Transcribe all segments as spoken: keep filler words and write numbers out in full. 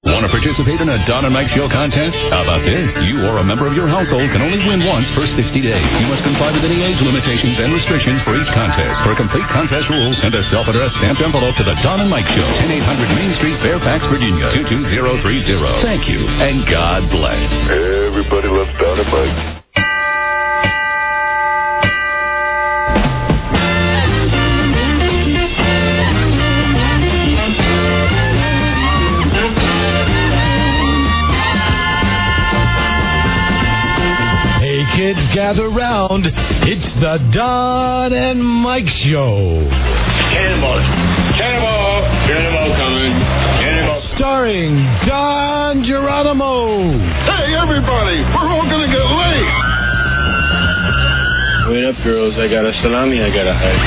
Want to participate in a Don and Mike Show contest? How about this? You or a member of your household can only win once for sixty days. You must comply with any age limitations and restrictions for each contest. For complete contest rules, send a self-addressed stamped envelope to the Don and Mike Show, ten eight hundred Main Street, Fairfax, Virginia, two two zero three zero. Thank you, and God bless. Everybody loves Don and Mike. Gather round. It's the Don and Mike Show. Cannonball. Cannonball. Cannonball coming. Cannonball. Starring Don Geronimo. Hey, everybody. We're all going to get late. Wait up, girls. I got a salami I got to hide.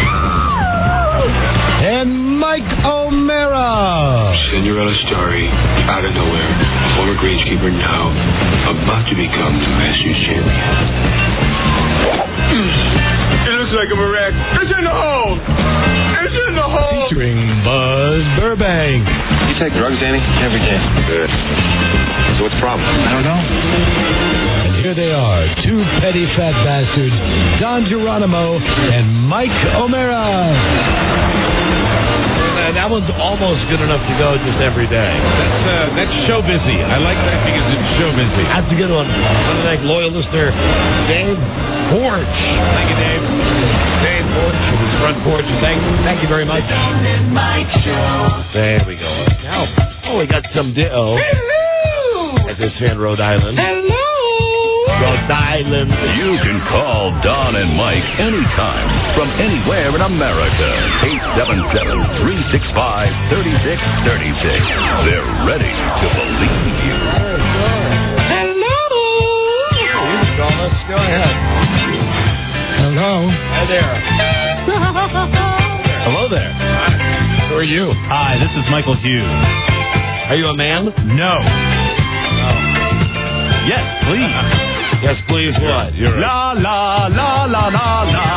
And Mike O'Mara. Cinderella story. Out of nowhere. Former greenskeeper now. About to become the Masters champion. It looks like I'm a wreck. It's in the hole. It's in the hole. Featuring Buzz Burbank. You take drugs, Danny? Every day. Good. So what's the problem? I don't know. And here they are, two petty fat bastards, Don Geronimo and Mike O'Mara. Uh, that one's almost good enough to go just every day. That's uh, that's show busy. I like that because it's show busy. That's a good one. I want to thank loyal listener Dave Porch. Thank you, Dave. Dave Porch from his front porch. Thank, thank you very much. There we go. Now, oh, we got some di- oh. Hello. At this fan, Rhode Island. Hello. Rhode Island. You can call Don and Mike anytime from anywhere in America. eight seven seven, three six five, three six three six. They're ready to believe you. Hello. You can call us. Go ahead. Hello. Hi there. Hello there. Who are you? Hi, this is Michael Hughes. Are you a man? No. Yes, please. Yes, please. What? You're la la la la la la.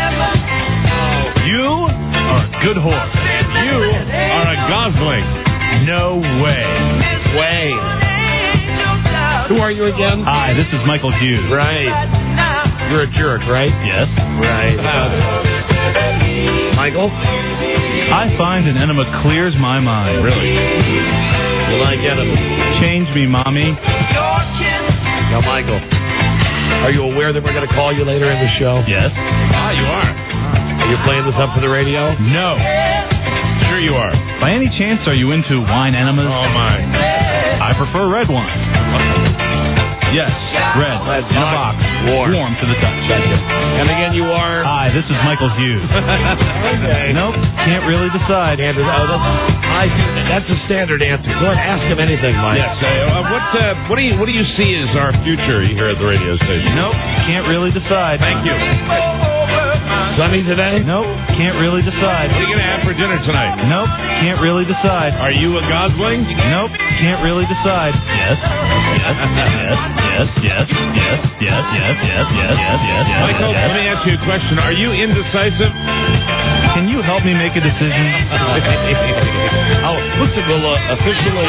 You are a good horse. You are a gosling. No way. Way. Who are you again? Hi, this is Michael Hughes. Right. You're a jerk, right? Yes. Right. Michael? I find an enema clears my mind. Really? You like enema? Change me, mommy. Now, Michael, are you aware that we're going to call you later in the show? Yes. Ah, you are. Are you playing this up for the radio? No. Sure you are. By any chance, are you into wine enemas? Oh, my. I prefer red wine. Yes, red. Red in a box. Warm. Warm to the touch. Gotcha. And again, you are... Hi, this is Michael Hughes. Okay. Nope, can't really decide. Can't decide. Oh, that's, I, that's a standard answer. Go ahead, ask him anything, Mike. Yes. Uh, what uh, what do you what do you see as our future here at the radio station? Nope, can't really decide. Thank you. Sunny today? Nope, can't really decide. What are you going to have for dinner tonight? Nope, can't really decide. Are you a gosling? Nope, can't really decide. Yes, yes, yes, yes, yes, yes, yes, yes, yes, yes, yes, yes, yes. Michael, yes. let me ask you a question. Are you indecisive? Can you help me make a decision? Oh, listen, we'll uh, officially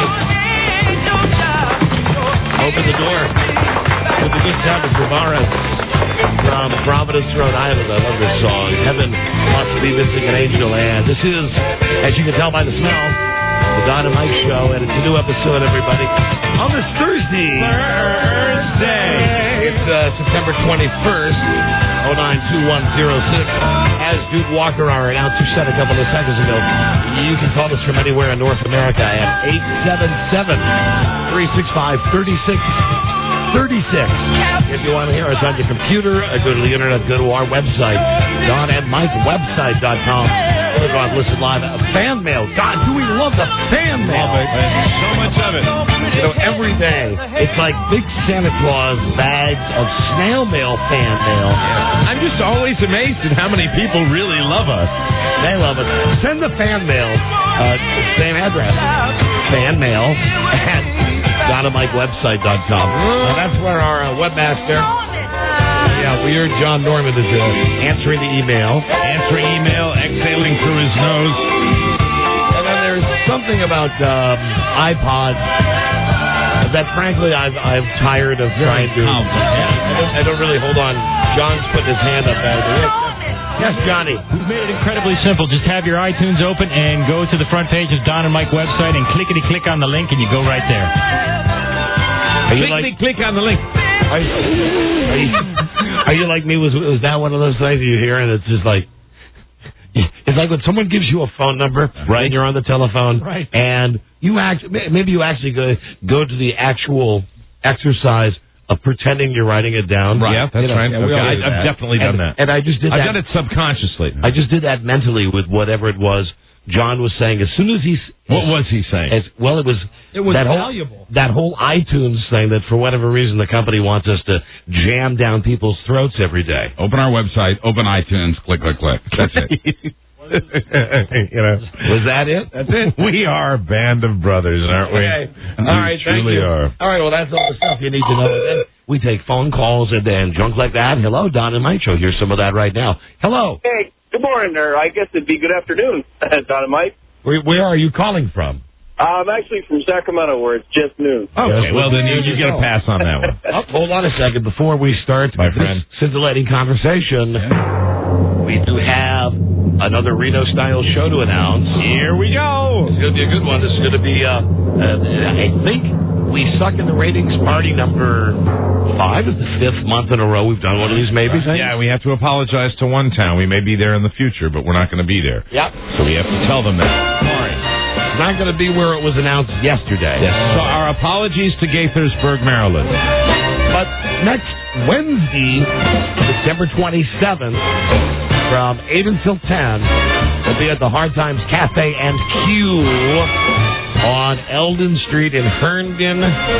open the door with the good sound of Guevara from Providence, Rhode Island. I love this song. Heaven must be missing an angel. And this is, as you can tell by the smell, the Don and Mike Show, and it's a new episode, everybody, on this Thursday. Thursday. It's uh, September twenty-first, oh nine two one oh six. As Duke Walker, our announcer, said a couple of seconds ago, you can call us from anywhere in North America at eight seven seven, three six five, three six three six. If you want to hear us on your computer, uh, go to the internet, go to our website, don and mike website dot com. Click on Listen Live. Uh, fan mail. God, do we love the fan mail? Love it. So much of it. You know, every day, it's like big Santa Claus bags of snail mail fan mail. I'm just always amazed at how many people really love us. They love it. Send the fan mail. Uh, same address. Fan mail at don and mike website dot com. Uh, that's where our uh, webmaster, yeah, weird John Norman is uh, answering the email. Answering email, exhaling through his nose. And then there's something about um, iPods that, frankly, I've I've tired of trying to. Yeah, I, don't, I don't really hold on. John's putting his hand up there. Yes, Johnny. We've made it incredibly simple. Just have your iTunes open and go to the front page of Don and Mike website and clickety-click on the link, and you go right there. Are you like, click on the link. Are you, are you, are you like me? Was was that one of those things you hear and it's just like, it's like when someone gives you a phone number, right? And you're on the telephone, right? And you act, maybe you actually go go to the actual exercise of pretending you're writing it down. Right. Yeah, that's you know, right. Yeah, okay. I, I've that. definitely and, done that. And I just did I've that. done it subconsciously. I just did that mentally with whatever it was John was saying. As soon as he, what was he saying? As, well, it was it was that valuable. Whole, that whole iTunes thing that for whatever reason the company wants us to jam down people's throats every day. Open our website, open iTunes, click, click, click. That's it. You know, was that it? That's it. We are a band of brothers, aren't we? Okay. And all we right, thank truly you. are. All right, well, that's all the stuff you need to know. And we take phone calls and, and junk like that. Hello, Don and Mike Show. Here's some of that right now. Hello. Hey, good morning, or I guess it'd be good afternoon, Don and Mike. Where, where are you calling from? I'm actually from Sacramento, where it's just noon. Okay, well, then you, you get a pass on that one. Oh, hold on a second. Before we start My this friend. scintillating conversation, we do have another Reno-style show to announce. Here we go. It's going to be a good one. This is going to be, uh, uh, I think we suck in the ratings party number five. Is the fifth month in a row we've done one of these maybe things? Yeah, we have to apologize to One Town. We may be there in the future, but we're not going to be there. Yep. So we have to tell them that. Sorry. It's not going to be where it was announced yesterday. Yes. So our apologies to Gaithersburg, Maryland. But next Wednesday, December twenty-seventh, from eight until ten, we'll be at the Hard Times Cafe and Q on Eldon Street in Herndon,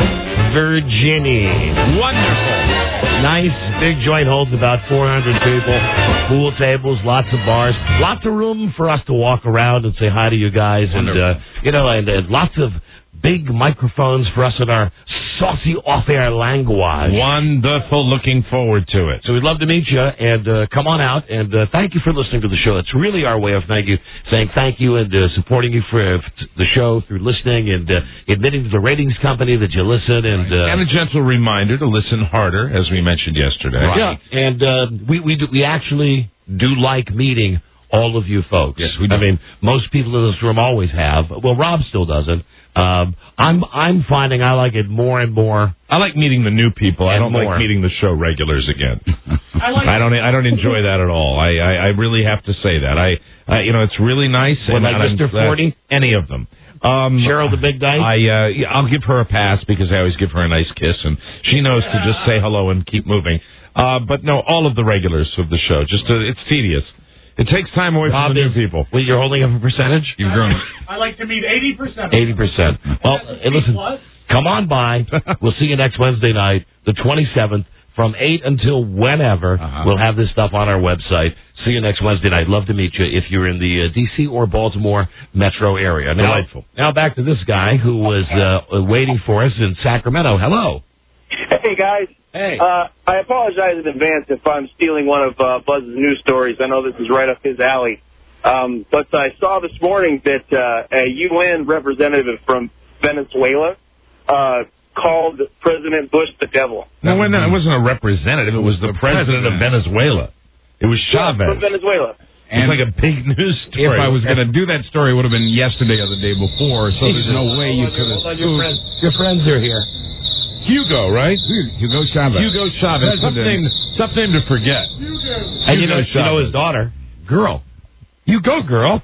Virginia. Wonderful. Nice big joint, holds about four hundred people. Pool tables, lots of bars, lots of room for us to walk around and say hi to you guys, and uh, you know, and, and lots of big microphones for us in our saucy off-air language. Wonderful. Looking forward to it. So we'd love to meet you, and uh, come on out, and uh, thank you for listening to the show. It's really our way of thank you, saying thank you and uh, supporting you for uh, the show through listening and uh, admitting to the ratings company that you listen. And uh, and a gentle reminder to listen harder, as we mentioned yesterday. Right. Yeah, and uh, we we do, we actually do like meeting all of you folks. Yes, we do. I mean, most people in this room always have. Well, Rob still doesn't. Um, I'm I'm finding I like it more and more. I like meeting the new people. I don't more. like meeting the show regulars again. I, like I don't. I don't enjoy that at all. I, I, I really have to say that. I, I you know, it's really nice. What, and, like and Mister I'm- forty? Any of them. Um, Cheryl the Big Dice? I, uh, yeah, I'll give her a pass because I always give her a nice kiss, and she knows to just say hello and keep moving. Uh, but no, all of the regulars of the show. Just uh, it's tedious. It takes time away Rob from the new is- people. Well, you're holding up a percentage? You've grown. I like to meet eighty percent. eighty percent. Well, hey, listen, come on by. We'll see you next Wednesday night, the twenty-seventh, from eight until whenever. Uh-huh. We'll have this stuff on our website. See you next Wednesday night. Love to meet you if you're in the uh, D C or Baltimore metro area. Now, Delightful. Now back to this guy who was uh, waiting for us in Sacramento. Hello. Hey, guys. Hey. Uh, I apologize in advance if I'm stealing one of uh, Buzz's news stories. I know this is right up his alley. Um, but I saw this morning that uh, a U N representative from Venezuela uh, called President Bush the devil. No, it wasn't a representative. It was the president of Venezuela. It was Yeah, Chavez. from Venezuela. It's like a big news story. If I was going to do that story, it would have been yesterday or the day before, so there's no way you could have... Hold on, your friends, your friends are here. Hugo, right? Hugo Chavez. Hugo Chavez. Tough name, tough name to forget. And you know, Hugo you know his Chavez. daughter, girl. You go, girl.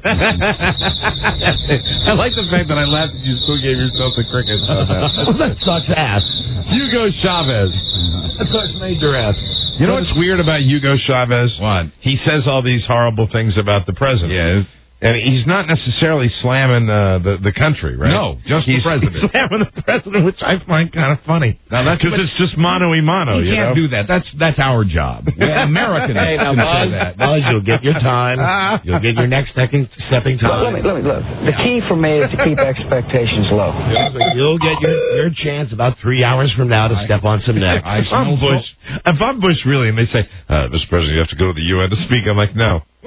I like the fact that I laughed and you still gave yourself the crickets on that. Well, that sucks ass. Hugo Chavez. That sucks major ass. You know what's weird about Hugo Chavez? What? He says all these horrible things about the president. Yeah. And he's not necessarily slamming uh, the the country, right? No, just the he's, president. He's slamming the president, which I find kind of funny. Now, that's because what- it's just mano y mano. You You can't know? do that. That's that's our job. Yeah, Americans Hey, now, can Buzz, say that. Buzz, you'll get your time. You'll get your next stepping, stepping time. Let me, let me, look. The key for me is to keep expectations low. You'll get your, your chance about three hours from now to step on some necks. I If I'm smell Bush, if I'm Bush really, and they say, uh, Mister President, you have to go to the U N to speak, I'm like, no.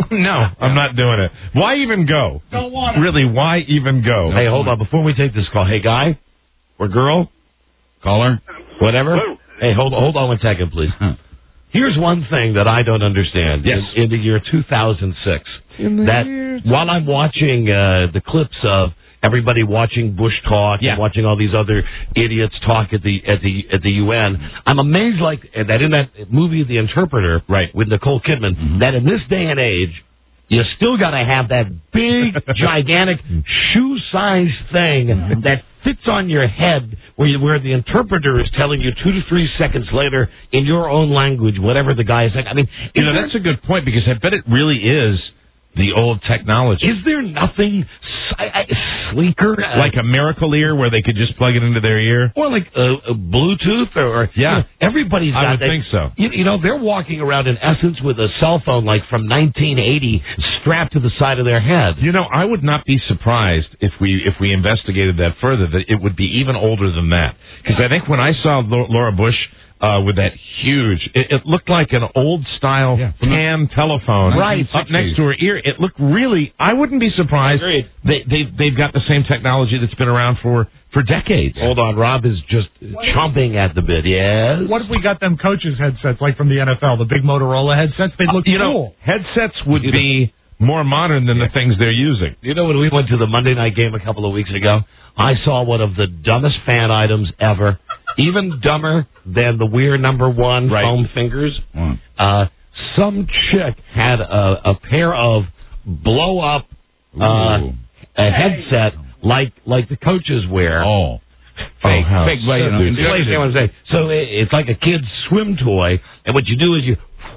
No, I'm not doing it. Why even go? Don't want it. Really, why even go? Hey, hold on. Before we take this call, hey, guy or girl, Caller? whatever. Hey, hold hold on one second, please. Here's one thing that I don't understand. Yes. In, in the year two thousand six, that while I'm watching uh, the clips of everybody watching Bush talk Yeah. and watching all these other idiots talk at the at the at the U N, I'm amazed like that in that movie The Interpreter, Right. with Nicole Kidman, Mm-hmm. that in this day and age, you still got to have that big, gigantic, shoe-sized thing that fits on your head, where you, where the interpreter is telling you two to three seconds later in your own language whatever the guy is saying. I mean, You is know, there- that's a good point, because I bet it really is the old technology. Is there nothing si- I- sleeker, uh, Like a Miracle Ear where they could just plug it into their ear? or like uh, uh, Bluetooth, or, or Yeah. you know, everybody's got I would that. think so. You, you know, they're walking around in essence with a cell phone like from nineteen eighty strapped to the side of their head. You know, I would not be surprised if we if we investigated that further, that it would be even older than that. Because I think when I saw Lau- Laura Bush uh, with that huge, it, it looked like an old style Yeah, from the- ham telephone, Right. up next to her ear. It looked really. I wouldn't be surprised. Agreed. They they they've got the same technology that's been around for for decades. Hold on, Rob is just chomping at the bit. Yes. What if we got them coaches' headsets like from the N F L, the big Motorola headsets? They look you know, cool. headsets would be more modern than the things they're using. You know, when we went to the Monday night game a couple of weeks ago, I saw one of the dumbest fan items ever, even dumber than the Weir number one Right. foam fingers. Mm. Uh, some chick had a, a pair of blow up uh, Ooh. a headset like like the coaches wear. Oh. Fake, Oh, fake, but, you know, Do you understand what I'm saying? So it, it's like a kid's swim toy, and what you do is you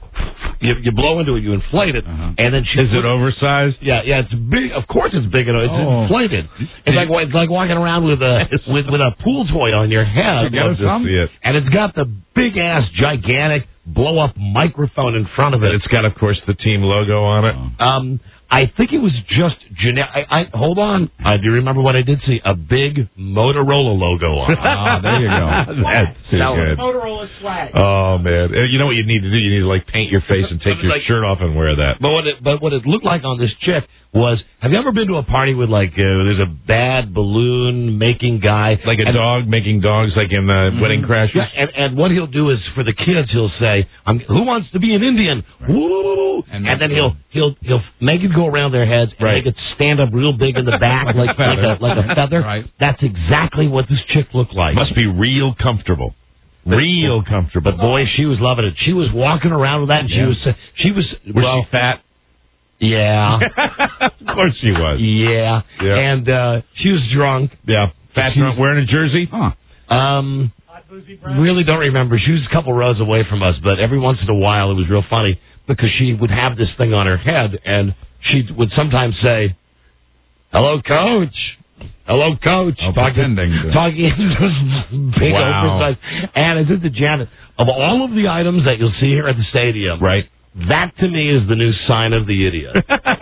you, you blow into it, you inflate it, Uh-huh. and then she Is it oversized? Yeah, yeah, it's big. Of course, it's big enough. It's Oh. inflated. It's like it's like walking around with a with with a pool toy on your head, You got some? See it. and it's got the big ass, gigantic blow up microphone in front of it. It's got, of course, the team logo on it. Um, I think it was just generic. I, I hold on. I do remember what I did see: a big Motorola logo on it. Ah, there you go. That's too That good. Motorola swag. Oh man! Uh, You know what you need to do? You need to like paint your face and take your Like- shirt off and wear that. But what it, but what it looked like on this chick was, have you ever been to a party with like uh, there's a bad balloon making guy, Like a and- dog making dogs, like in uh, Wedding Crashers. Yeah, and, and what he'll do is for the kids, he'll say, I'm, "Who wants to be an Indian?" Woo! And And, then- then he'll he'll he'll make it go around their heads and Right. make it stand up real big in the back, like like a like a feather. Right. That's exactly what this chick looked like. Must be real comfortable. Real comfortable. But boy, she was loving it. She was walking around with that, and she Yeah. was she was Was well, she fat? yeah, Of course she was. yeah, Yeah. and uh, she was drunk. Yeah. Fat She's- drunk wearing a jersey? Huh. Um. Really don't remember. She was a couple rows away from us, but every once in a while it was real funny because she would have this thing on her head, and she would sometimes say, "Hello, coach. Hello, coach." Oh, talking, pretending to- talking into this big Wow. oversized. And I said to Janet, of all of the items that you'll see here at the stadium, Right. that to me is the new sign of the idiot.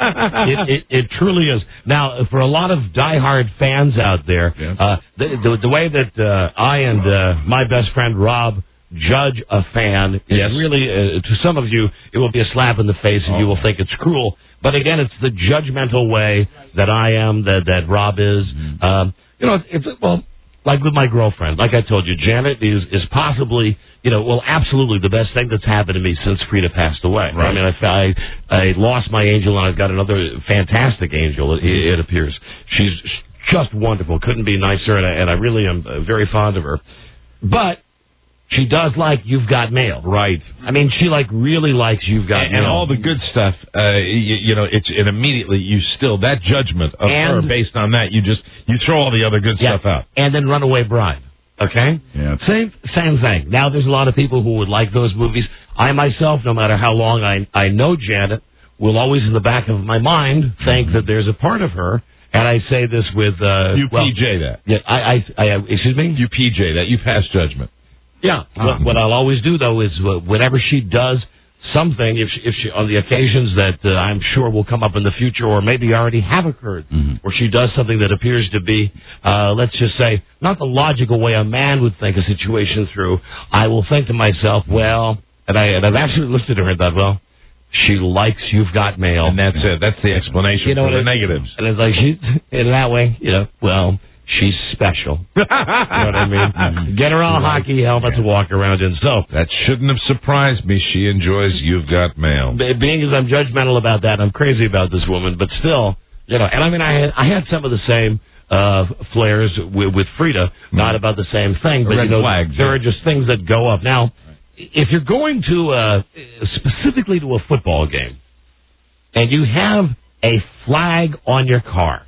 it, it, it truly is. Now, for a lot of diehard fans out there, Yes. uh, the, the, the way that uh, I and uh, my best friend Rob judge a fan is Yes. really, uh, to some of you, it will be a slap in the face and you will think it's cruel. But again, it's the judgmental way that I am, that, that Rob is. Um, you know, it's, well, like with my girlfriend, like I told you, Janet is, is possibly, you know, well, absolutely the best thing that's happened to me since Frida passed away. I mean, I, I, I lost my angel and I've got another fantastic angel, it, it appears. She's just wonderful. Couldn't be nicer, and I, and I really am uh, very fond of her. But she does like You've Got Mail. Right. I mean, she like really likes You've Got And, Mail. and all the good stuff, uh, you, you know, it's and immediately you still that judgment of And- her based on that. You just you throw all the other good Yeah. stuff out. And then Runaway Bride. Okay? Yeah. Same same thing. Now there's a lot of people who would like those movies. I myself, no matter how long I I know Janet, will always in the back of my mind think that there's a part of her, and I say this with uh You well, P J that. Yeah, I I, I excuse me? You P J that. You pass judgment. Yeah. What, what I'll always do though is uh, whenever she does something, if she, if she on the occasions that uh, I'm sure will come up in the future, or maybe already have occurred, Mhm. where she does something that appears to be, uh, let's just say, not the logical way a man would think a situation through, I will think to myself, well, and I and I've actually looked at her and thought, well, She likes You've Got Mail. And that's it. That's the explanation You know for the what it- negatives. And it's like, she, in that way, you know, well, she's special. You know what I mean? Get her all hockey helmet to walk around in. So That shouldn't have surprised me. She enjoys You've Got Mail. be- being as I'm judgmental about that, I'm crazy about this woman, but still, you know, and I mean, I had, I had some of the same uh, flares with, with Frida, not about the same thing, but, Red you know, flags, there yeah. are just things that go up. Now, if you're going to, uh, specifically to a football game, and you have a flag on your car,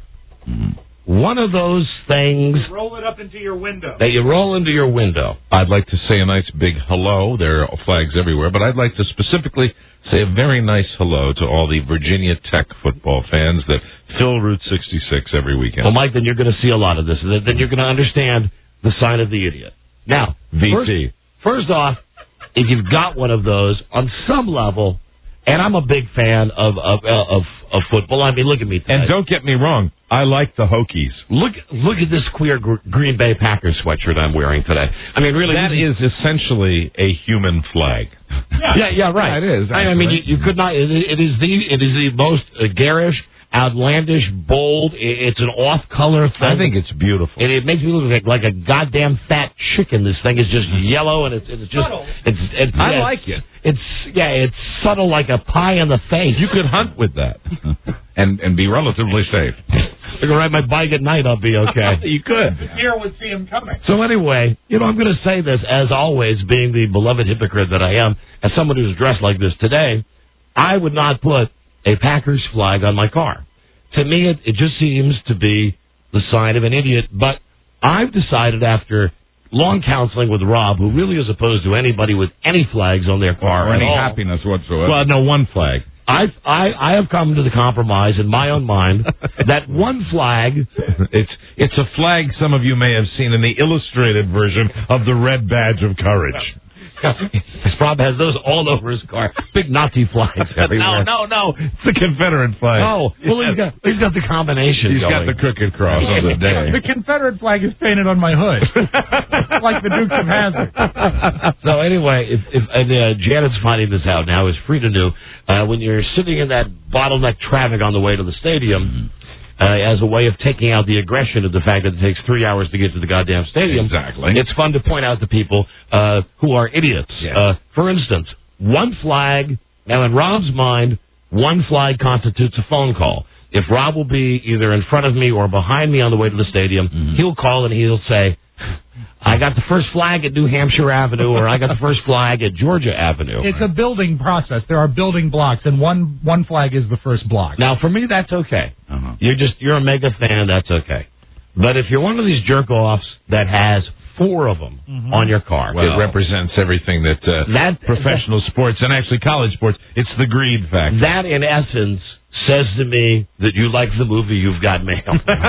one of those things Roll it up into your window. that you roll into your window. I'd like to say a nice big hello. There are flags everywhere, but I'd like to specifically say a very nice hello to all the Virginia Tech football fans that fill Route sixty-six every weekend. Well, Mike, then you're going to see a lot of this. Then then you're going to understand the sign of the idiot. Now, V first, T. first off, if you've got one of those, on some level, and I'm a big fan of of uh, of, of football. I mean, look at me today. And don't get me wrong, I like the Hokies. Look look at this queer Gr- Green Bay Packers sweatshirt I'm wearing today. I mean, really, That this is essentially a human flag. yeah, yeah, right. Yeah, it is, I, I mean, you, actually. you could not. It, it is the it is the most uh, garish, outlandish, bold. It, it's an off-color thing. I think it's beautiful. It, it makes me look like, like a goddamn fat chicken. This thing is just yellow, and it's it's just Subtle. it's, it's I yeah, like it. It's yeah, it's subtle like a pie in the face. You could hunt with that and and be relatively safe. I can ride my bike at night. I'll be okay. You could. Deer would see him coming. So anyway, you know, I'm going to say this, as always, being the beloved hypocrite that I am, as someone who's dressed like this today, I would not put a Packers flag on my car. To me, it, it just seems to be the sign of an idiot. But I've decided after long counseling with Rob, who really is opposed to anybody with any flags on their car Or at any all. happiness whatsoever. Well, no, one flag. I've, I I have come to the compromise in my own mind that one flag. It's it's a flag some of you may have seen in the illustrated version of the Red Badge of Courage. Rob has those all over his car. Big Nazi flags everywhere. No, no, no. It's the Confederate flag. Oh, well, he's got he's got the combination. He's got going. the crooked cross on the day. The Confederate flag is painted on my hood, like the Dukes of Hazzard. So anyway, if, if and uh, Janet's finding this out now, as Frida knew, uh, when you're sitting in that bottleneck traffic on the way to the stadium, uh, as a way of taking out the aggression of the fact that it takes three hours to get to the goddamn stadium, Exactly. it's fun to point out to people uh, who are idiots. Yeah. Uh, for instance, one flag. Now, in Rob's mind, one flag constitutes a phone call. If Rob will be either in front of me or behind me on the way to the stadium, Mm-hmm. he'll call and he'll say, I got the first flag at New Hampshire Avenue, or I got the first flag at Georgia Avenue. It's a building process. There are building blocks, and one one flag is the first block. Now, for me, that's okay. Uh-huh. You're just you're a mega fan. That's okay. But if you're one of these jerk offs that has four of them on your car, It represents everything that, uh, That- professional sports and actually college sports. It's the greed factor. that in essence says to me that you like the movie You've Got Mail.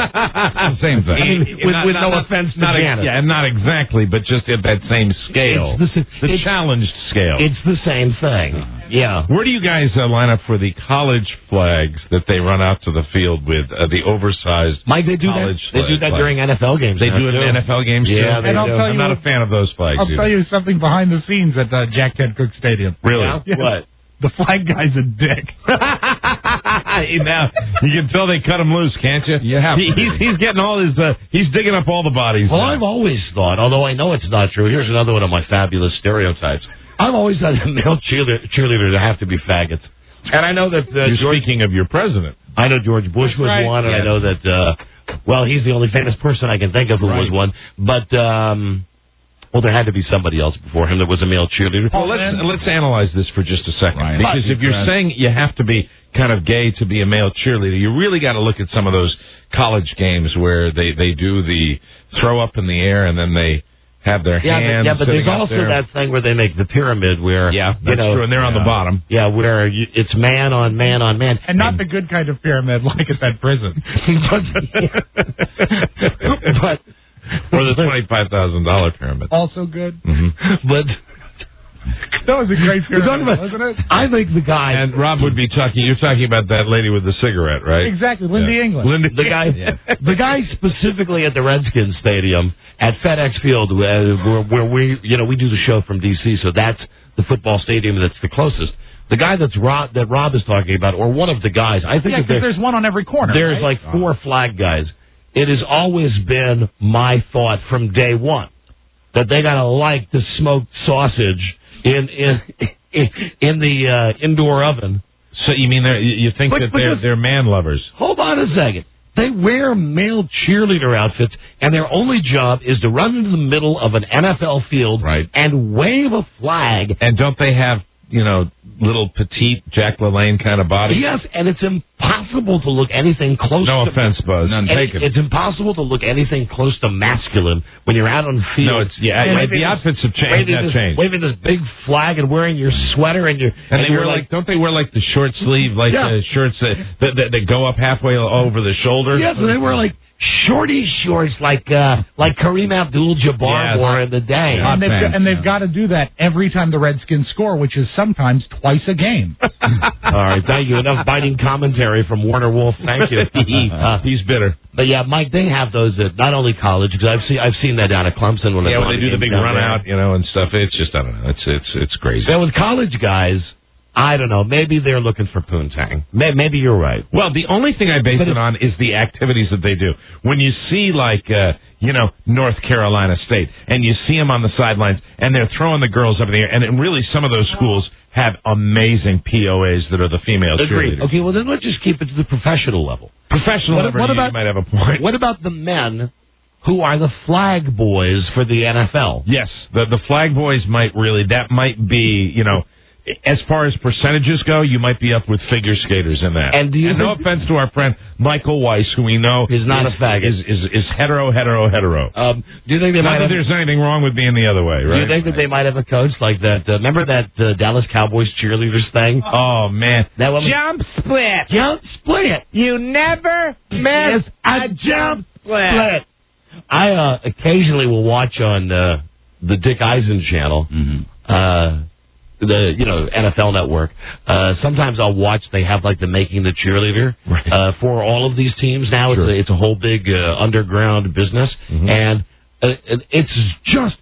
Same thing. I mean, with, with no offense to not, ex- Janet. Yeah, not exactly, but just at that same scale. It's the, the it's, challenged scale. it's the same thing. Yeah. Where do you guys uh, line up for the college flags that they run out to the field with, uh, the oversized Mike, they do that. college They do that flag? during N F L games. They now, do it too. in N F L games Yeah, too? they And I'll do. tell I'm you- not a fan of those flags I'll either. tell you something behind the scenes at uh, Jack Ted Cook Stadium. Really? Yeah? Yeah. What? The flag guy's a dick. now, you can tell they cut him loose, can't you? You have He, to. he's, he's getting all his, uh, he's digging up all the bodies. Well, now. I've always thought, although I know it's not true, here's another one of my fabulous stereotypes. I've always thought that male cheerleader, cheerleaders have to be faggots. And I know that uh, You're George, speaking of your president. I know George Bush was right. one, and I Yes. know that, uh, well, he's the only famous person I can think of who was one. But, um, well, there had to be somebody else before him that was a male cheerleader. Well, let's let's analyze this for just a second, Right. because if you're Right. saying you have to be kind of gay to be a male cheerleader, you really got to look at some of those college games where they they do the throw up in the air and then they have their Yeah, hands. but, yeah, but sitting there's up also there. that thing where they make the pyramid where, Yeah, you that's know, true, and they're on the bottom. yeah, where you, it's man on man on man. And not the good kind of pyramid like at that prison. but Or the twenty-five thousand dollar pyramid. Also good. Mm-hmm. but That was a great We're talking pyramid, about- wasn't it? I think the guy, And Rob would be talking. You're talking about that lady with the cigarette, right? Exactly, Lindy Yeah. England. Lindy, the guy, the guy specifically at the Redskins Stadium at FedEx Field, uh, where, where we, you know, we do the show from D C, so that's the football stadium that's the closest. the guy that's Rob, that Rob is talking about, or one of the guys, I think Yeah, that there- because there's one on every corner. there's right? like four flag guys. It has always been my thought from day one that they got to like the smoked sausage in in in, in the uh, indoor oven. So you mean they're- you think But- that but they're just- they're man lovers? Hold on a second. They wear male cheerleader outfits, and their only job is to run into the middle of an N F L field Right. and wave a flag. And don't they have, you know, little petite Jack LaLanne kind of body? Yes, and it's impossible to look anything close No to... offense, Buzz. None and taken. It's impossible to look anything close to masculine when you're out on the field. No, it's yeah. And yeah, waving the this- outfits have changed. Waving Have this, changed. waving this big flag and wearing your sweater and your... And, they you're wear like, don't they wear like the short sleeve, like Yeah. the shirts that, that that that go up halfway over the shoulder? Yes, and they wear like shorty shorts like uh, like Kareem Abdul-Jabbar Yeah, wore in the day. And they've, got, and they've got to do that every time the Redskins score, which is sometimes twice a game. All right, thank you. Enough biting commentary from Warner Wolf. Thank you. uh, He's bitter. But yeah, Mike, they have those at not only college, because I've seen I've seen that down at Clemson when Yeah, they're when they do the big run out, you know, and stuff. It's just I don't know. It's it's it's crazy. Then with college guys, I don't know. Maybe they're looking for poontang. May- Maybe you're right. Well, the only thing I base But it on is the activities that they do. When you see, like, uh, you know, North Carolina State, and you see them on the sidelines, and they're throwing the girls up in the air, and really some of those schools have amazing P O As that are the female Agreed. cheerleaders. Okay, well then let's just keep it to the professional level. Professional What- level, what you about- might have a point. What about the men who are the flag boys for the N F L? Yes, the the flag boys might really, that might be, you know, as far as percentages go, you might be up with figure skaters in that. And do you no think- offense to our friend Michael Weiss, who we know Is not is, a faggot. is, is, is hetero, hetero, hetero. Um, do you think they Not might that have, there's anything wrong with being the other way, do right? you think that they might have a coach like that? Uh, remember that uh, Dallas Cowboys cheerleaders thing? Oh, man. That woman, Jump split. jump split. You never miss a jump split. I uh, occasionally will watch on uh, the Dick Eisen channel, uh, the you know N F L Network. Uh, sometimes I'll watch. They have like the Making the Cheerleader Right. uh, for all of these teams now. Sure. It's a, it's a whole big uh, underground business, Mhm. and uh, it- it's just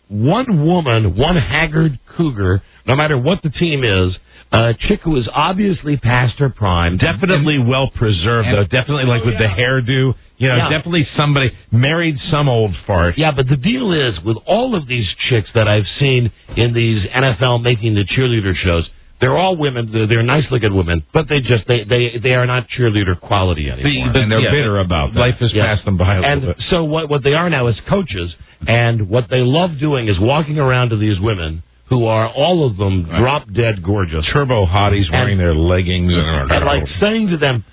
one woman, one haggard cougar. No matter what the team is. A chick who is obviously past her prime. Definitely well preserved, though. Definitely, like, with the hairdo. You know, Yeah. definitely somebody married some old fart. Yeah, but the deal is, with all of these chicks that I've seen in these N F L Making the Cheerleader shows, they're all women. They're, they're nice-looking women, but they just they they they are not cheerleader quality anymore. The- And they're yeah, bitter about that. Life has Yeah. passed them by a And little bit. so what what they are now is coaches, and what they love doing is walking around to these women who are all of them Right. drop dead gorgeous, Turbo hotties wearing And- their leggings. and like saying to them,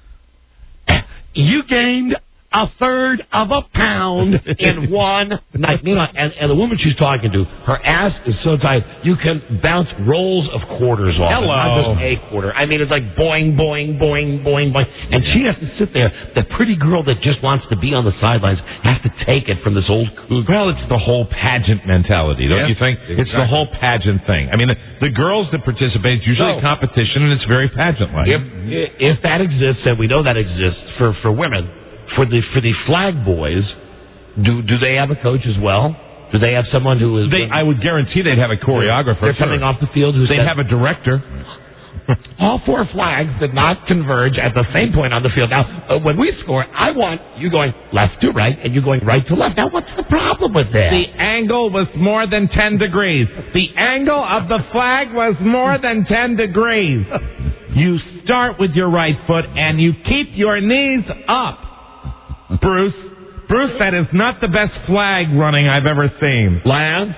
"You gained a third of a pound in one night." You know, and, and the woman she's talking to, her ass is so tight, you can bounce rolls of quarters off it, Hello. not just a quarter. I mean, it's like boing, boing, boing, boing, boing. And she has to sit there. The pretty girl that just wants to be on the sidelines has to take it from this old cougar. Well, it's the whole pageant mentality, don't Yeah, you think? It's the exactly. whole pageant thing. I mean, the, the girls that participate, it's usually No. competition, and it's very pageant-like. If if that exists, and we know that exists for, for women, for the for the flag boys, do do they have a coach as well? Do they have someone who is? They, I would guarantee they'd have a choreographer. They're coming sure. off the field. Who's They'd have a director. all four flags did not converge at the same point on the field. Now, uh, when we score, I want you going left to right and you going right to left. Now, what's the problem with that? The angle was more than ten degrees. The angle of the flag was more than ten degrees. You start with your right foot and you keep your knees up. Bruce, Bruce, that is not the best flag running I've ever seen. Lance?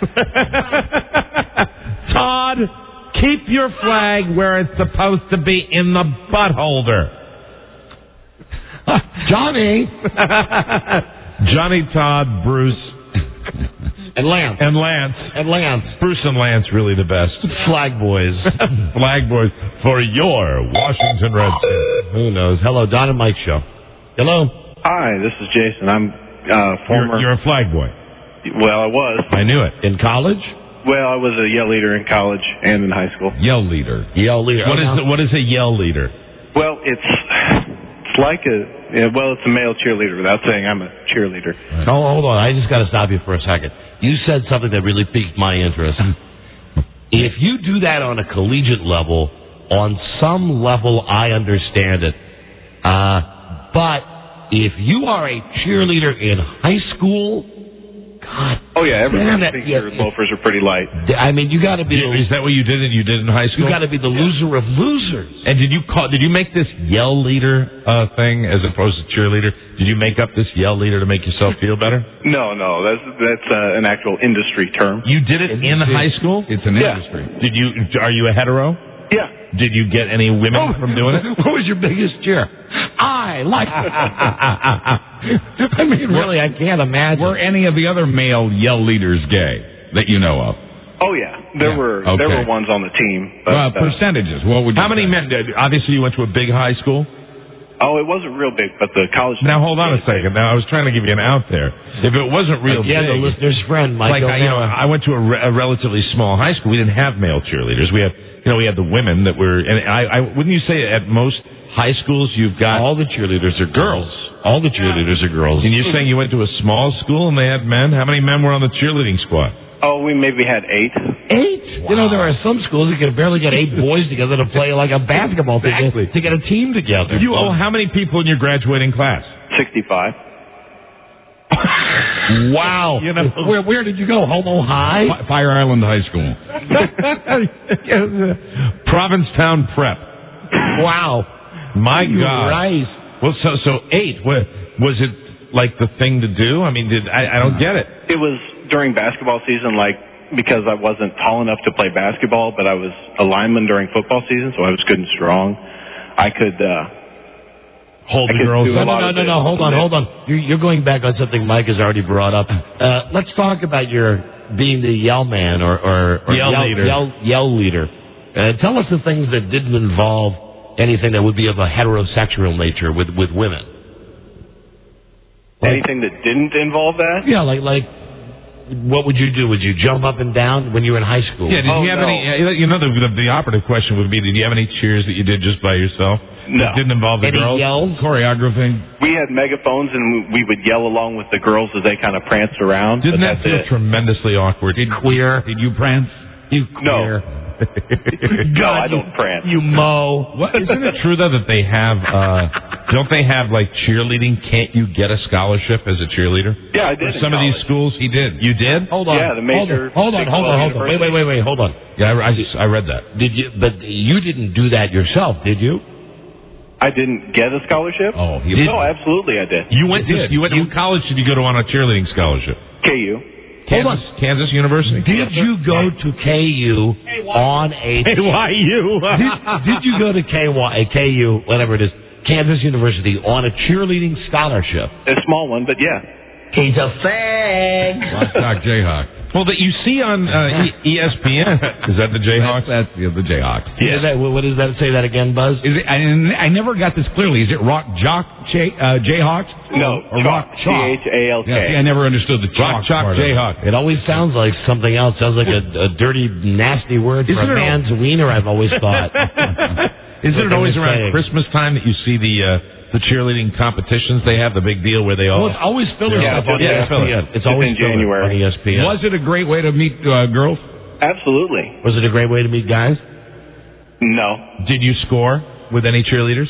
Todd, keep your flag where it's supposed to be, in the butt holder. Johnny? Johnny, Todd, Bruce, and Lance. and Lance. And Lance. Bruce and Lance really the best. Flag boys. Flag boys for your Washington Redskins. Who knows? Hello, Don and Mike Show. Hello. Hi, this is Jason. I'm uh, former. You're, you're a flag boy. Well, I was. I knew it. In college? Well, I was a yell leader in college and in high school. Yell leader. Yell leader. What Oh, is now- the, what is a yell leader? Well, it's it's like a yeah, well, it's a male cheerleader. Without saying I'm a cheerleader. Oh, hold on. I just got to stop you for a second. You said something that really piqued my interest. If you do that on a collegiate level, on some level, I understand it. Uh, but if you are a cheerleader in high school, God, Oh yeah, everyone damn it. thinks Yeah, their loafers are pretty light. I mean, you got to be. Is that what you did? You did in high school? You got to be the loser of losers. And did you call? Did you make this yell leader uh, thing as opposed to cheerleader? Did you make up this yell leader to make yourself feel better? No, no, that's that's uh, an actual industry term. You did it in high school? It's an Yeah. industry. Did you? Are you a hetero? Yeah. Did you get any women Oh. from doing it? What was your biggest cheer? I like. I mean, really, I can't imagine. Were any of the other male yell leaders gay that you know of? Oh yeah, there Yeah. were Okay. there were ones on the team. But, Uh, uh, percentages. What would you How many say? men? Did, obviously, you went to a big high school. oh, it wasn't real big, but the college. Now hold on a second. Now I was trying to give you an out there. If it wasn't real Again, big, the listener's friend, like Michael. I, you know, I went to a, re- a relatively small high school. We didn't have male cheerleaders. We had, you know, we had the women that were. And I, I wouldn't you say at most high schools you've got all the cheerleaders are girls. All the cheerleaders are girls. And you're saying you went to a small school and they had men? How many men were on the cheerleading squad? Oh, we maybe had eight. Eight? You know, there are some schools that can barely get eight boys together to play like a basketball thing, Exactly. to get a team together. You oh, how many people in your graduating class? Sixty-five. Wow. You know, where where did you go? Homo High? Fi- Fire Island High School. Provincetown Prep. Wow. My You God. Christ. Well, so so eight. Wa- Was it like the thing to do? I mean, did I, I don't get it. It was during basketball season, like because I wasn't tall enough to play basketball, but I was a lineman during football season, so I was good and strong. I could uh, hold I the could girls. do No, a no, lot no, of no, it. no. Hold on, hold on. You're, you're going back on something Mike has already brought up. Uh, let's talk about your being the yell man or, or, or Yell leader. Yell, yell leader. Uh, tell us the things that didn't involve anything that would be of a heterosexual nature with, with women. anything that didn't involve that. Yeah, like like. What would you do? Would you jump up and down when you were in high school? Yeah, did Oh, you have no. any, you know, the, the, the operative question would be, did you have any cheers that you did just by yourself? No. That didn't involve the Any girls? yells? Choreography. We had megaphones and we would yell along with the girls as they kind of pranced around. Didn't but that that's feel it. tremendously awkward? Did, Queer. Did you prance? You No. queer. No, I don't prance. You mow. What, isn't it true, though, that they have, uh, don't they have, like, cheerleading? Can't you get a scholarship as a cheerleader? Yeah, I For did in some of these college. schools, he did. You did? Hold on. Yeah, the major Hold on, hold on, hold on. Hold on. Wait, wait, wait, wait. Hold on. Yeah, I, I, I read that. Did you? But you didn't do that yourself, did you? I didn't get a scholarship? Oh, he No, absolutely I did. You went You to, did. you went to college, did you go to on a cheerleading scholarship? K U. Kansas, Hold on. Kansas University? Did you go to K U on a... K Y U. did, did you go to K Y, K U, whatever it is, Kansas University, on a cheerleading scholarship? A small one, but yeah. He's a fag. Rock Jayhawk. Well, that you see on uh, e- ESPN. Is that the Jayhawks? That's, that's yeah, the Jayhawks. Yeah. That, what does that say that again, Buzz? Is it, I, I never got this clearly. Is it Rock Jock Jay, uh, Jayhawks? No, or Rock C H A L K. Yeah, see, I never understood the Rock chalk Chalk part of it. Jayhawk. It always sounds like something else. Sounds like a, a dirty, nasty word for Isn't a it man's wiener, I've always thought. Isn't it What always they around say. Christmas time that you see the uh, the cheerleading competitions? They have the big deal where they all. Well, it's always filler Yeah, stuff on yeah, E S P N. filler. It's It's always in filler January. on E S P N. Was it a great way to meet uh, girls? Absolutely. Was it a great way to meet guys? No. Did you score with any cheerleaders?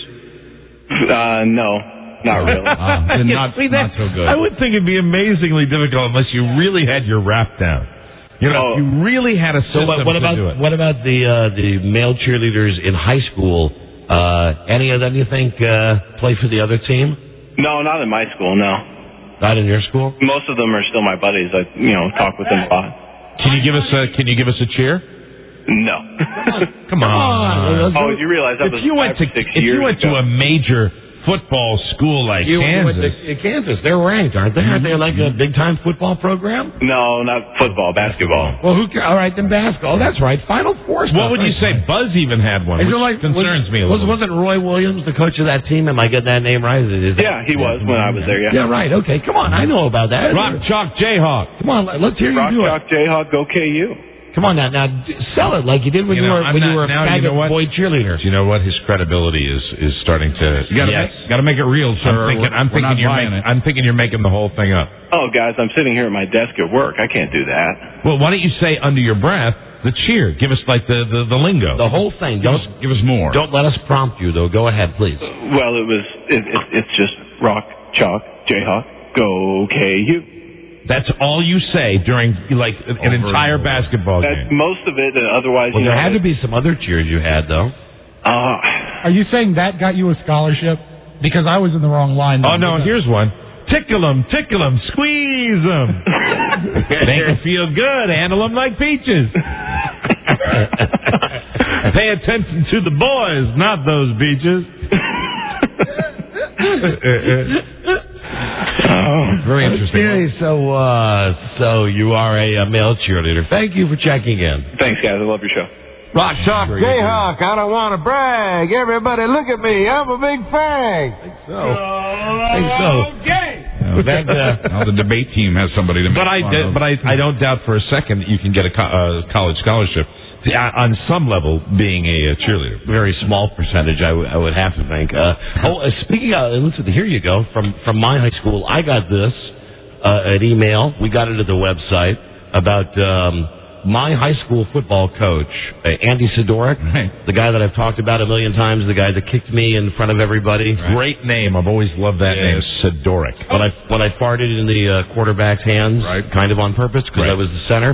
Uh, no. Not really. Uh, then Yeah, not, see, that- not so good. I would think it'd be amazingly difficult unless you really had your rap down. You know, Oh. if you really had a So system what, what to about do it. what about the uh, the male cheerleaders in high school? Uh, any of them you think uh, play for the other team? No, not in my school, no. Not in your school? Most of them are still my buddies. I, you know, talk with them a lot. Can you give us a Can you give us a cheer? No. Come on. Oh, you realize that If was you went five to or six if years you went ago. to a major football school like You went Kansas, to Kansas. They're ranked, aren't they? Aren't they like a big time football program? No, not football, basketball. Well, who? Ca- all right, then basketball. That's right. Final four. what would you say? Buzz even had one, Is which it like, concerns was, me a was, little. Wasn't Roy Williams the coach of that team? Am I getting that name right? Is that- Yeah, he was when I was there, yeah. Yeah, right. Okay, come on. I know about that. Rock Chalk Jayhawk. Come on, let- let's hear you Rock do it. Chalk Jayhawk, go K U. Come on now, now d- sell it like you did when You you, know, were I'm when not- you were a now you faggot know what? boy cheerleader. You know what? His credibility is is starting to. You gotta yes. make, gotta make it real, sir. I'm thinking. I'm We're thinking not you're buying making. it. I'm thinking you're making the whole thing up. Oh, guys, I'm sitting here at my desk at work. I can't do that. Well, why don't you say under your breath? The cheer. Give us like the, the, the lingo. The whole thing. Give Don't us, give us more. Don't let us prompt you, though. Go ahead, please. Well, it was. It, it, it's just rock, chalk, Jayhawk, go K U. That's all you say during like an Over entire and over. basketball That's game. most of it. Uh, otherwise, Well, you there know, had to be some other cheers you had, though. Uh, Are you saying that got you a scholarship? Because I was in the wrong line. Oh, no, here's one. Tickle 'em, tickle 'em, squeeze 'em. Make 'em feel good, handle 'em like peaches. Pay attention to the boys, not those beaches. Oh, very interesting. Okay, so, uh, so you are a, uh male cheerleader. Thank you for checking in. thanks, guys. I love your show. Rock Chalk Jayhawk, I don't want to brag. Everybody look at me. I'm a big fag. So, I think so. Uh, That, uh, well, the debate team has somebody to make But I, fun did, of. but I, I don't doubt for a second that you can get a co- uh, college scholarship uh, on some level being a, uh cheerleader. Very small percentage, I, w- I would have to think. Uh, oh, uh, speaking of, listen, here you go. From from my high school, I got this, uh, an email. We got it at the website about um, my high school football coach, uh, Andy Sidoric, Right. the guy that I've talked about a million times, the guy that kicked me in front of everybody. Great name. I've always loved that Yeah. name, Sidoric. When I when I farted in the uh, quarterback's hands, Right. kind of on purpose because I Right. was the center.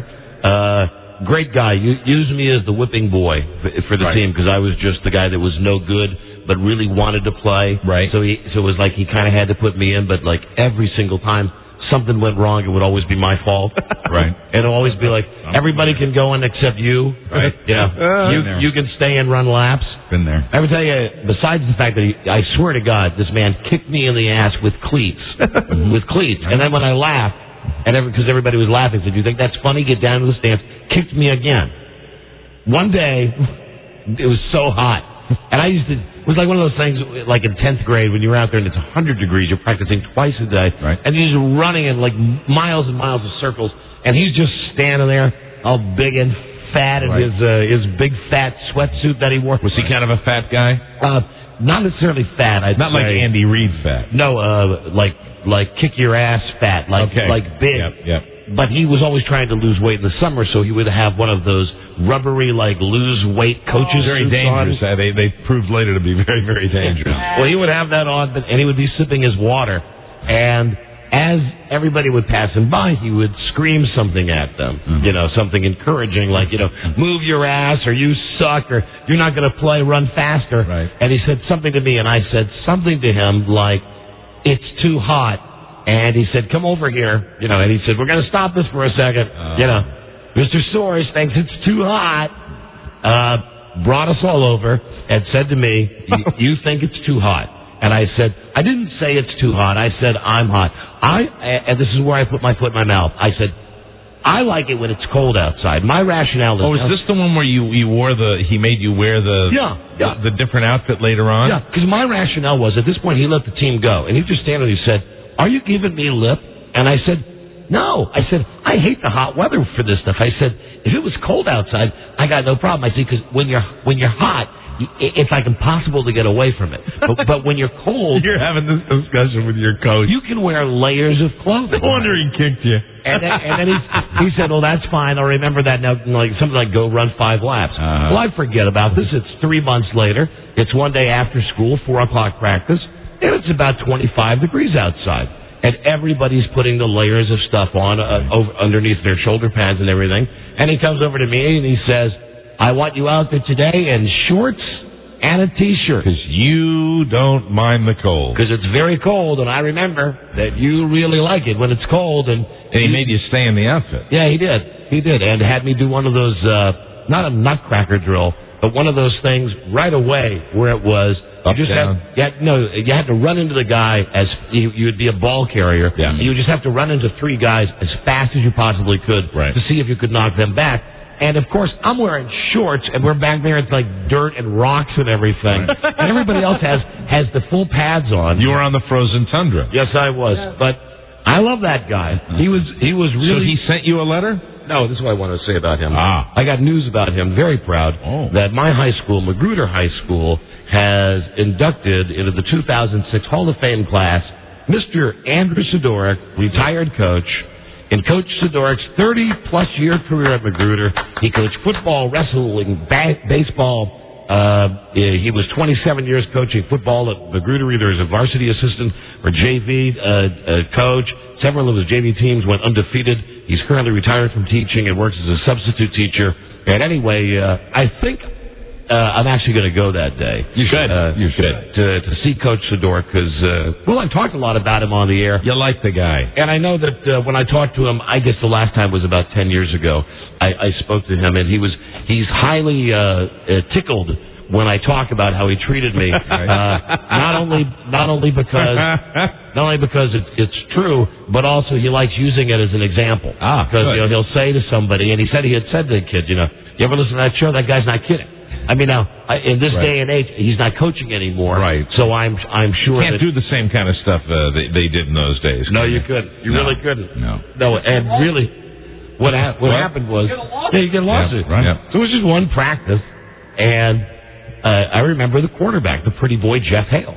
Uh, great guy. You, used me as the whipping boy for, for the Right. team because I was just the guy that was no good but really wanted to play. Right. So he so it was like he kind of had to put me in, but like every single time something went wrong, it would always be my fault. Right. And it'll always be like everybody can go in except you. Right. Yeah. Uh, you been there. you can stay and run laps. Been there. I would tell you, besides the fact that he, I swear to God, this man kicked me in the ass with cleats, with cleats, and then when I laughed, and because every, everybody was laughing, said, "Do you think that's funny?" Get down to the stands, kicked me again. One day, it was so hot, and I used to. It was like one of those things, like in tenth grade, when you're out there and it's one hundred degrees, you're practicing twice a day, Right. and you're just running in like miles and miles of circles, and he's just standing there, all big and fat in Right. his uh, his big fat sweatsuit that he wore. Was he kind of a fat guy? Uh, not necessarily fat. I'd Not like say. Andy Reid fat. No, uh, like like kick your ass fat, like Okay. like big. Yep, yep. But he was always trying to lose weight in the summer, so he would have one of those rubbery, like lose weight coaches. Very suits dangerous. on. Uh, they they proved later to be very very dangerous. Well, he would have that on, but- and he would be sipping his water, and as everybody would pass him by, he would scream something at them, Mm-hmm. you know, something encouraging, like, you know, move your ass, or you suck, or you're not going to play, run faster. Right. And he said something to me, and I said something to him like, it's too hot. And he said, come over here, you know, and he said, we're going to stop this for a second, Uh. you know. Mister Soares thinks it's too hot. Uh, brought us all over and said to me, "You- you think it's too hot." And I said, I didn't say it's too hot. I said, I'm hot. I, and this is where I put my foot in my mouth. I said, I like it when it's cold outside. My rationale is... Oh, is this the one where you, you wore the, he made you wear the, Yeah, yeah. the, the different outfit later on? Yeah, because my rationale was, at this point, he let the team go. And he just standing there, he said, are you giving me lip? And I said, no. I said, I hate the hot weather for this stuff. I said, if it was cold outside, I got no problem. I said, because when you're, when you're hot, it's like impossible to get away from it. But, but when you're cold... You're having this discussion with your coach. You can wear layers of clothing. No wonder he kicked you. And then, and then he, he said, well, that's fine. I'll remember that now. Like something like go run five laps. Uh-huh. Well, I forget about this. It's three months later. It's one day after school, four o'clock practice, and it's about twenty-five degrees outside. And everybody's putting the layers of stuff on uh, over, underneath their shoulder pads and everything. And he comes over to me and he says, I want you out there today in shorts and a T-shirt. Because you don't mind the cold. Because it's very cold, and I remember that you really like it when it's cold. And, And he made you stay in the outfit. Yeah, he did. He did. And had me do one of those, uh, not a nutcracker drill, but one of those things right away where it was... Up, you just down. had, you had, no, you had to run into the guy as you, you would be a ball carrier. Yeah. You would just have to run into three guys as fast as you possibly could Right. to see if you could knock them back. And of course, I'm wearing shorts, and we're back there. It's like dirt and rocks and everything. And everybody else has has the full pads on. You were on the frozen tundra. Yes, I was. But I love that guy. He was he was So really. he sent you a letter? No, this is what I want to say about him. Ah. I got news about him. Very proud Oh. that my high school, Magruder High School, has inducted into the two thousand six Hall of Fame class Mister Andrew Sidoric, retired coach, In Coach Sidorik's thirty-plus year career at Magruder, he coached football, wrestling, ba- baseball. Uh, he was twenty-seven years coaching football at Magruder, either as a varsity assistant or J V uh, uh, coach. Several of his J V teams went undefeated. He's currently retired from teaching and works as a substitute teacher. And anyway, uh, I think uh, I'm actually going to go that day. You should. Uh, you should. To, to see Coach Sidorik because, uh, well, I've talked a lot about him on the air. You like the guy. And I know that uh, when I talked to him, I guess the last time was about ten years ago, I, I spoke to him, and he was he's highly uh, uh, tickled when I talk about how he treated me. Uh, not only not only because not only because it, it's true, but also he likes using it as an example. Ah, because good. you know, he'll say to somebody, and he said he had said to the kid, you know, you ever listen to that show? That guy's not kidding. I mean, now I, in this Right. day and age, he's not coaching anymore. Right. So I'm I'm sure Can't that do the same kind of stuff uh, they, they did in those days. no, can you couldn't. You No. really couldn't. No. No, and really, what ha- what What? happened was yeah, you get a lawsuit. Yeah, right. Yeah. So it was just one practice, and uh, I remember the quarterback, the pretty boy Jeff Hale,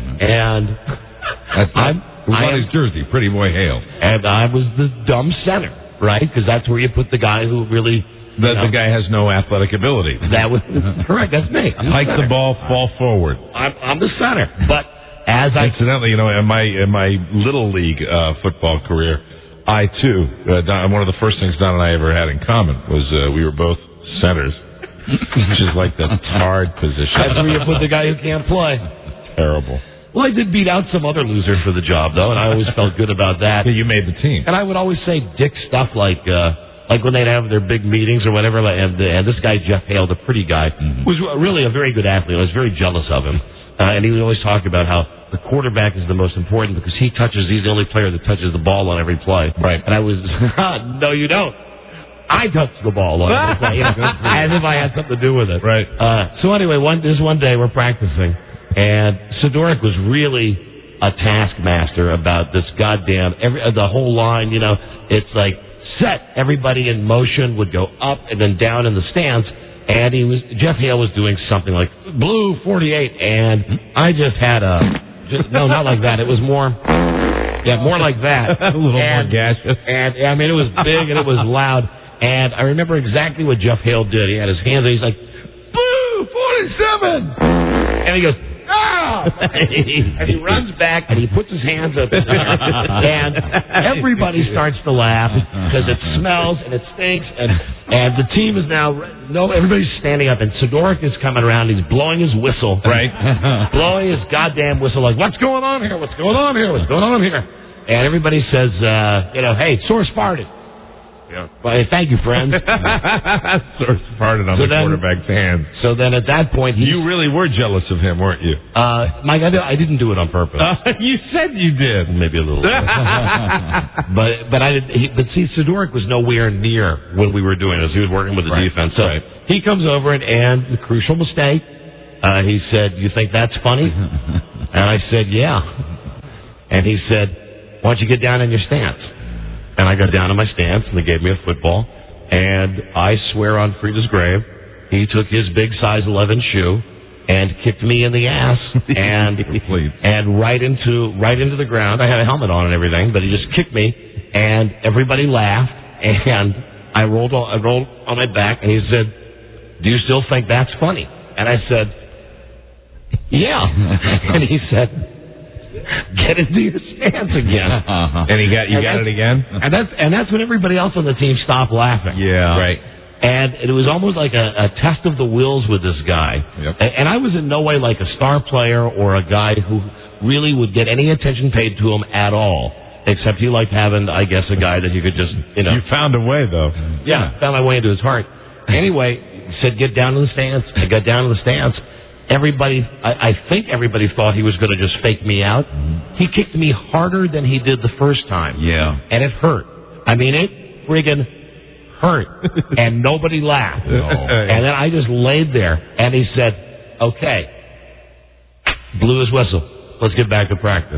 and That's I'm Who's I on am, his jersey? Pretty boy Hale. and I was the dumb center, right? Because that's where you put the guy who really The, you know, the guy has no athletic ability. that was correct. That's me. I'm Hike the center. ball, fall forward. I'm, I'm the center, but as I Incidentally, you know, in my in my little league uh, football career, I too, uh, Don, one of the first things Don and I ever had in common was uh, we were both centers, which is like the hard position. that's where you put the guy who can't play. Terrible. Well, I did beat out some other losers for the job, though, and I always felt good about that. Yeah, you made the team. And I would always say dick stuff like, uh, like when they'd have their big meetings or whatever, like, and, and this guy, Jeff Hale, the pretty guy, Mm-hmm. was really a very good athlete. I was very jealous of him. Uh, and he would always talk about how the quarterback is the most important because he touches, he's the only player that touches the ball on every play. Right. And I was, no, you don't. I touch the ball on every play, you know, as if I had something to do with it. Right. Uh, so anyway, one, this one day we're practicing, and Sidorik was really a taskmaster about this goddamn, every, uh, the whole line, you know, it's like set, everybody in motion would go up and then down in the stands, and he was, Jeff Hale was doing something like blue forty-eight, and I just had a, just, no, not like that, it was more, yeah, more like that. A little and, more gaseous. And, I mean, it was big and it was loud, and I remember exactly what Jeff Hale did. He had his hands, and he's like, boo, forty-seven, and he goes, ah! And he runs back and he puts his hands up in the air, and everybody starts to laugh because it smells and it stinks, and and the team is now no everybody's standing up, and Sidorik is coming around. He's blowing his whistle, Right. blowing his goddamn whistle, like, what's going on here? What's going on here? What's going on here? And everybody says, uh, you know, hey, source farted. Yeah. Well, hey, thank you, friends. Sort of farted on So the then- quarterback's hands. So then at that point, he, You really were jealous of him, weren't you? uh, Mike, I, did, I didn't do it on purpose. you said you did. Maybe a little. but but I did. He, but see, Sidorik was nowhere near when we were doing this. He was working with the Right, defense. So right. he comes over and, and the crucial mistake. Uh, he said, "You think that's funny?" And I said, "Yeah." And he said, "Why don't you get down in your stance?" And I got down in my stance, and they gave me a football. And I swear on Frida's grave, he took his big size eleven shoe and kicked me in the ass and Please. and right into right into the ground. I had a helmet on and everything, but he just kicked me, and everybody laughed. And I rolled on, I rolled on my back, and he said, "Do you still think that's funny?" And I said, "Yeah." And he said, "Get into your stance again." Uh-huh. And he got you And got that's- it again? And that's and that's when everybody else on the team stopped laughing. Yeah. Right. And it was almost like a, a test of the wills with this guy. Yep. A- And I was in no way like a star player or a guy who really would get any attention paid to him at all. Except he liked having, I guess, a guy that he could just, you know. You found a way, though. Yeah, found my way into his heart. Anyway, said get down to the stance. I got down to the stance. Everybody, I, I think everybody thought he was going to just fake me out. Mm-hmm. He kicked me harder than he did the first time. Yeah. And it hurt. I mean, it friggin' hurt. And nobody laughed. No. And then I just laid there. And he said, okay. Blew his whistle. let's get back to practice.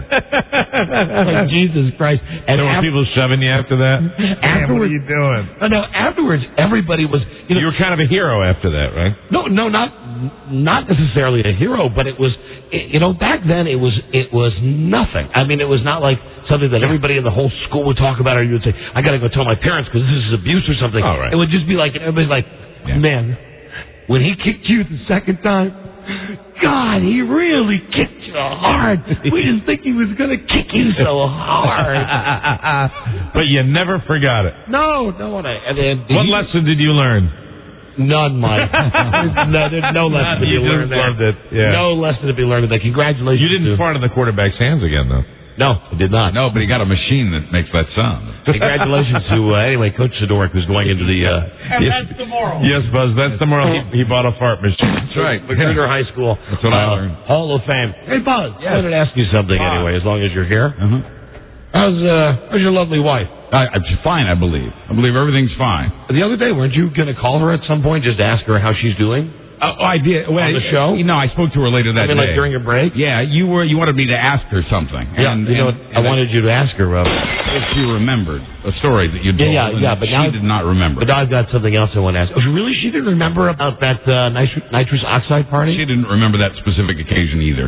Like, Jesus Christ. And there were af- people shoving you after that? Man, what are you doing? Oh, no, afterwards, everybody was... You know, you were kind of a hero after that, right? No, no, not not necessarily a hero, but it was... It, you know, back then, it was it was nothing. I mean, it was not like something that everybody in the whole school would talk about, or you would say, I got to go tell my parents because this is abuse or something. Oh, right. It would just be like, everybody's like, yeah. man, when he kicked you the second time, God, he really kicked you hard. We didn't think he was going to kick you so hard. But you never forgot it. No, no. And, I, and then what he, lesson did you learn? None, Mike. no, there's no lesson to be you learned just there. loved it. Yeah. No lesson to be learned there. Congratulations. You didn't fart in the quarterback's hands again, though. No, I did not. No, but he got a machine that makes that sound. Congratulations to, uh, anyway, Coach Sidoric, who's going into the... Uh, and yes, that's the moral. Yes, Buzz, that's the moral. He, he bought a fart machine. That's right. Junior high school. That's what uh, I learned. Hall of Fame. Hey, Buzz, yes. I wanted to ask you something Buzz. anyway, as long as you're here. Uh-huh. How's, uh, how's your lovely wife? I, I'm fine, I believe. I believe everything's fine. The other day, weren't you going to call her at some point just to ask her how she's doing? Uh, oh, I did. Well, On the show? No, I spoke to her later that I mean, day. like during a break? Yeah, you were. You wanted me to ask her something. Yeah, and, you know, and, I and wanted you to ask her about if she remembered a story that you told. Yeah, yeah, yeah, but she now, did not remember. But now I've got something else I want to ask. Oh, really? She didn't remember about that uh, nitrous, nitrous oxide party? She didn't remember that specific occasion either.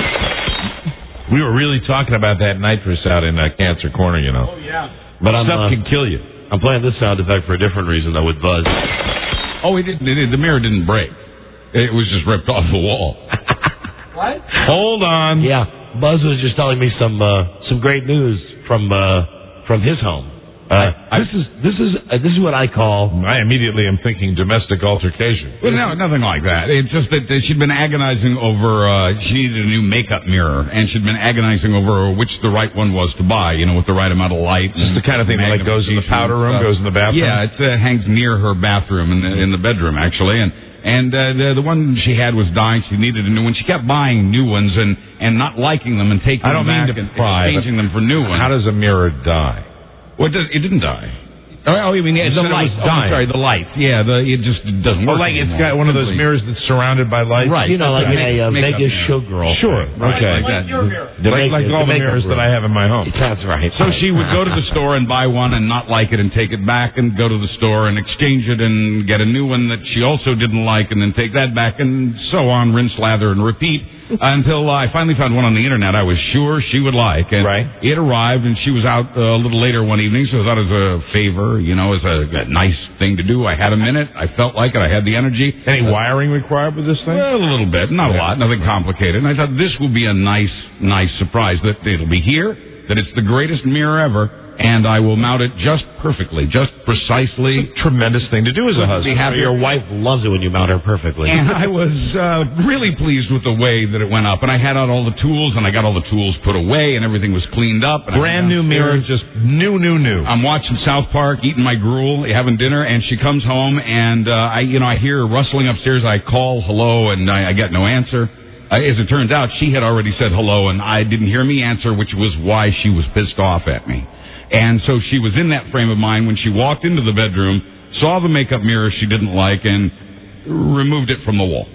We were really talking about that nitrous out in uh, Cancer Corner, you know. Oh, yeah. But I'm, Stuff uh, can kill you. I'm playing this sound effect for a different reason, though, with Buzz. Oh, it didn't. It, did- the mirror didn't break. It was just ripped off the wall. What? Hold on. Yeah, Buzz was just telling me some uh, some great news from uh, from his home. Uh, I, this is this is uh, this is what I call. I immediately am thinking domestic altercation. Well, no, nothing like that. It's just that uh, she'd been agonizing over. Uh, she needed a new makeup mirror, and she'd been agonizing over which the right one was to buy. You know, with the right amount of light. This is the kind of thing that like goes in the powder room, goes in the bathroom. Yeah, it uh, hangs near her bathroom in the in the bedroom actually, and. And uh, the, the one she had was dying. She needed a new one. She kept buying new ones and, and not liking them and taking I don't them mean back to and pry, exchanging them for new ones. How does a mirror die? Well, it, does, it didn't die. Oh, you mean You the said it light? was Oh, dying. sorry, the light. Yeah, the it just doesn't Well, work. like it's anymore. got one of those Simply- mirrors that's surrounded by lights. Right. You know, like Right. in a uh, Makeup Vegas mirror. showgirl. Sure. thing. Okay. Like that. your mirror. The Like, make- like all the makeup mirrors room. that I have in my home. That's right. So she would go to the store and buy one and not like it and take it back and go to the store and exchange it and get a new one that she also didn't like and then take that back and so on, rinse, lather, and repeat until I finally found one on the internet I was sure she would like. And Right. it arrived and she was out uh, a little later one evening, so I thought as a favor, you know, as a, a nice thing to do. I had a minute. I felt like it. I had the energy. Any wiring required with this thing? Well, a little bit, not a lot, nothing complicated. And I thought this will be a nice, nice surprise that it'll be here, that it's the greatest mirror ever, and I will mount it just perfectly, just precisely. Tremendous thing to do as a husband. Happy. Your wife loves it when you mount her perfectly. And I was uh, really pleased with the way that it went up. And I had out all the tools, and I got all the tools put away, and everything was cleaned up. And I Brand new went mirror, downstairs. just new, new, new. I'm watching South Park, eating my gruel, having dinner, and she comes home, and uh, I, you know, I hear her rustling upstairs. I call hello, and I, I get no answer. Uh, as it turns out, she had already said hello, and I didn't hear me answer, which was why she was pissed off at me. And so she was in that frame of mind when she walked into the bedroom, saw the makeup mirror she didn't like, and removed it from the wall.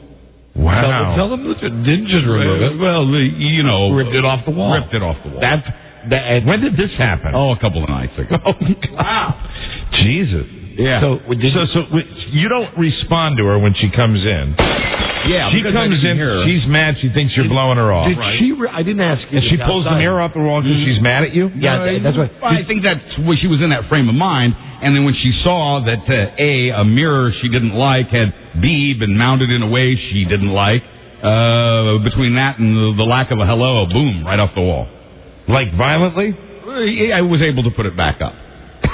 Wow. Tell them that you didn't just remove it. Well, the, you know, Ripped it off the wall. Ripped it off the wall. That, that, When did this happen? Oh, a couple of nights ago. Wow. Jesus. Yeah. So, so, so w- you don't respond to her when she comes in. Yeah, She because I comes in, didn't hear her. she's mad, she thinks you're blowing her off. Did she? Re- I didn't ask you. And she this pulls the outside. mirror off the wall because she's mad at you? Yeah, that- that's right. I think that's when she was in that frame of mind, and then when she saw that uh, A, a mirror she didn't like had B, been mounted in a way she didn't like, uh, between that and the, the lack of a hello, boom, right off the wall. Like violently? Uh, I was able to put it back up.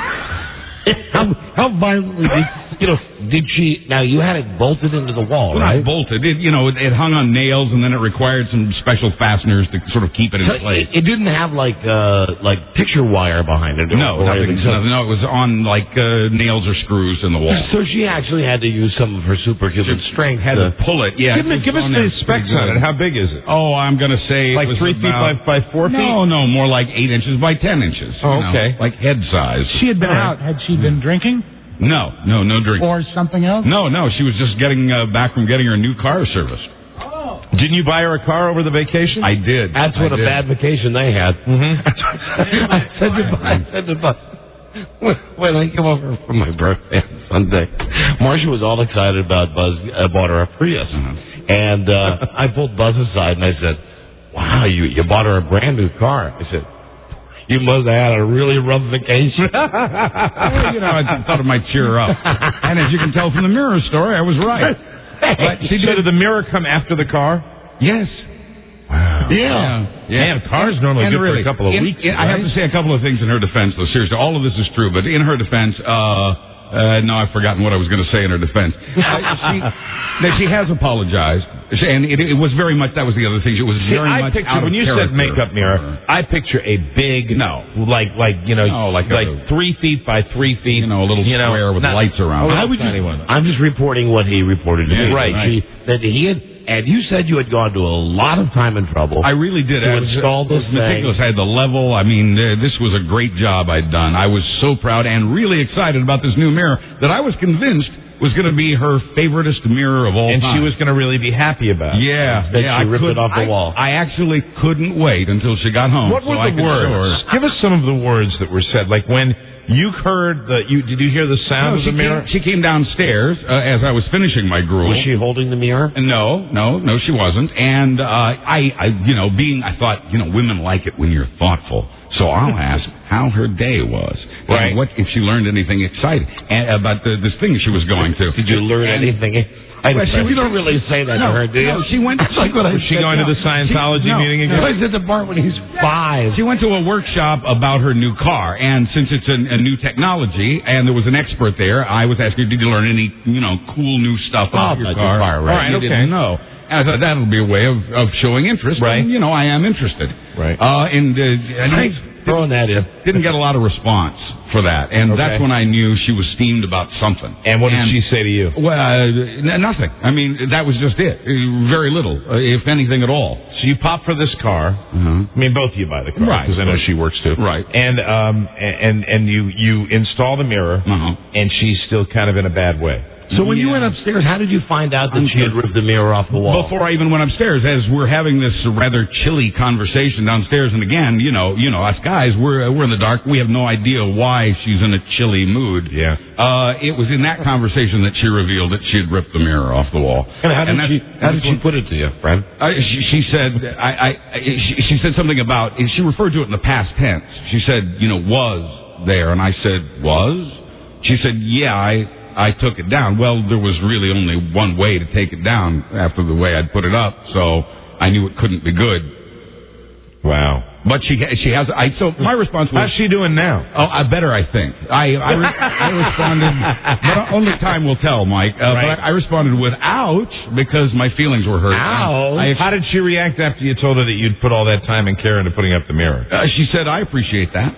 how, how violently did you know? Did she? Now you had it bolted into the wall, Well, right? not bolted. It, you know, it, it hung on nails, and then it required some special fasteners to sort of keep it in So place. it, it didn't have like uh like picture wire behind it. or- No, or nothing, anything. So, nothing. No, it was on like uh, nails or screws in the wall. so she actually had to use some of her superhuman strength. Had to, to pull it. Yeah, give me, it was give us on the there specs pretty on good. it. How big is it? Oh, I'm going to say Like it was three feet by, about, by four feet? No, no, more like eight inches by ten inches. Oh, you know, okay. like head size. She had been out. Had she been drinking No, no, no drink. or something else? No, no, she was just getting uh, back from getting her new car serviced. Oh. Didn't you buy her a car over the vacation? I did. That's what I a did. bad vacation they had. Mm-hmm. I said to I said to Buzz, when I came over for my birthday on Sunday, Marcia was all excited about Buzz. I bought her a Prius. Uh-huh. And uh, I pulled Buzz aside and I said, wow, you, you bought her a brand new car. I said, you must have had a really rough vacation. Well, you know, I thought it might cheer her up. And as you can tell from the mirror story, I was right. But See, so did the mirror come after the car? Yes. Wow. Yeah. yeah. Man, cars normally And good really, for a couple of in, weeks. in, I have right? to say a couple of things in her defense, though. Seriously, all of this is true, but in her defense, uh, uh, no, I've forgotten what I was going to say in her defense. Uh, she, that she has apologized. She, and it, it was very much, that was the other thing. It was See, very I much picture, out of when you character. said makeup mirror, I picture a big, No. like, like you know, No, like like a- three feet by three feet. You know, a little you know, square with not- lights around. Oh, I I would would just, one. I'm just reporting what he reported to Yeah, me. right. He, that he had, and you said you had gone to a lot of time and trouble. I really did. To I was, install this was meticulous. thing. I had the level. I mean, uh, this was a great job I'd done. I was so proud and really excited about this new mirror that I was convinced was going to be her favoriteest mirror of all And time. she was going to really be happy about it. Yeah, That yeah. she I ripped could, it off the I, wall. I actually couldn't wait until she got home. What so were I the could show her. words? Give us some of the words that were said. Like when you heard the, you did you hear the sound No, of she the mirror? Came, she came downstairs uh, as I was finishing my gruel. Was she holding the mirror? No, no, no, she wasn't. And uh, I, I, you know, being, I thought, you know, women like it when you're thoughtful. So I'll ask how her day was. Right. And what if she learned anything exciting and about the, this thing she was going to? Did you learn And- anything? I, Well, she- you don't really say that No, to her, do you? no, she went. That's like what I Was she said, going to no. the Scientology She- no, meeting no. again? I said the part when he's five. She went to a workshop about her new car, and since it's a, a new technology, and there was an expert there, I was asking her, did you learn any, you know, cool new stuff about your about your car? car, right. All right, You okay. didn't know. And I thought that'll be a way of, of showing interest. Right. And, you know, I am interested. Right. Uh, and uh, and I Throwing that in. didn't get a lot of response for that, and Okay. that's when I knew she was steamed about something. And what did she say to you? Well, uh, n- nothing. I mean, that was just it. Uh, Very little, uh, if anything at all. So you pop for this car. Uh-huh. I mean, both of you buy the car Right. because I know she works too. Right. And um and and you you install the mirror, Uh-huh. and she's still kind of in a bad way. So when you Yeah. went upstairs, how did you find out that I'm she had good. ripped the mirror off the wall? Before I even went upstairs, as we're having this rather chilly conversation downstairs, and again, you know, you know, us guys, we're we're in the dark. We have no idea why she's in a chilly mood. Yeah. Uh, it was in that conversation that she revealed that she had ripped the mirror off the wall. And how did that's- she? How did that's she put it to you, friend? Uh, she, she said, I, I, I she, she said something about, she referred to it in the past tense. She said, you know, was there. And I said, was? She said, yeah, I, I took it down. Well, there was really only one way to take it down after the way I'd put it up. So I knew it couldn't be good. Wow. But she, she has, I, so my response was, How's she doing now? oh, I better, I think. I, I, re- I responded, but only time will tell, Mike. Uh, Right. But I, I responded with, ouch, because my feelings were hurt. Ouch. I, How did she react after you told her that you'd put all that time and care into putting up the mirror? Uh, she said, I appreciate that.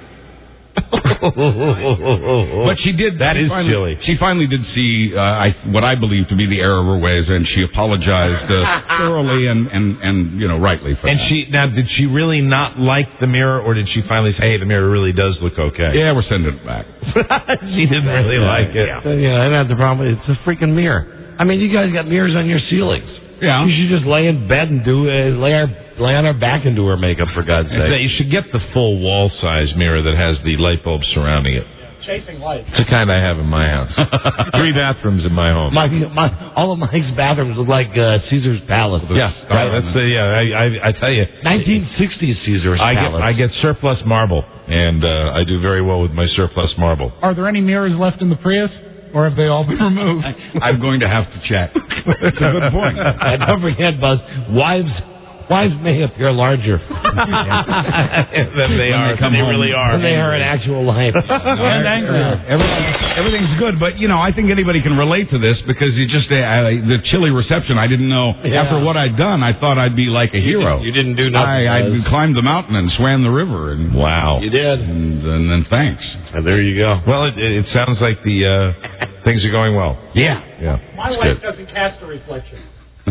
But she did. That she is finally, chilly. She finally did see uh, I, what I believe to be the error of her ways, and she apologized uh, thoroughly and, and, and, you know, rightly for And that. she now did she really not like the mirror, or did she finally say, "Hey, the mirror really does look okay"? Yeah, we're sending it back. She didn't really Yeah, like it. Yeah, yeah, I don't have the problem. It's a freaking mirror. I mean, you guys got mirrors on your ceilings. Yeah. You should just lay in bed and do uh, lay our lay on our back and do our makeup, for God's That sake. you should get the full wall size mirror that has the light bulb surrounding it. Chasing lights. It's the kind I have in my house. Three bathrooms in my home. My, my, all of Mike's bathrooms look like uh, Caesar's Palace. Yeah, right. That's the yeah. I I, I tell you, nineteen sixties Caesar's I get Palace. I get surplus marble, and uh, I do very well with my surplus marble. Are there any mirrors left in the Prius, or have they all been removed? I'm going to have to check. That's a good point. And don't forget, Buzz, wives wives may appear larger Than they are. come They home. really are. than they are in actual life. And angrier. Everything, everything's good, but you know, I think anybody can relate to this because you just uh, I, the chilly reception. I didn't know Yeah. after what I'd done. I thought I'd be like a hero. You didn't do nothing. I, I Buzz. climbed the mountain and swam the river, and Wow. You did. and, and then thanks. And there you go. Well, it, it sounds like the uh, things are going well. Yeah. Yeah. My It's wife good. doesn't cast a reflection.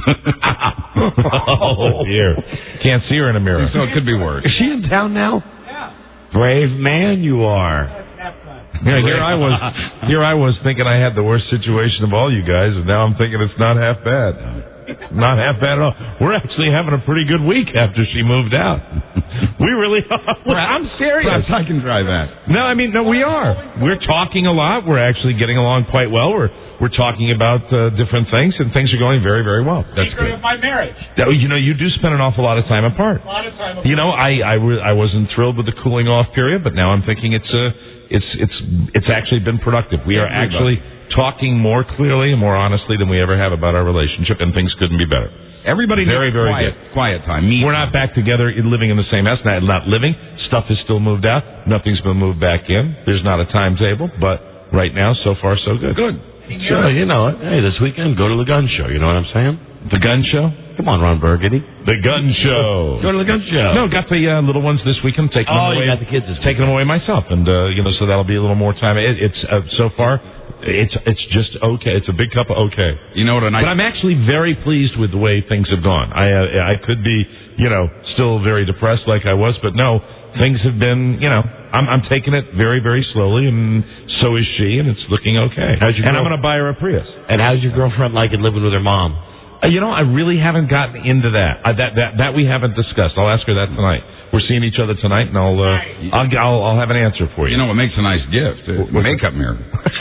Oh dear. Can't see her in a mirror. So it could be worse. Is she in town now? Yeah. Brave man you are. That's half time. Yeah, here I was. Here I was thinking I had the worst situation of all you guys, and now I'm thinking it's not half bad. Not half bad at all. We're actually having a pretty good week after she moved out. We really are. Look, I'm serious. Perhaps I can try that. No, I mean, no, we are. We're talking a lot. We're actually getting along quite well. We're we're talking about uh, different things, and things are going very, very well. That's good. Of my marriage. You know, you do spend an awful lot of time apart. A lot of time apart. You know, I I, re- I wasn't thrilled with the cooling off period, but now I'm thinking it's a it's it's it's actually been productive. We are actually talking more clearly and more honestly than we ever have about our relationship, and things couldn't be better. Everybody very, needs very quiet, good. quiet time. Me We're not back together living in the same house. Not, not living. Stuff is still moved out. Nothing's been moved back in. There's not a timetable, but right now, so far, so good. Good. Sure, you know it. Hey, this weekend, go to the gun show. You know what I'm saying? The gun show? Come on, Ron Burgundy. The gun show. Go to the gun show. No, got the uh, little ones this weekend. Taking Oh, them away. you got the kids this Taking them away myself, and uh, you know, so that'll be a little more time. It, it's uh, so far. It's it's just okay. It's a big cup of okay. You know what? A nice but I'm actually very pleased with the way things have gone. I uh, I could be, you know, still very depressed like I was, but no, things have been, you know, I'm I'm taking it very, very slowly, and so is she, and it's looking okay. How's your and girl- I'm going to buy her a Prius. And how's your girlfriend like it living with her mom? Uh, you know, I really haven't gotten into that. Uh, that that that we haven't discussed. I'll ask her that tonight. We're seeing each other tonight, and I'll uh, I'll, I'll I'll have an answer for you. You know what makes a nice gift? A makeup mirror.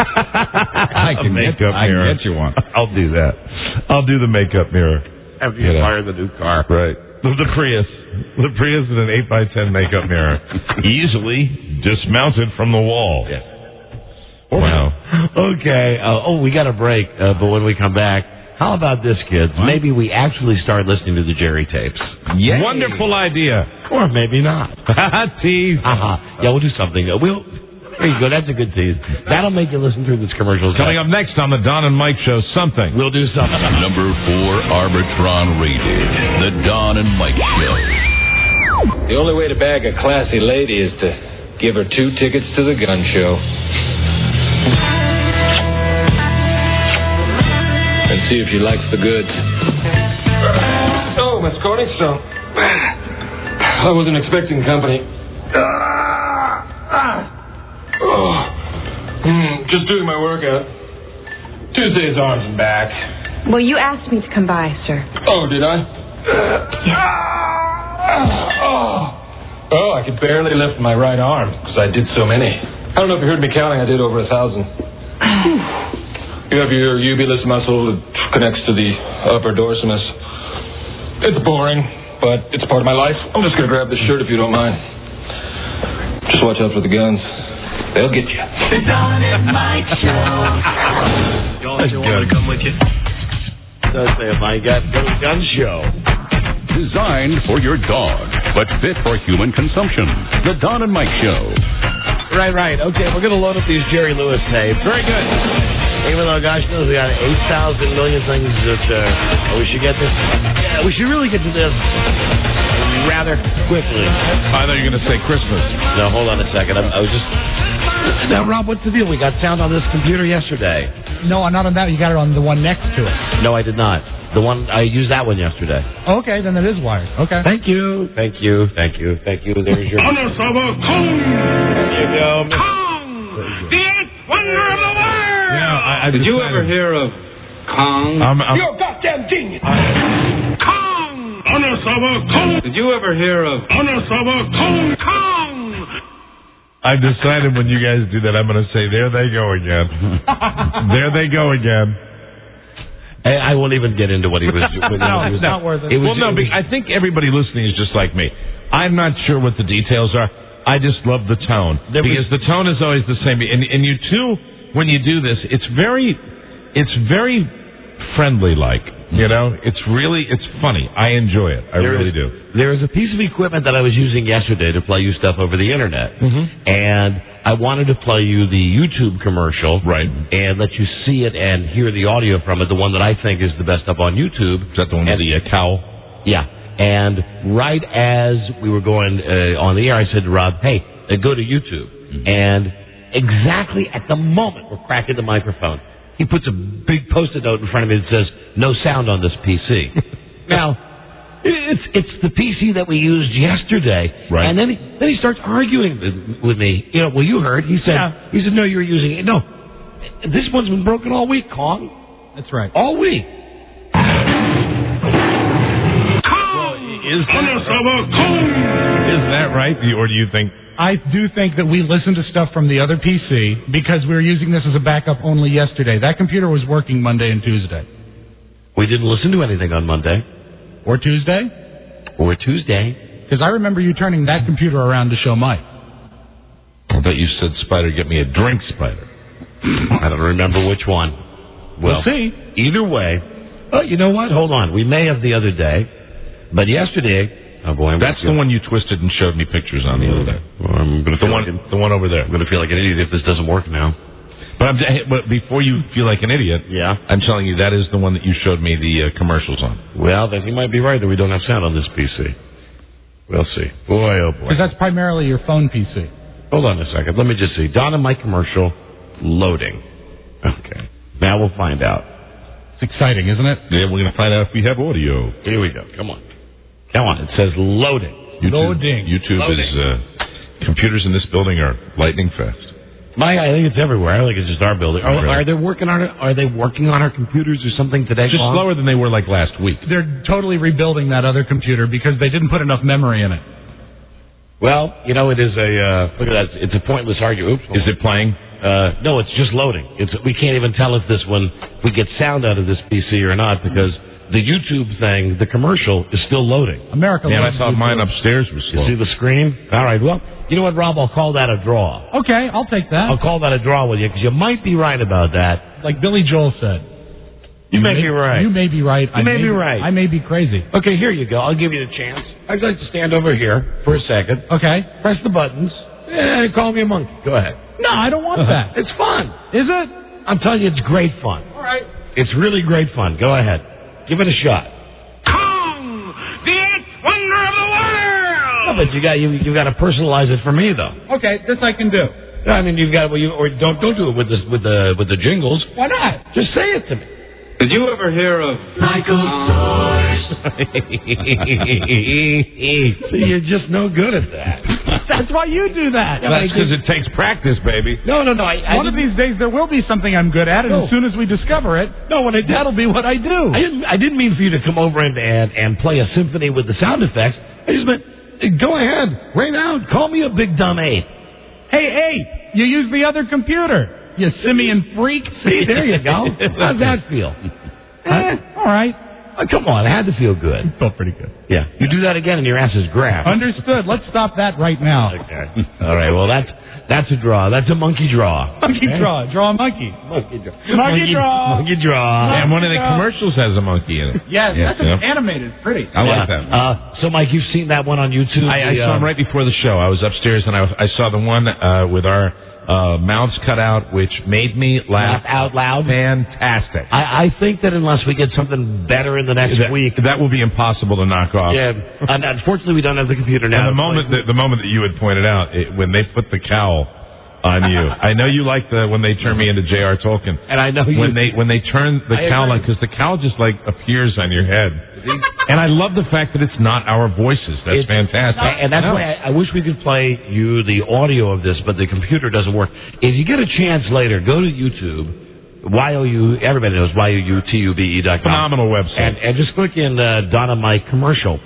I can makeup get, I mirror. can get you one. I'll do that. I'll do the makeup mirror. After you know. fire the new car. Right. The, the Prius. The Prius is an eight by ten makeup mirror. Easily dismounted from the wall. Yeah. Wow. Okay. Uh, oh, we got a break, uh, but when we come back, how about this, kids? What? Maybe we actually start listening to the Jerry tapes. Yay. Wonderful idea. Or maybe not. Tease. Uh-huh. Yeah, we'll do something. Uh, we'll... There you go. That's a good tease. That'll make you listen through this commercial. Coming up next on the Don and Mike Show, something. We'll do something. Number four Arbitron rated. The Don and Mike Show. The only way to bag a classy lady is to give her two tickets to the gun show. And see if she likes the goods. Oh, Miss Corningstone. I wasn't expecting company. Oh, mm, just doing my workout. Tuesday's arms and back. Well, you asked me to come by, sir. Oh, did I? Yes. Oh, oh I could barely lift my right arm because I did so many. I don't know if you heard me counting. I did over a thousand. You have your ubulus muscle that connects to the upper dorsimus. It's boring, but it's part of my life. I'm just going to grab this shirt if you don't mind. Just watch out for the guns. They'll get you. The Don and Mike Show. Don't you want to come with you? Does say, my God, go to the gun show. Designed for your dog, but fit for human consumption. The Don and Mike Show. Right, right. Okay, we're going to load up these Jerry Lewis tapes. Very good. Even though, gosh knows, we got eight thousand million things that uh, we should get this. Yeah, we should really get to this rather quickly. I thought you were going to say Christmas. No, hold on a second. I'm, I was just... Now, Rob, what's the deal? We got sound on this computer yesterday. No, not on that. You got it on the one next to it. No, I did not. The one, I used that one yesterday. Okay, then it is wired. Okay. Thank you. Thank you. Thank you. Thank you. There's your... Honor Saba Kong! There you go. Kong! The eighth wonder of the world! Yeah, I, I Did you ever hear of Kong? I'm, I'm, You're a goddamn genius! Kong! Honor Saba Kong! Did you ever hear of Honor Saba Kong! Kong! I've decided when you guys do that, I'm going to say, there they go again. There they go again. I, I won't even get into what he was doing. No, it's not worth it. it was, well, no, it was, I think everybody listening is just like me. I'm not sure what the details are. I just love the tone. There was- because the tone is always the same. And, and you, too, when you do this, it's very, it's very friendly-like. You know, it's really, it's funny. I enjoy it. I There really is- do. There is a piece of equipment that I was using yesterday to play you stuff over the internet. Mm-hmm. And I wanted to play you the YouTube commercial. Right. And let you see it and hear the audio from it, the one that I think is the best up on YouTube. Is that the one with And- the uh, cow? Yeah. And right as we were going uh, on the air, I said to Rob, hey, uh, go to YouTube. Mm-hmm. And exactly at the moment we're cracking the microphone, he puts a big Post-it note in front of me that says, no sound on this P C. Now, it's it's the P C that we used yesterday. Right. And then he, then he starts arguing with, with me. You know, well, you heard. He said, Yeah. he said, no, you were using it. No, this one's been broken all week, Kong. That's right. All week. Is that, is that right? Or do you think... I do think that we listened to stuff from the other P C because we were using this as a backup only yesterday. That computer was working Monday and Tuesday. We didn't listen to anything on Monday. Or Tuesday? Or Tuesday. Because I remember you turning that computer around to show Mike. I thought you said, Spider, get me a drink, Spider. I don't remember which one. Well, We'll see. Either way. Oh, you know what? Hold on. We may have the other day. But yesterday... Oh, boy. I'm That's the one you twisted and showed me pictures on the other day. Well, I'm gonna the, feel one, like an, the one over there. I'm going to feel like an idiot if this doesn't work now. But, I'm, but before you feel like an idiot, yeah, I'm telling you that is the one that you showed me the uh, commercials on. Well, then he might be right that we don't have sound on this P C. We'll see. Boy, oh boy. Because that's primarily your phone P C. Hold on a second. Let me just see. Don and Mike commercial loading. Okay. Now we'll find out. It's exciting, isn't it? Yeah, we're going to find out if we have audio. Here we go. Come on. Come on. It says loading. YouTube, Loading. YouTube Loading. is, uh, computers in this building are lightning fast. Mike, I think it's everywhere. I don't think it's just our building. Are, are they working on it? Are they working on our computers or something today? Just Paul? slower than they were like last week. They're totally rebuilding that other computer because they didn't put enough memory in it. Well, you know, it is a, uh, look at that. It's a pointless argument. Oops. Is it playing? Uh, no, it's just loading. It's, we can't even tell if this one, if we get sound out of this P C or not because the YouTube thing, the commercial, is still loading. America Yeah, I loves thought YouTube. mine upstairs was slow. You see the screen? All right, well, you know what, Rob? I'll call that a draw. Okay, I'll take that. I'll call that a draw with you because you might be right about that. Like Billy Joel said. You, may, be right. You may be right. You I may be right. I may be crazy. Okay, here you go. I'll give you the chance. I'd like to stand over here for a second. Okay. Press the buttons. And call me a monkey. Go ahead. No, I don't want that. It's fun. Is it? I'm telling you, it's great fun. All right. It's really great fun. Go ahead. Give it a shot. Kong, the eighth wonder of the world. No, but you got you you got to personalize it for me though. Okay, this I can do. I mean, you've got well, you or don't don't do it with the with the with the jingles. Why not? Just say it to me. Did you ever hear of Michael Stores? See, you're just no good at that. That's why you do that. That's because it takes practice, baby. No, no, no. I, I One of didn't- these days there will be something I'm good at, and No. as soon as we discover it, No, when I did, that'll be what I do. I didn't. I didn't mean for you to come over and and, and play a symphony with the sound effects. I just meant, go ahead, right now, call me a big dumb ape. Hey, ape, you use the other computer, you simian freak. See, there you go. How's that feel? Eh, all right. Oh, come on, it had to feel good. Felt pretty good. Yeah, you do that again, and your ass is grabbed. Understood. Let's stop that right now. Okay. All right. Well, that's that's a draw. That's a monkey draw. Monkey Okay? draw. Draw a monkey. Monkey draw. Monkey draw. Monkey draw. And one of the Yeah. commercials has a monkey in it. Yes, Yeah, that's yeah. animated. Pretty. I like Yeah. that. Uh, so, Mike, you've seen that one on YouTube? I, I the, saw uh, him right before the show. I was upstairs and I, I saw the one uh, with our uh, mouths cut out, which made me laugh Laugh out loud. Fantastic. I, I think that unless we get something better in the next that, week, that will be impossible to knock off. yeah. And unfortunately, we don't have the computer now. And the moment that the moment that you had pointed out, it, when they put the cowl on you, I know you like the when they turn me into J R. Tolkien, and I know you, when they when they turn the I cowl on, agree. because the cowl just like appears on your head. And I love the fact that it's not our voices. That's It's- fantastic. And that's No. why I, I wish we could play you the audio of this, but the computer doesn't work. If you get a chance later, go to YouTube, Y O U, everybody knows Y O U T U B E dot com. Phenomenal website. And, and just click in uh, Donna Mike commercial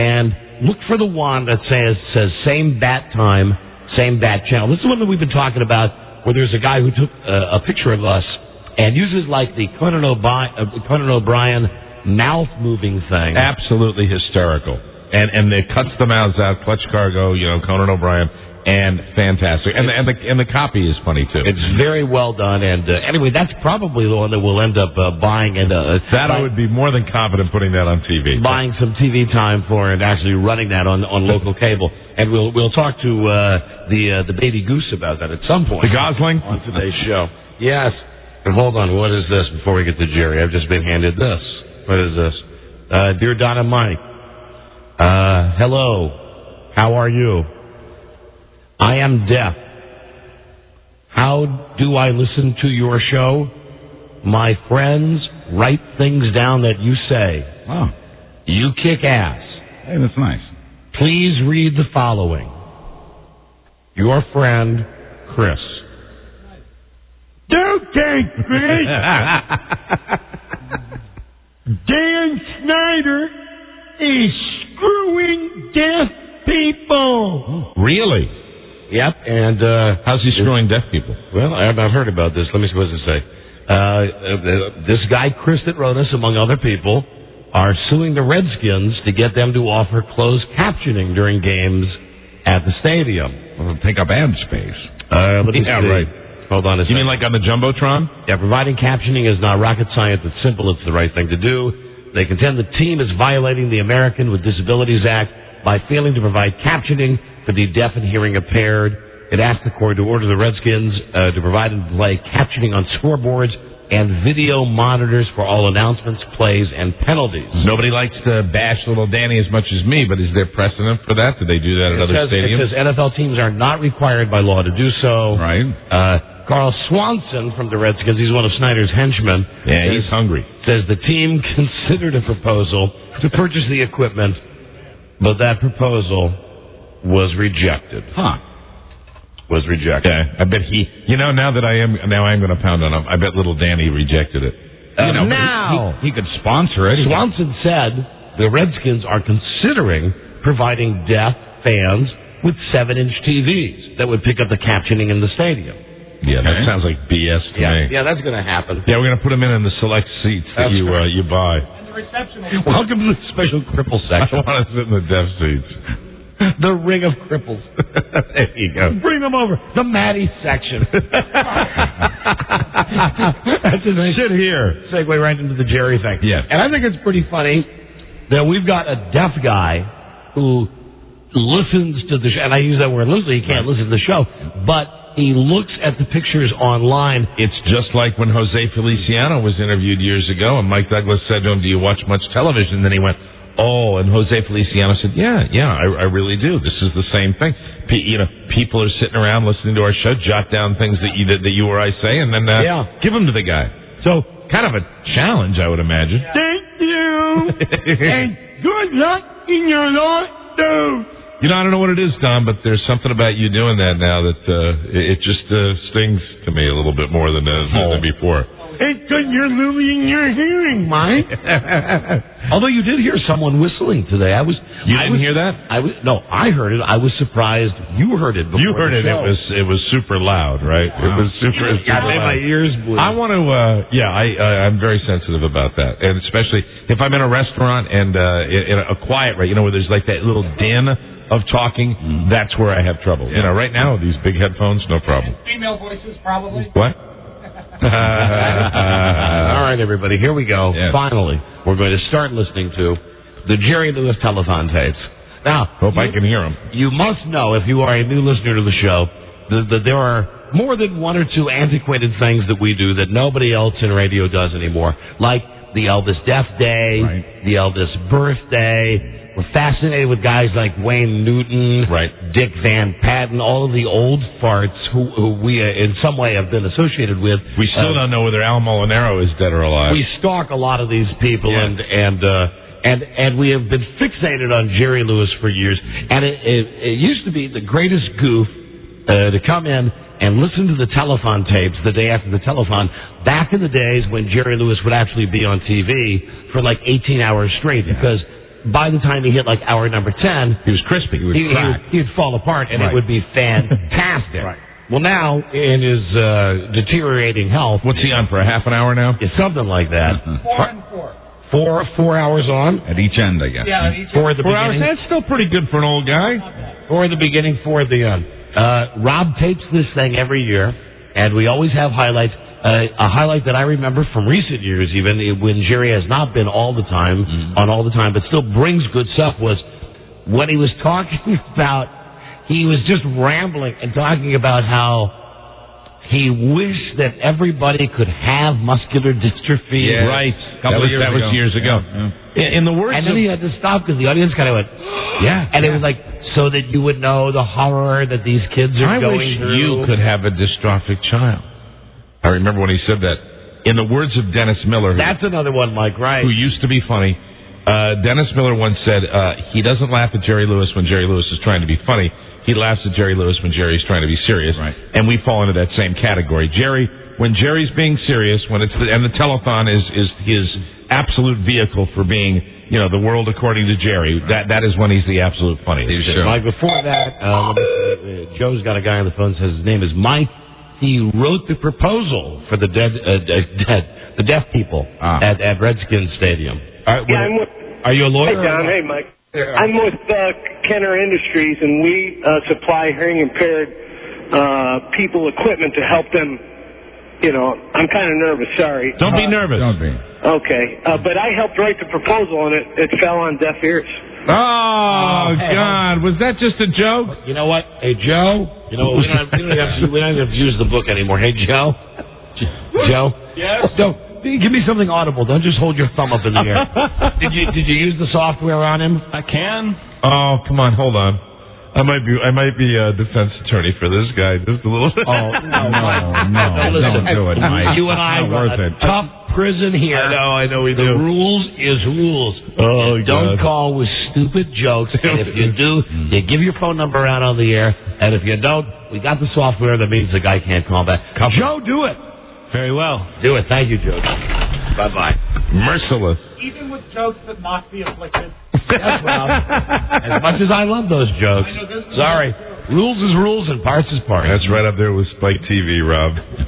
and look for the one that says says same bat time, same bat channel. This is one that we've been talking about where there's a guy who took uh, a picture of us and uses like the Conan O'Brien, uh, Conan O'Brien mouth moving thing. Absolutely hysterical. And and it cuts the mouths out, Clutch Cargo, you know, Conan O'Brien, and fantastic. And the, and the and the copy is funny too. It's very well done. And uh, anyway, that's probably the one that we'll end up uh, buying and uh, that buy, I would be more than confident putting that on T V. buying some T V time for and actually running that on on local cable. And we'll we'll talk to uh, the uh, the baby goose about that at some point. The Gosling on today's show. Yes. And hold on, what is this before we get to Jerry? I've just been handed this. What is this? Uh, Dear Donna Mike, uh, hello. How are you? I am deaf. How do I listen to your show? My friends write things down that you say. Oh. You kick ass. Hey, that's nice. Please read the following. Your friend, Chris. Don't take me. Dan Snyder is screwing deaf people. Really? Yep. And uh, how's he screwing deaf people? Well, I've not heard about this. Let me see what does it say. Uh, uh, this guy, Chris Ronas, among other people, are suing the Redskins to get them to offer closed captioning during games at the stadium. Well, it'll take up ad space. Uh, let me yeah, see. right. Hold on a second. You mean like on the Jumbotron? Yeah, providing captioning is not rocket science. It's simple. It's the right thing to do. They contend the team is violating the American with Disabilities Act by failing to provide captioning for the deaf and hearing impaired. It asked the court to order the Redskins uh, to provide and play captioning on scoreboards and video monitors for all announcements, plays, and penalties. Nobody likes to bash little Danny as much as me, but is there precedent for that? Do they do that at it other says, stadiums? It says N F L teams are not required by law to do so. Right. Uh, Carl Swanson from the Redskins, he's one of Snyder's henchmen. Yeah, he's hungry. Says the team considered a proposal to purchase the equipment, but that proposal was rejected. Huh. Was rejected. Yeah, I bet he. You know, now that I am, now I'm going to pound on him. I bet little Danny rejected it. Uh, you know, now he, he could sponsor it. Swanson said the Redskins are considering providing deaf fans with seven-inch T Vs that would pick up the captioning in the stadium. Yeah, that sounds like B S to yeah, me. Yeah, that's going to happen. Yeah, we're going to put them in in the select seats that That's you uh, right. you buy. And the reception. Welcome to the special cripple I section. want to sit in the deaf seats. The ring of cripples. There you go. Bring them over. The Maddie section. That's a nice Sit here. segue right into the Jerry thing. Yes. And I think it's pretty funny that we've got a deaf guy who listens to the show, and I use that word loosely, he can't listen to the show, but he looks at the pictures online. It's just like when Jose Feliciano was interviewed years ago, and Mike Douglas said to him, "Do you watch much television?" And then he went, "Oh," and Jose Feliciano said, "Yeah, yeah, I, I really do. This is the same thing. P- you know, people are sitting around listening to our show, jot down things that you that, that you or I say, and then uh, Yeah. give them to the guy." So, kind of a challenge, I would imagine. Thank you. And good luck in your lawsuit. You know, I don't know what it is, Don, but there's something about you doing that now that uh, it, it just uh, stings to me a little bit more than, uh, than before. It's because you're losing your hearing, Mike. Although you did hear someone whistling today. I was. You I didn't was, hear that? I was. No, I heard it. I was surprised you heard it. Before You heard the it. It show. was it was super loud, right? It was super. It super made loud. my ears bleed. I want to. Uh, yeah, I uh, I'm very sensitive about that, and especially if I'm in a restaurant and uh, in, in a quiet, right? You know, where there's like that little din of talking. Mm. That's where I have trouble. Yeah. You know, right now with these big headphones, no problem. Female voices, probably. What? All right, everybody, here we go. Yes. Finally, we're going to start listening to the Jerry Lewis telethon tapes. Now, hope you, I can hear them. You must know, if you are a new listener to the show, that, that there are more than one or two antiquated things that we do that nobody else in radio does anymore, like the Elvis Death Day, right. the Elvis Birthday. We're fascinated with guys like Wayne Newton, right. Dick Van Patten, all of the old farts who, who we uh, in some way have been associated with. We still uh, don't know whether Al Molinaro is dead or alive. We stalk a lot of these people, yeah. and and uh, and and we have been fixated on Jerry Lewis for years. And it, it, it used to be the greatest goof uh, to come in and listen to the telethon tapes the day after the telethon. Back in the days when Jerry Lewis would actually be on T V for like eighteen hours straight, yeah. because by the time he hit like hour number ten, he was crispy. He would he, crack. He would, he'd fall apart, and right. it would be fantastic. Right. Well, now in his uh, deteriorating health, what's he on for a half an hour now? It's something like that. Four and four. Four four hours on at each end, I guess. Yeah, at each four at the four beginning. Hours. That's still pretty good for an old guy. Four at the beginning, four at the end. Uh, Rob tapes this thing every year, and we always have highlights. Uh, a highlight that I remember from recent years, even when Jerry has not been all the time, mm-hmm. on all the time, but still brings good stuff, was when he was talking about, he was just rambling and talking about how he wished that everybody could have muscular dystrophy. Yeah, right. That was, that was years ago. Yeah, yeah. In the words and then of, he had to stop because the audience kind of went, yeah. And yeah. it was like, so that you would know the horror that these kids are I going wish through. You could have a dystrophic child. I remember when he said that. In the words of Dennis Miller. Who, That's another one, Mike, right? Who used to be funny. Uh, Dennis Miller once said uh, he doesn't laugh at Jerry Lewis when Jerry Lewis is trying to be funny. He laughs at Jerry Lewis when Jerry's trying to be serious. Right. And we fall into that same category. Jerry, when Jerry's being serious, when it's the, and the telethon is, is his absolute vehicle for being, you know, the world according to Jerry. That that is when he's the absolute funniest. Sure. Like before that, uh, let me see, uh, Joe's got a guy on the phone that says his name is Mike. He wrote the proposal for the dead, uh, dead the deaf people ah. at, at Redskins Stadium. All right, yeah, I'm with, are you a lawyer? Hey, Don. Hey, Mike. I'm with uh, Kenner Industries, and we uh, supply hearing impaired uh, people equipment to help them. You know, I'm kind of nervous. Sorry. Don't be uh, nervous. Don't be. Okay, uh, but I helped write the proposal, and it, it fell on deaf ears. Oh, oh hey, God! Was that just a joke? You know what? Hey, Joe. You know what? We don't have, we don't have, to, we don't have to use the book anymore. Hey, Joe. Joe. Yes. Joe. Give me something audible. Don't just hold your thumb up in the air. did you Did you use the software on him? I can. Oh, come on, hold on. I might be I might be a defense attorney for this guy. Just a little. Oh no no no! Don't do it, Mike. You and I run a tough prison here. I know, I know we the do. The rules is rules. Oh, don't God. call with stupid jokes. And if you do, you give your phone number out on the air. And if you don't, we got the software that means the guy can't call back. Come Joe, do it. Very well. Do it. Thank you, Joe. Bye bye. Merciless. Even with jokes that mock the afflicted. Yes, Rob. As much as I love those jokes. Sorry. Rules is rules and parts is parts. That's right up there with Spike T V, Rob.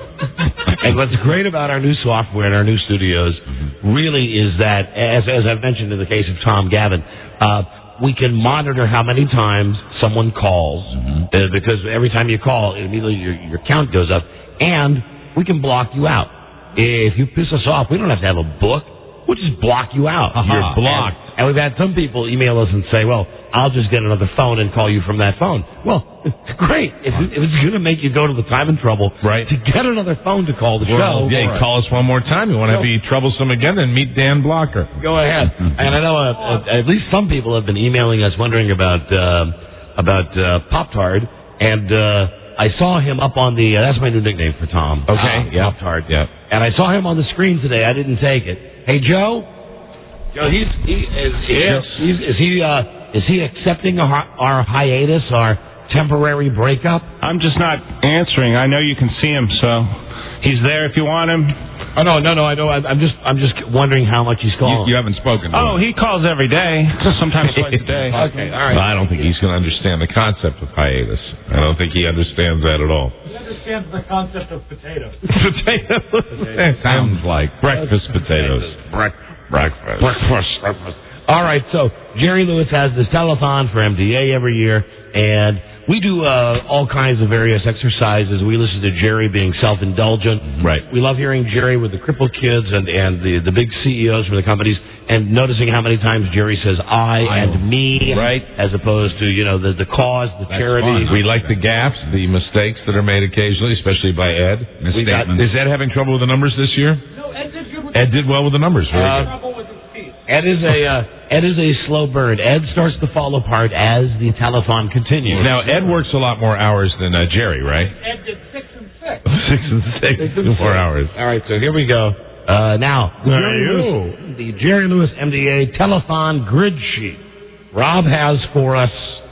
And what's great about our new software and our new studios really is that, as, as I've mentioned in the case of Tom Gavin, uh, we can monitor how many times someone calls, mm-hmm. uh, because every time you call, immediately your, your count goes up, and we can block you out. If you piss us off, we don't have to have a book. We'll just block you out. Uh-huh. You're blocked. And, and we've had some people email us and say, well, I'll just get another phone and call you from that phone. Well, great. If, if it's going to make you go to the time and trouble right. to get another phone to call the well, show. Yeah, right. Call us one more time. You want to be troublesome again, then meet Dan Blocker. Go ahead. And I know uh, at least some people have been emailing us wondering about uh, about uh, Pop-Tart. And uh, I saw him up on the, uh, that's my new nickname for Tom. Okay. Uh, yeah. Pop-Tart. Yeah. And I saw him on the screen today. I didn't take it. Hey, Joe. Joe, he's he is yes. he's, is he uh, is he accepting our, our hiatus, our temporary breakup? I'm just not answering. I know you can see him, so he's there if you want him. Oh no, no, no. I know. I'm just I'm just wondering how much he's calling. You, you haven't spoken to Oh, him. he calls every day, sometimes twice a day. Okay, all right. Well, I don't think he's going to understand the concept of hiatus. I don't think he understands that at all. He understands the concept of potatoes. Potatoes. It sounds like breakfast potatoes. Breakfast. Breakfast. Breakfast. Breakfast. All right, so Jerry Lewis has this telethon for M D A every year, and we do uh, all kinds of various exercises. We listen to Jerry being self-indulgent. Right. We love hearing Jerry with the crippled kids and, and the, the big C E Os from the companies, and noticing how many times Jerry says I, I and me, right, as opposed to, you know, the, the cause, the That's charities. Fun. We like the gaps, the mistakes that are made occasionally, especially by Ed. Got, is Ed having trouble with the numbers this year? No, Ed did good with Ed did well with the numbers. Very uh, good. trouble with his teeth. Ed is a uh, Ed is a slow bird. Ed starts to fall apart as the telethon continues. Now Ed works a lot more hours than uh, Jerry, right? Ed did six and six. six and six, six and more six. hours. All right, so here we go. Uh, now the Jerry, Lewis, the Jerry Lewis M D A telethon grid sheet. Rob has for us.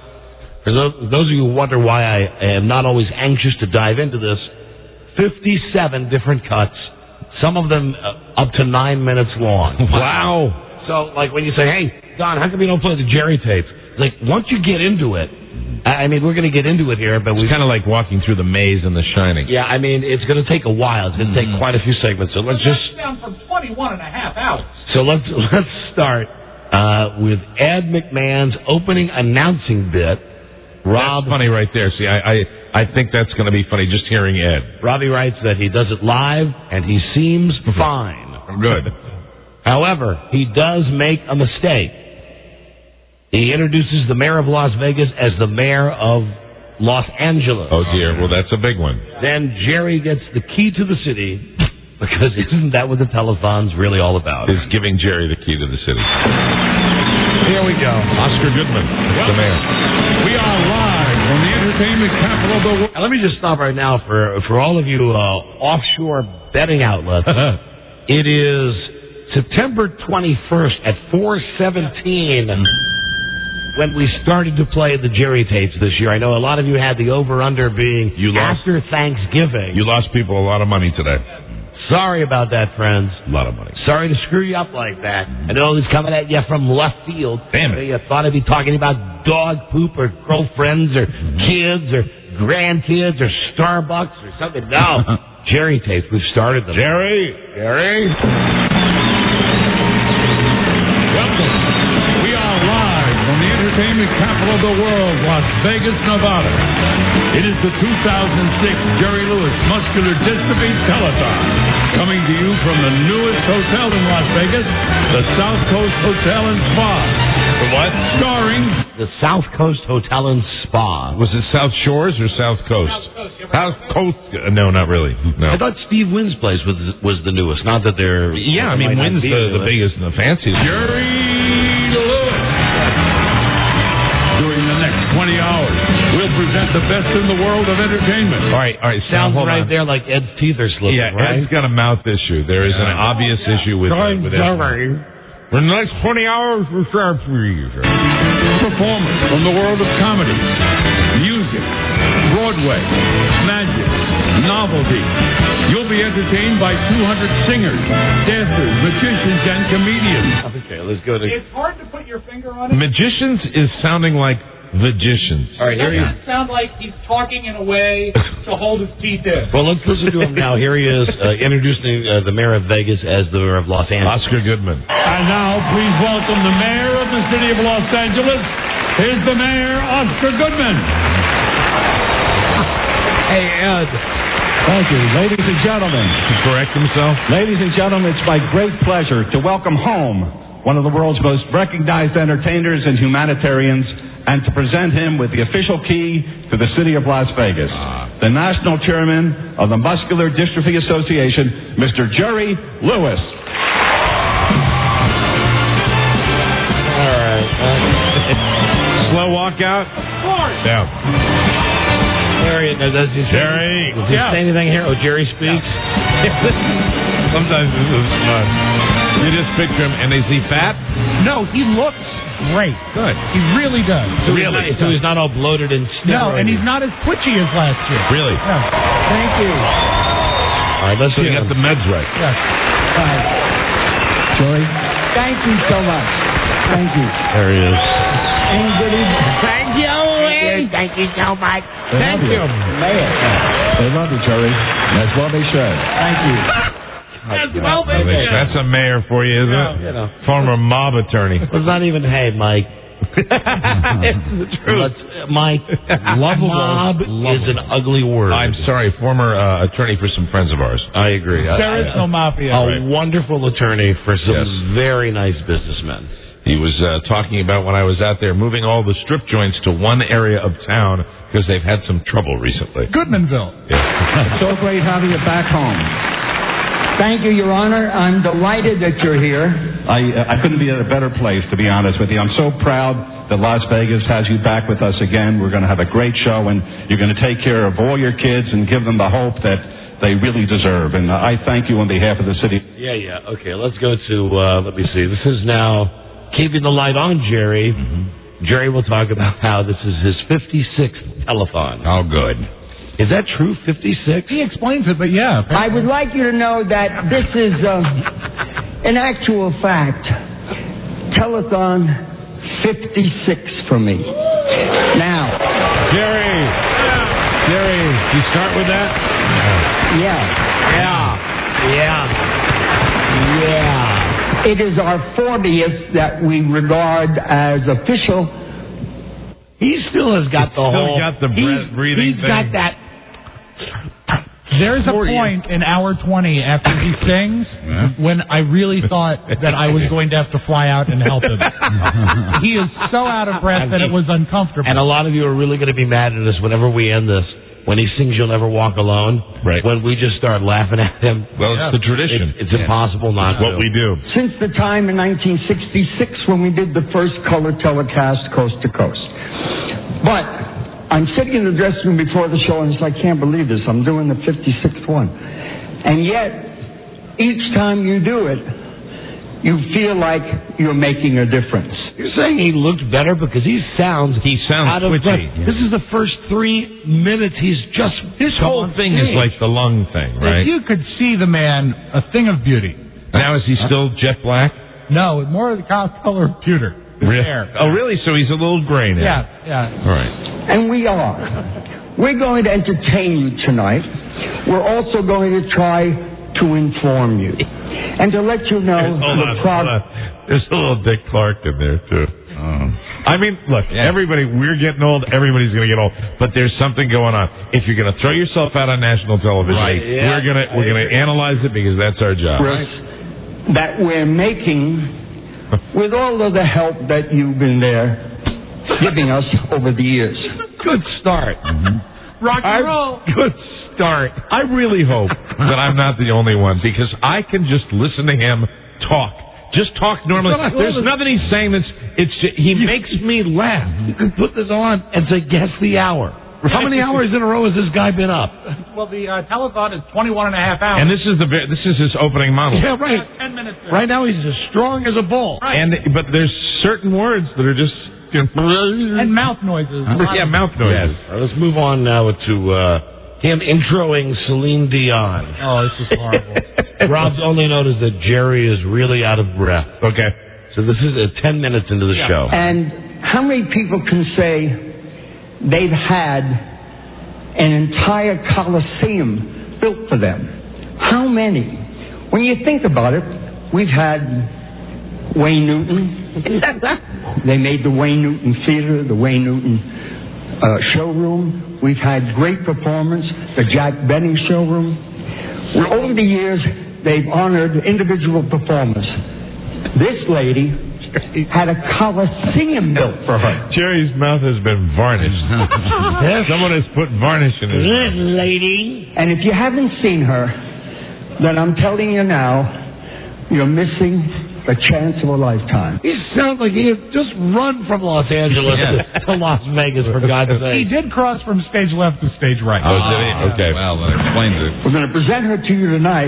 For those, those of you who wonder why I am not always anxious to dive into this, fifty-seven different cuts. Some of them uh, up to nine minutes long. Wow. So, like, when you say, hey, Don, how come you don't play the Jerry tapes? Like, once you get into it, I mean, we're going to get into it here, but we It's kind of like walking through the maze in The Shining. Yeah, I mean, it's going to take a while. It's going to mm-hmm. take quite a few segments. So let's just... down from twenty-one and a half hours. So let's, let's start uh, with Ed McMahon's opening announcing bit. Rob... That's funny right there. See, I... I I think that's going to be funny, just hearing Ed. Robbie writes that he does it live, and he seems fine. Good. However, he does make a mistake. He introduces the mayor of Las Vegas as the mayor of Los Angeles. Oh, dear. Well, that's a big one. Then Jerry gets the key to the city, because isn't that what the telethon's really all about? Is giving Jerry the key to the city. Here we go. Oscar Goodman, well, the mayor. We are live from the entertainment capital of the world. Now, let me just stop right now for, for all of you uh, offshore betting outlets. It is September twenty-first at four seventeen when we started to play the Jerry tapes this year. I know a lot of you had the over-under being you lost, after Thanksgiving. You lost people a lot of money today. Sorry about that, friends. A lot of money. Sorry to screw you up like that. I know he's coming at you from left field. Damn it. You thought I'd be talking about dog poop or girlfriends or kids or grandkids or Starbucks or something. No. Jerry tapes. We've started them. Jerry. Jerry. Welcome. We are live from the entertainment capital of the world, Las Vegas, Nevada. It is the two thousand six Jerry Lewis Muscular Dystrophy Telethon, coming to you from the newest hotel in Las Vegas, the South Coast Hotel and Spa. The what? Starring the South Coast Hotel and Spa. Was it South Shores or South Coast? South Coast. Uh, no, not really. No. I thought Steve Wynn's place was was the newest. Not that they're. Yeah, I mean, Wynn's the, the biggest and the fanciest. Jerry Lewis. During the next twenty hours, we'll present the best in the world of entertainment. All right, all right. Sounds hold right on. there like Ed's teeth are slipping. Yeah, right? Ed's got a mouth issue. There is an obvious issue with uh, with Ed. For the next twenty hours, we're sharp for you. Performers from the world of comedy, music, Broadway, magic, novelty. You'll be entertained by two hundred singers, dancers, magicians, and comedians. Okay, let's go to. It's hard to put your finger on it. Magicians is sounding like magicians. All right, here he is. It sounds like he's talking in a way to hold his teeth in. Well, let's listen to him now. Here he is, uh, introducing uh, the mayor of Vegas as the mayor of Los Angeles. Oscar Goodman. And now, please welcome the mayor of the city of Los Angeles. Here's the mayor, Oscar Goodman. Hey, Ed. Thank you. Ladies and gentlemen. To correct himself. Ladies and gentlemen, it's my great pleasure to welcome home one of the world's most recognized entertainers and humanitarians, and to present him with the official key to the city of Las Vegas, uh, the national chairman of the Muscular Dystrophy Association, Mister Jerry Lewis. All right. Uh, Slow walkout? Of course. Down. Jerry, does he, Jerry. Does he yeah. say anything here? Oh, Jerry speaks? Sometimes this is fun. You just picture him, and is he fat? No, he looks great. Good. He really does. So really? He's not, so he's not all bloated and stiff. No, and he's not as twitchy as last year. Really? Yeah. Thank you. All right, let's so see. You got the meds right. Yes. Hi. Joey, thank you so much. Thank you. There he is. And good evening. Thank you. Thank you so much. They Thank you. you. Mayor. They love you, Joey. That's what they should. Thank you. That's well, I think that's a mayor for you, isn't Yeah, it? you know. Former mob attorney. It's not even, hey, Mike. It's the truth. Let's, Mike, Lovable. mob Lovable. is an ugly word. I'm sorry, former uh, attorney for some friends of ours. I agree. There is no mafia. A Right. wonderful attorney for some Yes. very nice businessmen. He was uh, talking about when I was out there moving all the strip joints to one area of town because they've had some trouble recently. Goodmanville. Yeah. So great having you back home. Thank you, Your Honor. I'm delighted that you're here. I I couldn't be at a better place, to be honest with you. I'm so proud that Las Vegas has you back with us again. We're going to have a great show, and you're going to take care of all your kids and give them the hope that they really deserve. And I thank you on behalf of the city. Yeah, yeah. Okay, let's go to, uh, let me see. This is now Keeping the Light On, Jerry. Mm-hmm. Jerry will talk about how this is his fifty-sixth telethon. Oh, good. Is that true, fifty-six? He explains it, but yeah. I would like you to know that this is, uh, in actual fact, telethon fifty-six for me. Now, Jerry. Jerry, you start with that? yeah. Yeah. Yeah. Yeah. It is our fortieth that we regard as official. He still has got the Still whole... got the he's, breath- breathing He's thing. got that... There's a point in hour twenty after he sings when I really thought that I was going to have to fly out and help him. He is so out of breath that it was uncomfortable. And a lot of you are really going to be mad at us whenever we end this. When he sings You'll Never Walk Alone, right. When we just start laughing at him. Well, it's the tradition. It's, it's yeah. impossible not it's what to. we do. Since the time in nineteen sixty-six when we did the first color telecast coast to coast. But I'm sitting in the dressing room before the show and it's like, I can't believe this. I'm doing the fifty-sixth one. And yet, each time you do it, you feel like you're making a difference. You're saying he looked better because he sounds he sounds out of twitchy. breath. Yeah. This is the first three minutes. He's just His whole thing stage. is like the lung thing, right? If you could see the man, a thing of beauty. Now is he still jet black? No, more of the color of pewter. His Really? hair. Oh, really? So he's a little gray now. Yeah, yeah. All right. And we are. We're going to entertain you tonight. We're also going to try to inform you. And to let you know Hold the on, prog- hold on. There's a little Dick Clark in there, too. Oh. I mean, look, everybody, we're getting old, everybody's going to get old, but there's something going on. If you're going to throw yourself out on national television, Right, yeah, we're going to we're going to analyze it because that's our job. Chris, that we're making with all of the help that you've been there giving us over the years. Good start. Mm-hmm. Rock and I, roll. Good start. I really hope that I'm not the only one because I can just listen to him talk. Just talk normally. There's nothing he's saying that's. It's. Just, he makes me laugh. You can put this on and say, guess the hour. How many hours in a row has this guy been up? Well, the uh, telethon is twenty-one and a half hours. And this is the ve- this is his opening monologue. Yeah, right. Ten minutes. There. Right now he's as strong as a bull. Right. And but there's certain words that are just. You know, And mouth noises. yeah, mouth noises. Yes. All right, let's move on now to uh, him introing Celine Dion. Oh, this is horrible. Rob's only note is that Jerry is really out of breath. Okay. So this is uh, ten minutes into the Yeah. show. And how many people can say they've had an entire coliseum built for them? How many? When you think about it, we've had Wayne Newton. They made the Wayne Newton Theater, the Wayne Newton uh, showroom. We've had great performance, the Jack Benny showroom. Well, over the years, they've honored individual performers. This lady had a coliseum built for her. Jerry's mouth has been varnished. Someone has put varnish in his mouth. This lady. And if you haven't seen her, then I'm telling you now, you're missing the chance of a lifetime. He sounds like he had just run from Los Angeles Yeah. to Las Vegas, for God's He sake. did cross from stage left to stage right. Oh, did he? Okay. Well, that explains it. We're going to present her to you tonight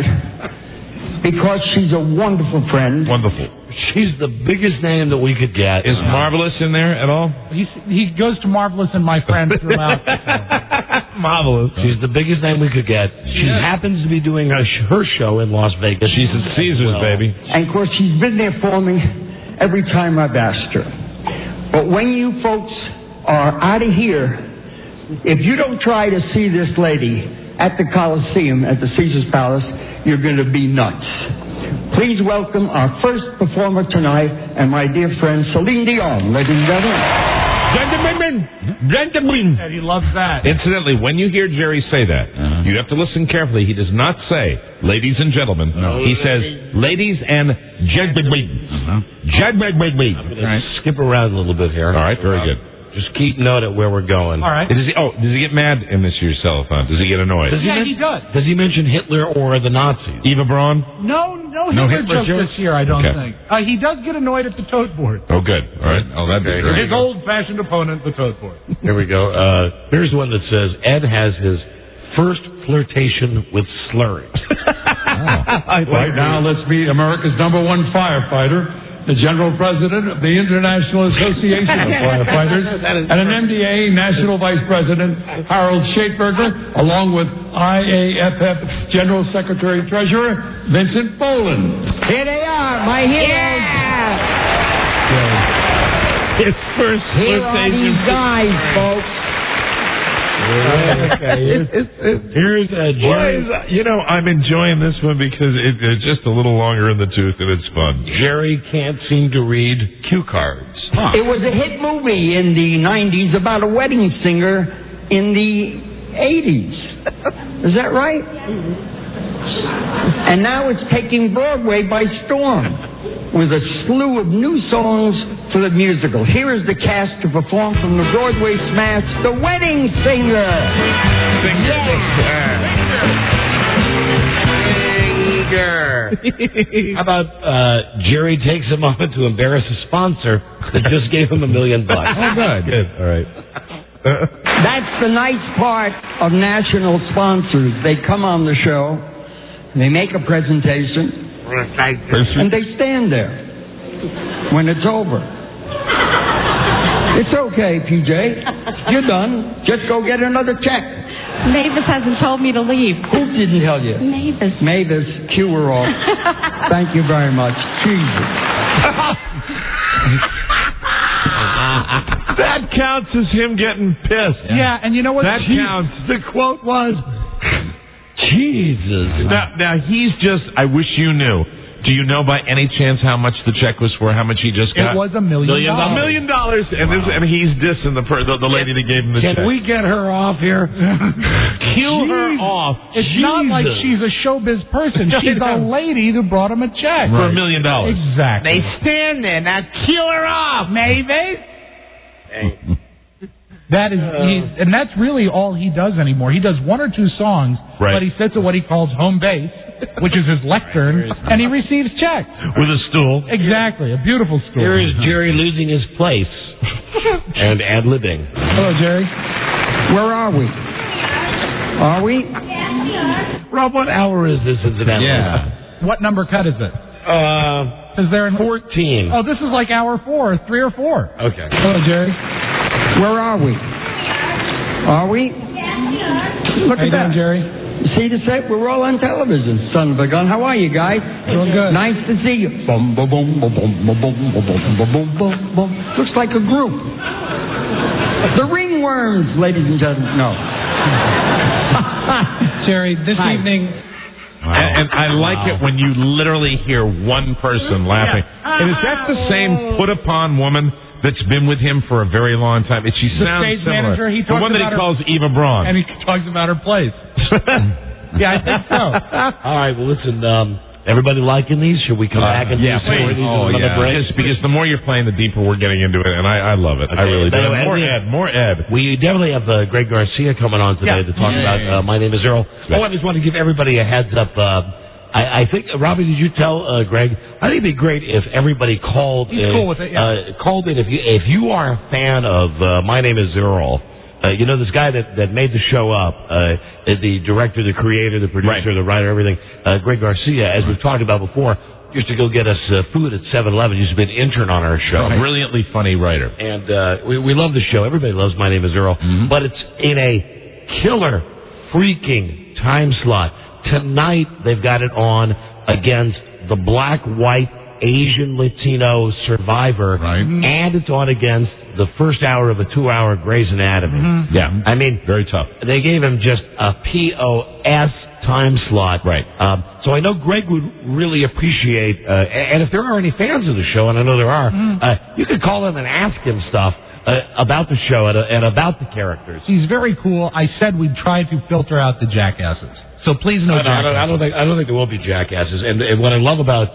because she's a wonderful friend. Wonderful. She's the biggest name that we could get. Is Marvelous in there at all? He's, he goes to Marvelous and My Friend throughout. Marvelous. She's the biggest name we could get. She happens to be doing her, sh- her show in Las Vegas. She's at Caesars, Well, baby. And of course, she's been there for me every time I've asked her. But when you folks are out of here, if you don't try to see this lady at the Coliseum at the Caesars Palace, you're going to be nuts. Please welcome our first performer tonight and my dear friend Celine Dion, ladies and gentlemen. Gentlemen, gentlemen. And he loves that. Incidentally, when you hear Jerry say that, Uh-huh. you have to listen carefully. He does not say, ladies and gentlemen. No. He says, ladies and gentlemen. Uh-huh. Gentlemen. Right. Skip around a little bit here. All right, very good. Just keep note at where we're going. All right. Does he, oh, does he get mad in this year's telethon? Does he get annoyed? Does he Yeah, men- he does. Does he mention Hitler or the Nazis? Eva Braun? No, no, No Hitler Hitler jokes jokes? this year, I don't Okay. think. Uh, he does get annoyed at the tote board. Oh, good. All right. Oh, that'd be Okay. great. His old-fashioned opponent, the tote board. Here we go. Uh, here's one that says Ed has his first flirtation with slurry. Right now, let's meet America's number one firefighter, the General President of the International Association of Firefighters, and an M D A National Vice President, Harold Schaetberger, along with I A F F General Secretary Treasurer, Vincent Boland. Here they are, my heroes. His first Here are flirtation these with- guys, folks. It's- it's- it's- Here's uh, Boy, Jerry. is- you know, I'm enjoying this one because it, it's just a little longer in the tooth and it's fun. Jerry can't seem to read cue cards. It was a hit movie in the nineties about a wedding singer in the eighties. Is that right? And now it's taking Broadway by storm with a slew of new songs for the musical. Here is the cast to perform from the Broadway smash, The Wedding Singer. How about uh, Jerry takes a moment to embarrass a sponsor that just gave him a million bucks? Oh, good. Good. All right. That's the nice part of national sponsors. They come on the show, they make a presentation, and they stand there when it's over. It's okay, P J. You're done. Just go get another check. Mavis hasn't told me to leave. Who didn't tell you? Mavis. Mavis, cue her off. Thank you very much. Jesus. That counts as him getting pissed. Yeah, and you know what? That Jeez. counts. The quote was, Jesus. Now, now, he's just, I wish you knew. Do you know by any chance how much the check was for? How much he just got? It was a million million dollars. A million dollars, and, Wow. this, and he's dissing the, per, the, the lady that gave him the Can check. we get her off here? Kill her off. It's Jesus. not like she's a showbiz person. She's a lady who brought him a check. For a million dollars. Exactly. They stand there. Now kill her off, Mavis. That is, he, and that's really all he does anymore. He does one or two songs, Right. but he sits at what he calls home base, which is his lectern, and he receives checks. With a stool. Exactly, a beautiful stool. Here is Jerry losing his place and ad-libbing. Hello, Jerry. Where are we? Are we? Rob, what hour is this incidentally? Yeah. What number cut is it? Uh, is there an fourteen. Oh, this is like hour four, three or four. Okay. Hello, Jerry. Where are we? Are we? Look How at you that. doing, Jerry? You see the set? We're all on television, son of a gun. How are you, guys? Doing good. Nice to see you. Boom, boom, boom, boom, boom, boom, boom, boom, boom, boom, boom, boom. Looks like a group. The Ringworms, ladies and gentlemen. No. Jerry, this Hi. evening... And, and I like it when you literally hear one person laughing. And is that the same put-upon woman that's been with him for a very long time? It, she The sounds stage similar. manager, he the talks one that he about her- calls Eva Braun. And he talks about her place. Yeah, I think so. All right, well, listen, um, everybody liking these? Should we come Uh, back and yeah, do some more of please. these Oh, in another yeah. break? Because, because the more you're playing, the deeper we're getting into it, and I, I love it. I Okay, really do. by the way, More we- Ed, more Ed. We definitely have uh, Greg Garcia coming on today Yeah. to talk Yeah, about yeah, yeah. Uh, My Name is Earl. Oh, I just want to give everybody a heads up. Uh, I, I think, uh, Robbie, did you tell uh, Greg? I think it'd be great if everybody called. He's uh, cool with it, yeah. uh, called in if you if you are a fan of uh, My Name is Earl. Uh, you know, this guy that, that made the show up, uh, the director, the creator, the producer, the writer, everything, uh, Greg Garcia, as we've talked about before, used to go get us uh, food at seven eleven. Used to be an intern on our show. A brilliantly funny writer. And uh, we, we love the show. Everybody loves My Name is Earl. Mm-hmm. But it's in a killer, freaking time slot. Tonight, they've got it on against the black, white, Asian, Latino Survivor. Right. And it's on against the first hour of a two-hour Grey's Anatomy. Mm-hmm. Yeah. I mean, Very tough. they gave him just a P O S time slot. Right. Um, so I know Greg would really appreciate, uh, and if there are any fans of the show, and I know there are, Mm. uh, you could call him and ask him stuff uh, about the show and, uh, and about the characters. He's very cool. I said we'd try to filter out the jackasses. So please no I don't, I don't, I jackasses. don't think I don't think there will be jackasses. And, and what I love about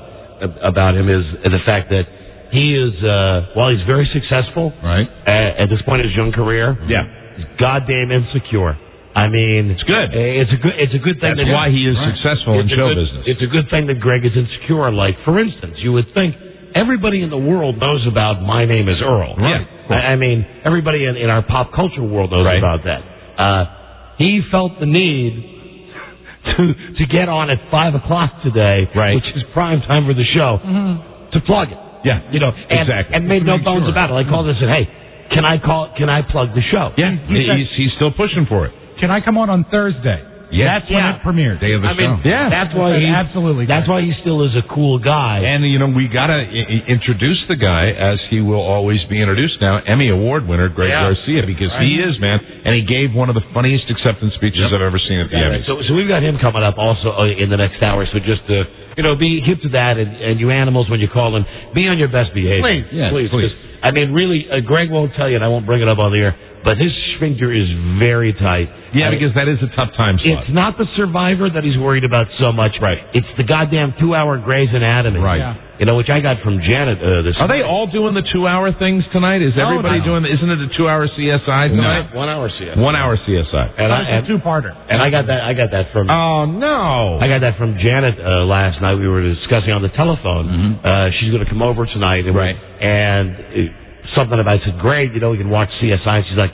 uh, about him is the fact that he is, uh, while he's very successful, Right. uh, at this point in his young career, Yeah. he's goddamn insecure. I mean, It's good. It's a good. It's a good thing. That's that why he is Right. successful in It's a show good- business. It's a good thing that Greg is insecure. Like, for instance, you would think everybody in the world knows about My Name is Earl. Right. I, I mean, everybody in, in our pop culture world knows Right. about that. Uh, he felt the need to to get on at five o'clock today, Right. which is prime time for the show, to plug it. Yeah. You know, and, Exactly. and made To no make bones sure. about it. I called and said, "Hey, can I call? Can I plug the show?" Yeah. He said- he's, he's still pushing for it. Can I come on on Thursday? Yeah. That's when Yeah. it premieres. Day of the I show. mean, yeah. that's why he Absolutely. That's why he still is a cool guy. And, you know, we got to I- introduce the guy as he will always be introduced now, Emmy Award winner Greg Yeah. Garcia, because he is, man. And he gave one of the funniest acceptance speeches I've ever seen at the Yeah, Emmys. so, so we've got him coming up also uh, in the next hour. So just uh, you know, be hip to that, and, and you animals when you call him, be on your best behavior. Please. Yeah, please. please. 'Cause, I mean, really, uh, Greg won't tell you, and I won't bring it up on the air, but his sphincter is very tight. Yeah, I- because that is a tough time slot. It's not the Survivor that he's worried about so much. Right. It's the goddamn two-hour Grey's Anatomy. Right. Yeah. You know, which I got from Janet uh, this Are they all doing the two-hour things tonight? Is No, everybody no. doing? Isn't it a two-hour C S I tonight? One hour C S. One hour C S I. And I, It's and, a two-parter. and I got that. I got that from. Oh no! I got that from Janet uh, last night. We were discussing on the telephone. Uh, she's going to come over tonight, and, Right. and uh, something about I said, "Great, you know, we can watch C S I." And she's like,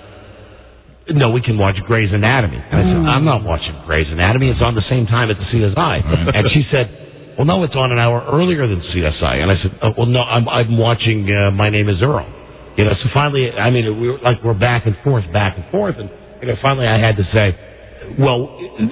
"No, we can watch Grey's Anatomy." And I said, "I'm not watching Grey's Anatomy. It's on the same time at the C S I." And she said, "Well, no, it's on an hour earlier than C S I." And I said, oh, "Well, no, I'm I'm watching uh, My Name is Earl." You know, so finally, I mean, we were like we're back and forth, back and forth, and you know, finally I had to say, well,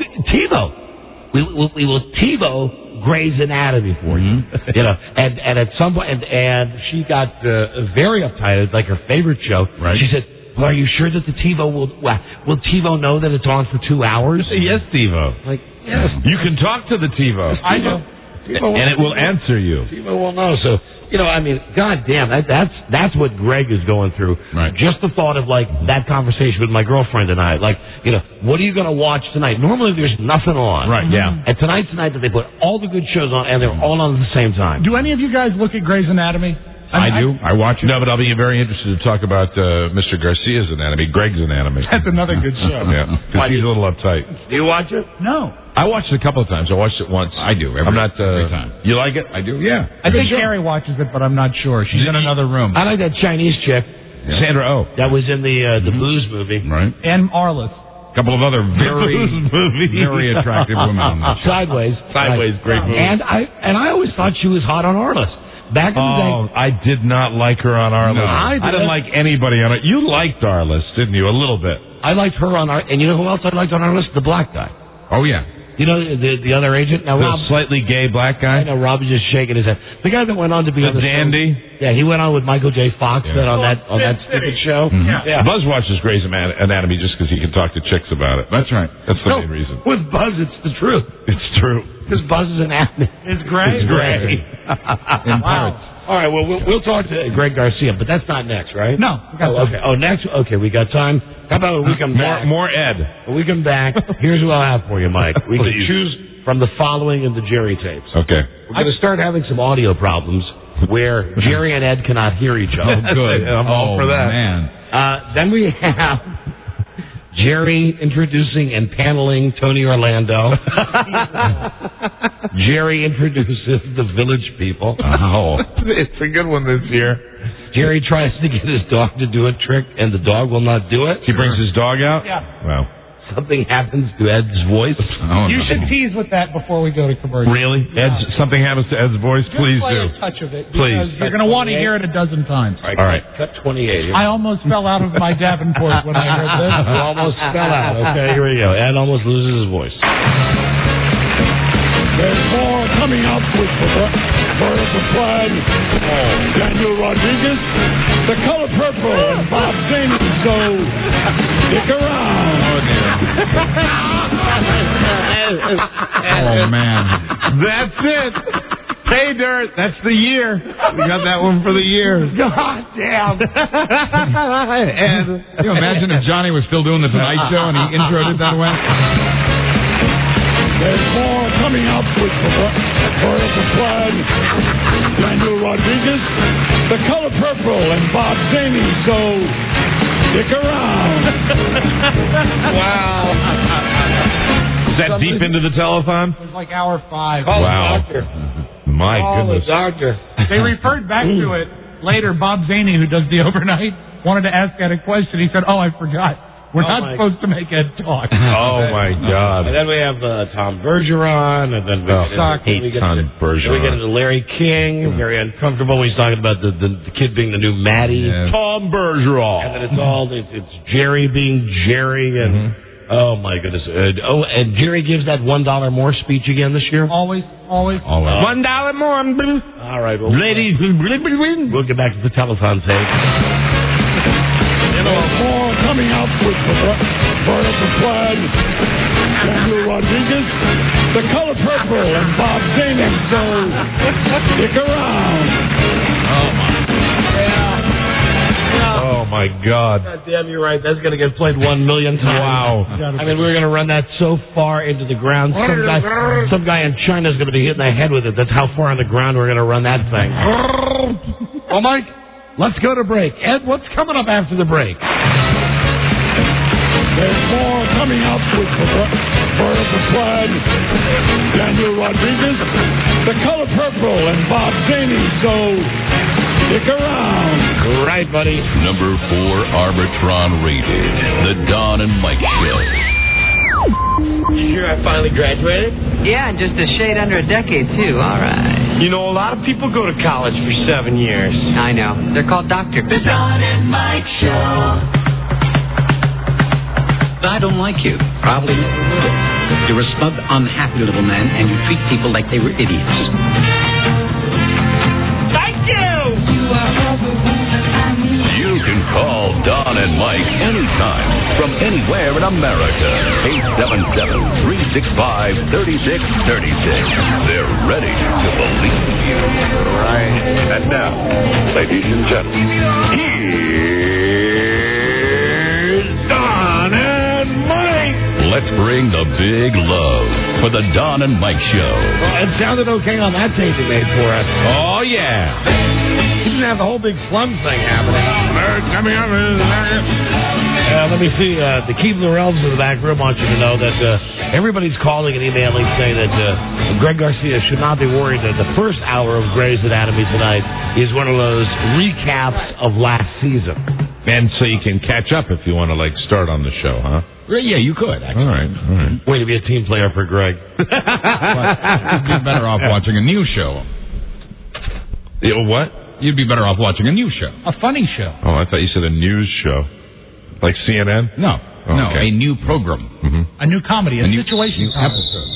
TiVo, we we, we will TiVo Grey's Anatomy for you, mm-hmm. you know, and and at some point, and, and she got uh, very uptight. It's like her favorite show. Right. She said, well, "Are you sure that the TiVo will well, will TiVo know that it's on for two hours?" Yes, TiVo. Like, yes, you can talk to the TiVo. I know, and it will answer you. TiVo will know. So. You know, I mean, goddamn, that, that's that's what Greg is going through. Right. Just the thought of like that conversation with my girlfriend and I, like, you know, what are you going to watch tonight? Normally, there's nothing on. Right. Yeah. And tonight's the night that they put all the good shows on, and they're all on at the same time. Do any of you guys look at Grey's Anatomy? I, I do. I watch it. No, but I'll be very interested to talk about uh, Mister Garcia's anatomy, Greg's anatomy. That's another good show. Yeah, because he's a little uptight. Do you watch it? No. I watched it a couple of times. I watched it once. I do. Every, I'm not. Uh, every time. You like it? I do. Yeah. I think Carrie watches it, but I'm not sure. She's in another room. I like that Chinese chick, yeah. Sandra Oh. That was in the uh, the mm-hmm. Blues movie, right? And Arliss. A couple of other very, very attractive women on that. Sideways. Sideways, right. great movie. And I and I always thought she was hot on Arliss. Back in oh, the day. I did not like her on Arliss. No, I, I didn't like anybody on it. You liked Arliss, didn't you? A little bit. I liked her on Arliss. And you know who else I liked on Arliss? The black guy. Oh, yeah. You know, the the other agent? Now, the Rob, slightly gay black guy? I know, Rob is just shaking his head. The guy that went on to be the on the dandy? Show. Yeah, he went on with Michael J. Fox yeah. on that on that stupid show. Mm-hmm. Yeah. Buzz watches Grey's Anatomy just because he can talk to chicks about it. That's right. That's the no, main reason. With Buzz, it's the truth. It's true. Because Buzz is an anatomy. It's Grey? It's Grey. Wow. All right, well, well, we'll talk to Greg Garcia, but that's not next, right? No. We got oh, okay. Oh, next? Okay, we got time. How about when we come more, back? More Ed. When we come back, here's what I'll have for you, Mike. We can choose from the following in the Jerry tapes. Okay. We're going to start having some audio problems where Jerry and Ed cannot hear each other. Oh, good. I'm all oh, for that. Man. Uh, then we have Jerry introducing and paneling Tony Orlando. Jerry introduces the Village People. Oh, it's a good one this year. Jerry tries to get his dog to do a trick, and the dog will not do it. He brings his dog out? Yeah. Wow. Something happens to Ed's voice. Oh, you no. should tease with that before we go to commercial. Really? Yeah. Ed's, something happens to Ed's voice? Just Please play do. a touch of it. Please. You're going to want to hear it a dozen times. All right. All right. Cut twenty-eight. Here. I almost fell out of my Davenport when I heard this. You almost fell out. Okay, here we go. Ed almost loses his voice. There's more coming up with the vertical flag. Daniel Rodriguez, the color purple, and Bob Zane. So stick around. Oh, dear. Oh, man. That's it. Pay dirt. That's the year. We got that one for the year. God damn. And Can you imagine if Johnny was still doing the Tonight Show and he introed it that way? There's more coming up with the vertical flag. Daniel Rodriguez, the color purple, and Bob Zaney. So stick around. wow. Is that deep into the telethon? It was like hour five. Call wow. the doctor. My Call goodness. the doctor. They referred back to it later. Bob Zaney, who does the overnight, wanted to ask Ed a question. He said, oh, I forgot. We're oh not supposed to make Ed talk. Oh, my God. And then we have uh, Tom Bergeron, and then we oh, get into, we get Tom into, Bergeron. we get into Larry King, very uncomfortable. He's talking about the, the, the kid being the new Maddie. Yeah. Tom Bergeron. And then it's all, it's, it's Jerry being Jerry, and mm-hmm. oh, my goodness. Uh, oh, and Jerry gives that one dollar more speech again this year? Always, always. Always. Uh, One dollar more. All right. Well, Ladies, we'll get back to the telethon tape. There's more coming up with the vertical flag. Daniel Rodriguez, the color purple, and Bob Zaney. So stick around. Oh, my. Yeah. Oh, my God. God damn, you're right. That's going to get played one million times. Wow. I mean, we're going to run that so far into the ground. Some guy, some guy in China is going to be hitting the head with it. That's how far on the ground we're going to run that thing. Well, Mike, let's go to break. Ed, what's coming up after the break? There's more coming up with the vertical flag. Daniel Rodriguez, the color purple, and Bob Zaney. So stick around. Right, buddy. Number four Arbitron rated. The Don and Mike Show. You sure I finally graduated? Yeah, and just a shade under a decade, too. All right. You know, a lot of people go to college for seven years. I know. They're called doctors. The Don and Mike Show. I don't like you. Probably never will. You're a smug, unhappy little man, and you treat people like they were idiots. Thank you! You are all the ones that I need. You can call Don and Mike anytime from anywhere in America. eight seven seven, three six five, three six three six. They're ready to believe you. Right. And now, ladies and gentlemen, here's Don and Mike. Let's bring the big love for the Don and Mike Show. Well, it sounded okay on that tape he made for us. Oh, yeah. He didn't have the whole big slum thing happening. Uh, let me see. Uh, the Keebler Elves in the back room want you to know that uh, everybody's calling and emailing saying that uh, Greg Garcia should not be worried that the first hour of Grey's Anatomy tonight is one of those recaps of last season. And so you can catch up if you want to, like, start on the show, huh? Yeah, you could, actually. All right, all right. Way to be a team player for Greg. But you'd be better off watching a news show. Yeah, what? You'd be better off watching a news show. A funny show. Oh, I thought you said a news show. Like C N N? No. Oh, no, okay. a new program. Mm-hmm. A new comedy, a, a new, situation new comedy. episode.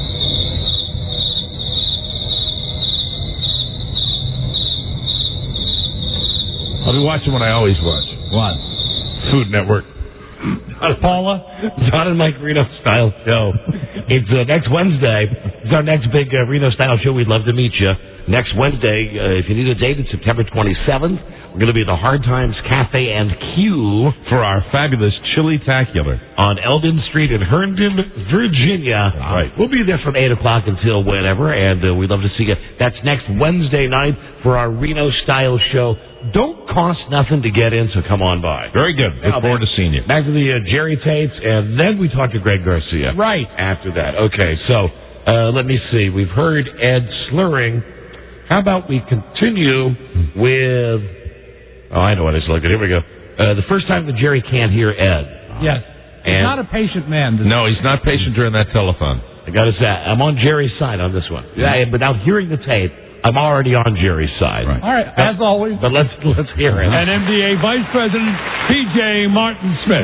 I'll be watching what I always watch. What? Food Network. Paula, Don and Mike Reno Style Show. It's uh, next Wednesday. It's our next big uh, Reno Style Show. We'd love to meet you. Next Wednesday, uh, if you need a date, it's September twenty-seventh. We're going to be at the Hard Times Cafe and Q for our fabulous Chili-tacular on Eldon Street in Herndon, Virginia. Right. We'll be there from eight o'clock until whenever, and uh, we'd love to see you. That's next Wednesday night for our Reno Style Show. Don't cost nothing to get in, so come on by. Very good. Look Now, forward back, to seeing you. Back to the uh, Jerry Tates, and then we talk to Greg Garcia. Right. After that. Okay, so uh, let me see. We've heard Ed slurring. How about we continue with... Oh, I know what I selected. Here we go. Uh, the first time that Jerry can't hear Ed. Yes. He's And- not a patient man. No, he's not patient during that telephone. I got to say, I'm on Jerry's side on this one. Yeah, without hearing the tape, I'm already on Jerry's side. Right. All right, as always. But let's let's hear it. And M D A Vice President P J Martin Smith.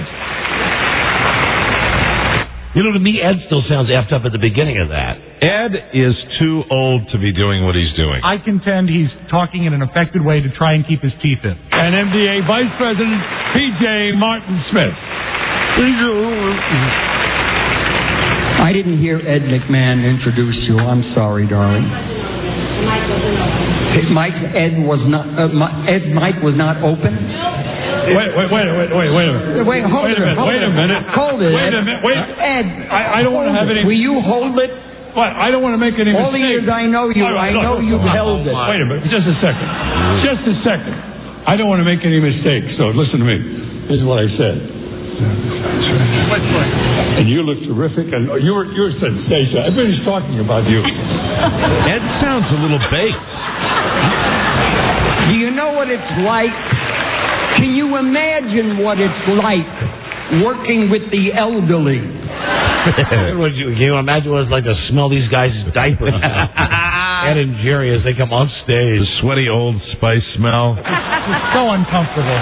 You know, to me, Ed still sounds effed up at the beginning of that. Ed is too old to be doing what he's doing. I contend he's talking in an affected way to try and keep his teeth in. And M D A Vice President P J Martin Smith. I didn't hear Ed McMahon introduce you. I'm sorry, darling. Mike Ed was not uh, Mi- Ed Mike was not open. Wait, wait, wait, wait, wait, wait a minute. Wait, hold wait a it, minute. hold Wait it. a minute. Hold it. Wait a minute. Wait. Ed, I, I don't want to have any. Will you hold it? What? I don't want to make any All the mistakes. years I know you, All right, I know look, you've look, held it. Wait a minute. Just a second. Just a second. I don't want to make any mistakes. So listen to me. This is what I said. And you look terrific, and you were you were sensational. Everybody's talking about you. Ed sounds a little baked. Do you know what it's like? Can you imagine what it's like working with the elderly? Would you, can you imagine what it's like to smell these guys' diapers? Ed and Jerry as they come on stage. The sweaty Old Spice smell. It's so uncomfortable.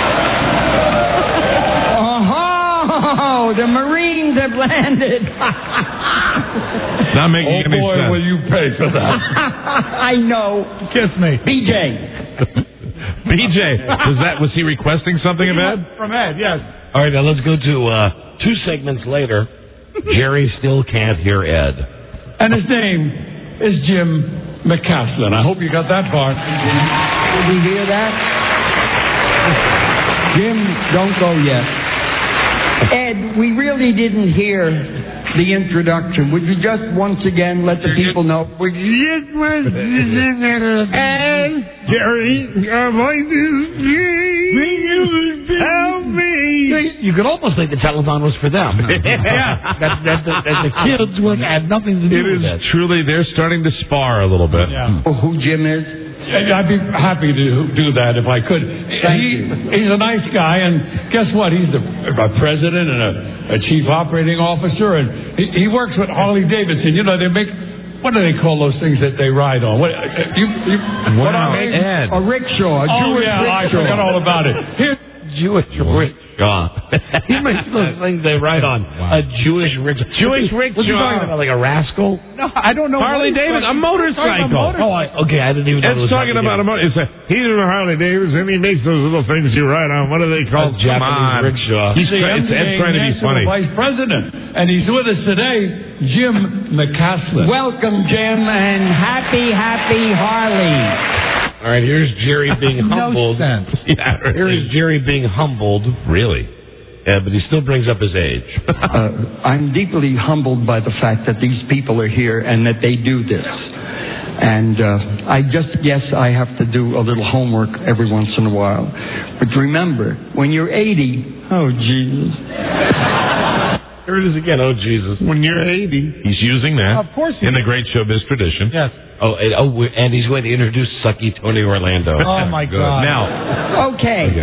Oh, the Marines have landed. Not making Oh any boy, sense. will you pay for that? I know. Kiss me. B J. B J, was that was he requesting something of Ed? From Ed, yes. All right, now let's go to uh, two segments later. Jerry still can't hear Ed. And his name is Jim McCaslin. I hope you got that part. Did you hear that? Jim, don't go yet. Ed, we really didn't hear the introduction. Would you just once again let the people know? Would you just once and Jerry, your voice is help me. You could almost think the telethon was for them. Yeah. that, that, that, that the kids would have nothing to do It with is it. truly, they're starting to spar a little bit. Yeah. Oh, who Jim is? I'd be happy to do that if I could. he, he's a nice guy, and guess what? He's the a president and a, a chief operating officer, and he, he works with Harley Davidson. You know, they make, what do they call those things that they ride on? What, uh, you, you, what wow, are they? Ed. A rickshaw, a Oh, Jewish yeah, I rickshaw. forgot all about it. Here, Jewish rickshaw. He makes those things they ride on. Wow. A Jewish rickshaw. Jewish rickshaw. What are you talking about, like a rascal? No, I don't know. Harley Davidson, a motorcycle. Oh, I, okay, I didn't even know. It's talking about a motor. It's a, he's in a Harley Davidson. He makes those little things you ride on. What are they called? A Japanese rickshaw. He's the try, it's, it's trying to be National funny. Vice President, and he's with us today, Jim McCaslin. Welcome, Jim, and happy, happy Harley. All right, here's Jerry being humbled. No sense. Yeah, here's Jerry being humbled. Really? Yeah, but he still brings up his age. uh, I'm deeply humbled by the fact that these people are here and that they do this. And uh, I just guess I have to do a little homework every once in a while. But remember, when you're eighty, oh, Jesus. Here it is again, oh, Jesus. When you're eighty. He's using that. Of course he In the is. great showbiz tradition. Yes. Oh, and, oh, we're- and he's going to introduce Sucky Tony Orlando. Oh, my Good. God. Now. Okay. Okay.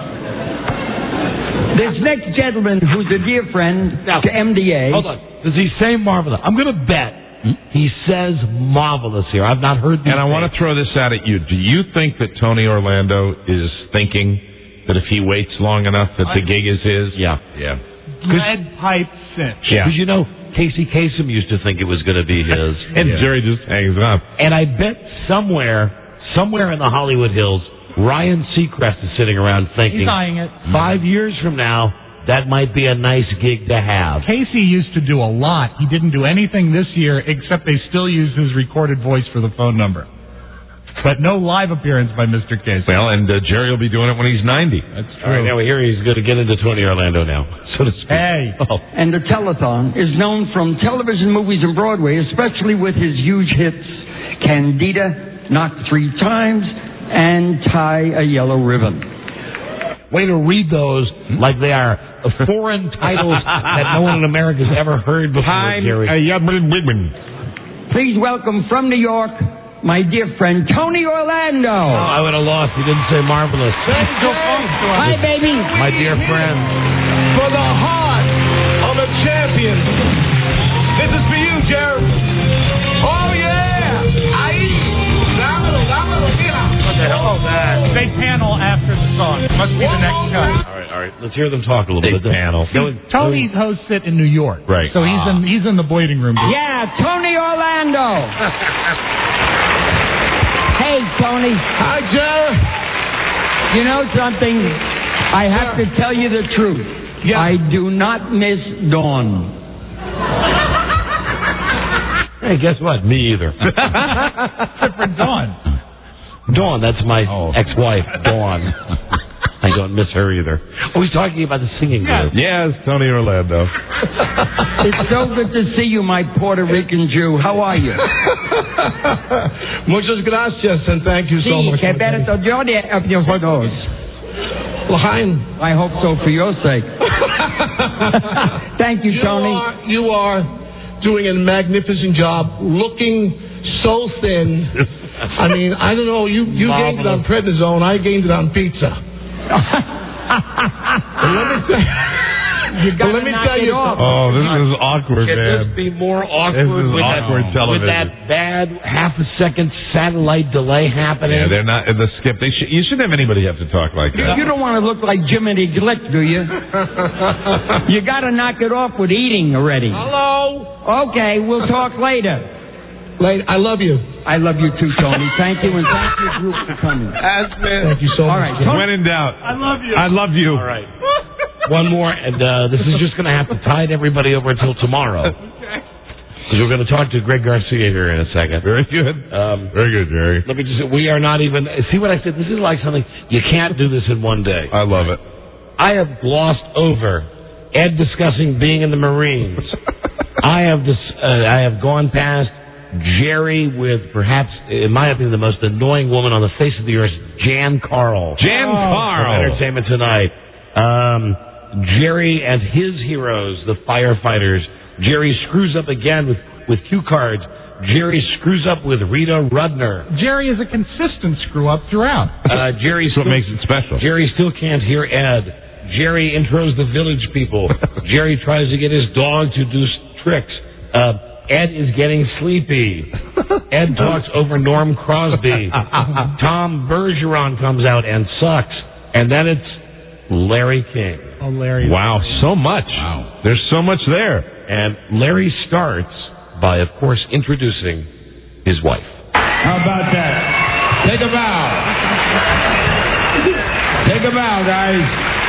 This next gentleman, who's a dear friend Now, to M D A. Hold on. Does he say marvelous? I'm going to bet he says marvelous here. I've not heard these And I want to throw this out at you. Do you think that Tony Orlando is thinking that if he waits long enough that the gig is his? Yeah. Yeah. Lead pipe cinch. Yeah. Because, you know, Casey Kasem used to think it was going to be his. And Yeah. Jerry just hangs up. And I bet somewhere, somewhere in the Hollywood Hills, Ryan Seacrest is sitting around thinking, He's eyeing it. five years from now, that might be a nice gig to have. Casey used to do a lot. He didn't do anything this year, except they still use his recorded voice for the phone number. But no live appearance by Mister Casey. Well, and uh, Jerry will be doing it when he's ninety. That's All right, true. now we hear he's going to get into Tony Orlando now, so to speak. Hey. Oh. And the telethon is known from television, movies, and Broadway, especially with his huge hits, Candida, Knock Three Times, and Tie a Yellow Ribbon. Way to read those like they are foreign titles that no one in America has ever heard before, Time Jerry. a yellow ribbon. Please welcome from New York, my dear friend, Tony Orlando. Oh, I would have lost. He didn't say marvelous. Hi, baby. My dear friend. For the heart of a champion. This is for you, Jerry. Oh, yeah. Ahí. Dámelo, dámelo, mira. What the hell is that? They panel after the song. Must be the next cut. All right, all right. Let's hear them talk a little Big bit. panel. Go- Tony hosts it in New York. Right. So he's in he's in the waiting room. Yeah, Tony Orlando. Hey, Tony. Hi, Jerry. You know something? I have to tell you the truth. Yeah. I do not miss Dawn. Hey, guess what? Me either. Except for Dawn. Dawn, that's my Oh. ex-wife, Dawn. I don't miss her either. Oh, he's talking about the singing group. Yes, Tony Orlando. It's so good to see you, my Puerto Rican Jew. How are you? Muchas gracias, and thank you so Sí, much. que better yo de dos. L'chaim. I hope so for your sake. Thank you, You Tony. are, you are doing a magnificent job, looking so thin. I mean, I don't know. You you gained it on prednisone. I gained it on pizza. But let me tell You but gotta let me knock tell it you off. Oh, this is awkward, Can man. this be more awkward, This is with, awkward that, television. with that bad half a second satellite delay happening? Yeah, they're not in the skip. They should, you shouldn't have anybody have to talk like that. You don't want to look like Jiminy Glick, do you? You got to knock it off with eating already. Hello. Okay, we'll talk later. Late. I love you. I love you too, Tony. Thank you, and thank you, group, for coming. Thank you so All much. right, Tony. When in doubt. I love you. I love you. All right. One more, and uh, this is just going to have to tide everybody over until tomorrow. Because we're going to talk to Greg Garcia here in a second. Very good. Um, Very good, Jerry. let me just, we are not even, see what I said? This is like something, you can't do this in one day. I love it. I have glossed over Ed discussing being in the Marines. I have this, uh, I have gone past Jerry with perhaps, in my opinion, the most annoying woman on the face of the earth, Jan Carl. Jan From Carl. Entertainment Tonight. Um, Jerry and his heroes, the firefighters. Jerry screws up again with, with cue cards. Jerry screws up with Rita Rudner. Jerry is a consistent screw up throughout. Uh, Jerry That's what still, makes it special. Jerry still can't hear Ed. Jerry intros the village people. Jerry tries to get his dog to do s- tricks. Uh, Ed is getting sleepy. Ed talks over Norm Crosby. Tom Bergeron comes out and sucks. And then it's Larry King. Oh, Larry. Wow, so much. Wow. There's so much there. And Larry starts by, of course, introducing his wife. How about that? Take a bow. Take a bow, guys.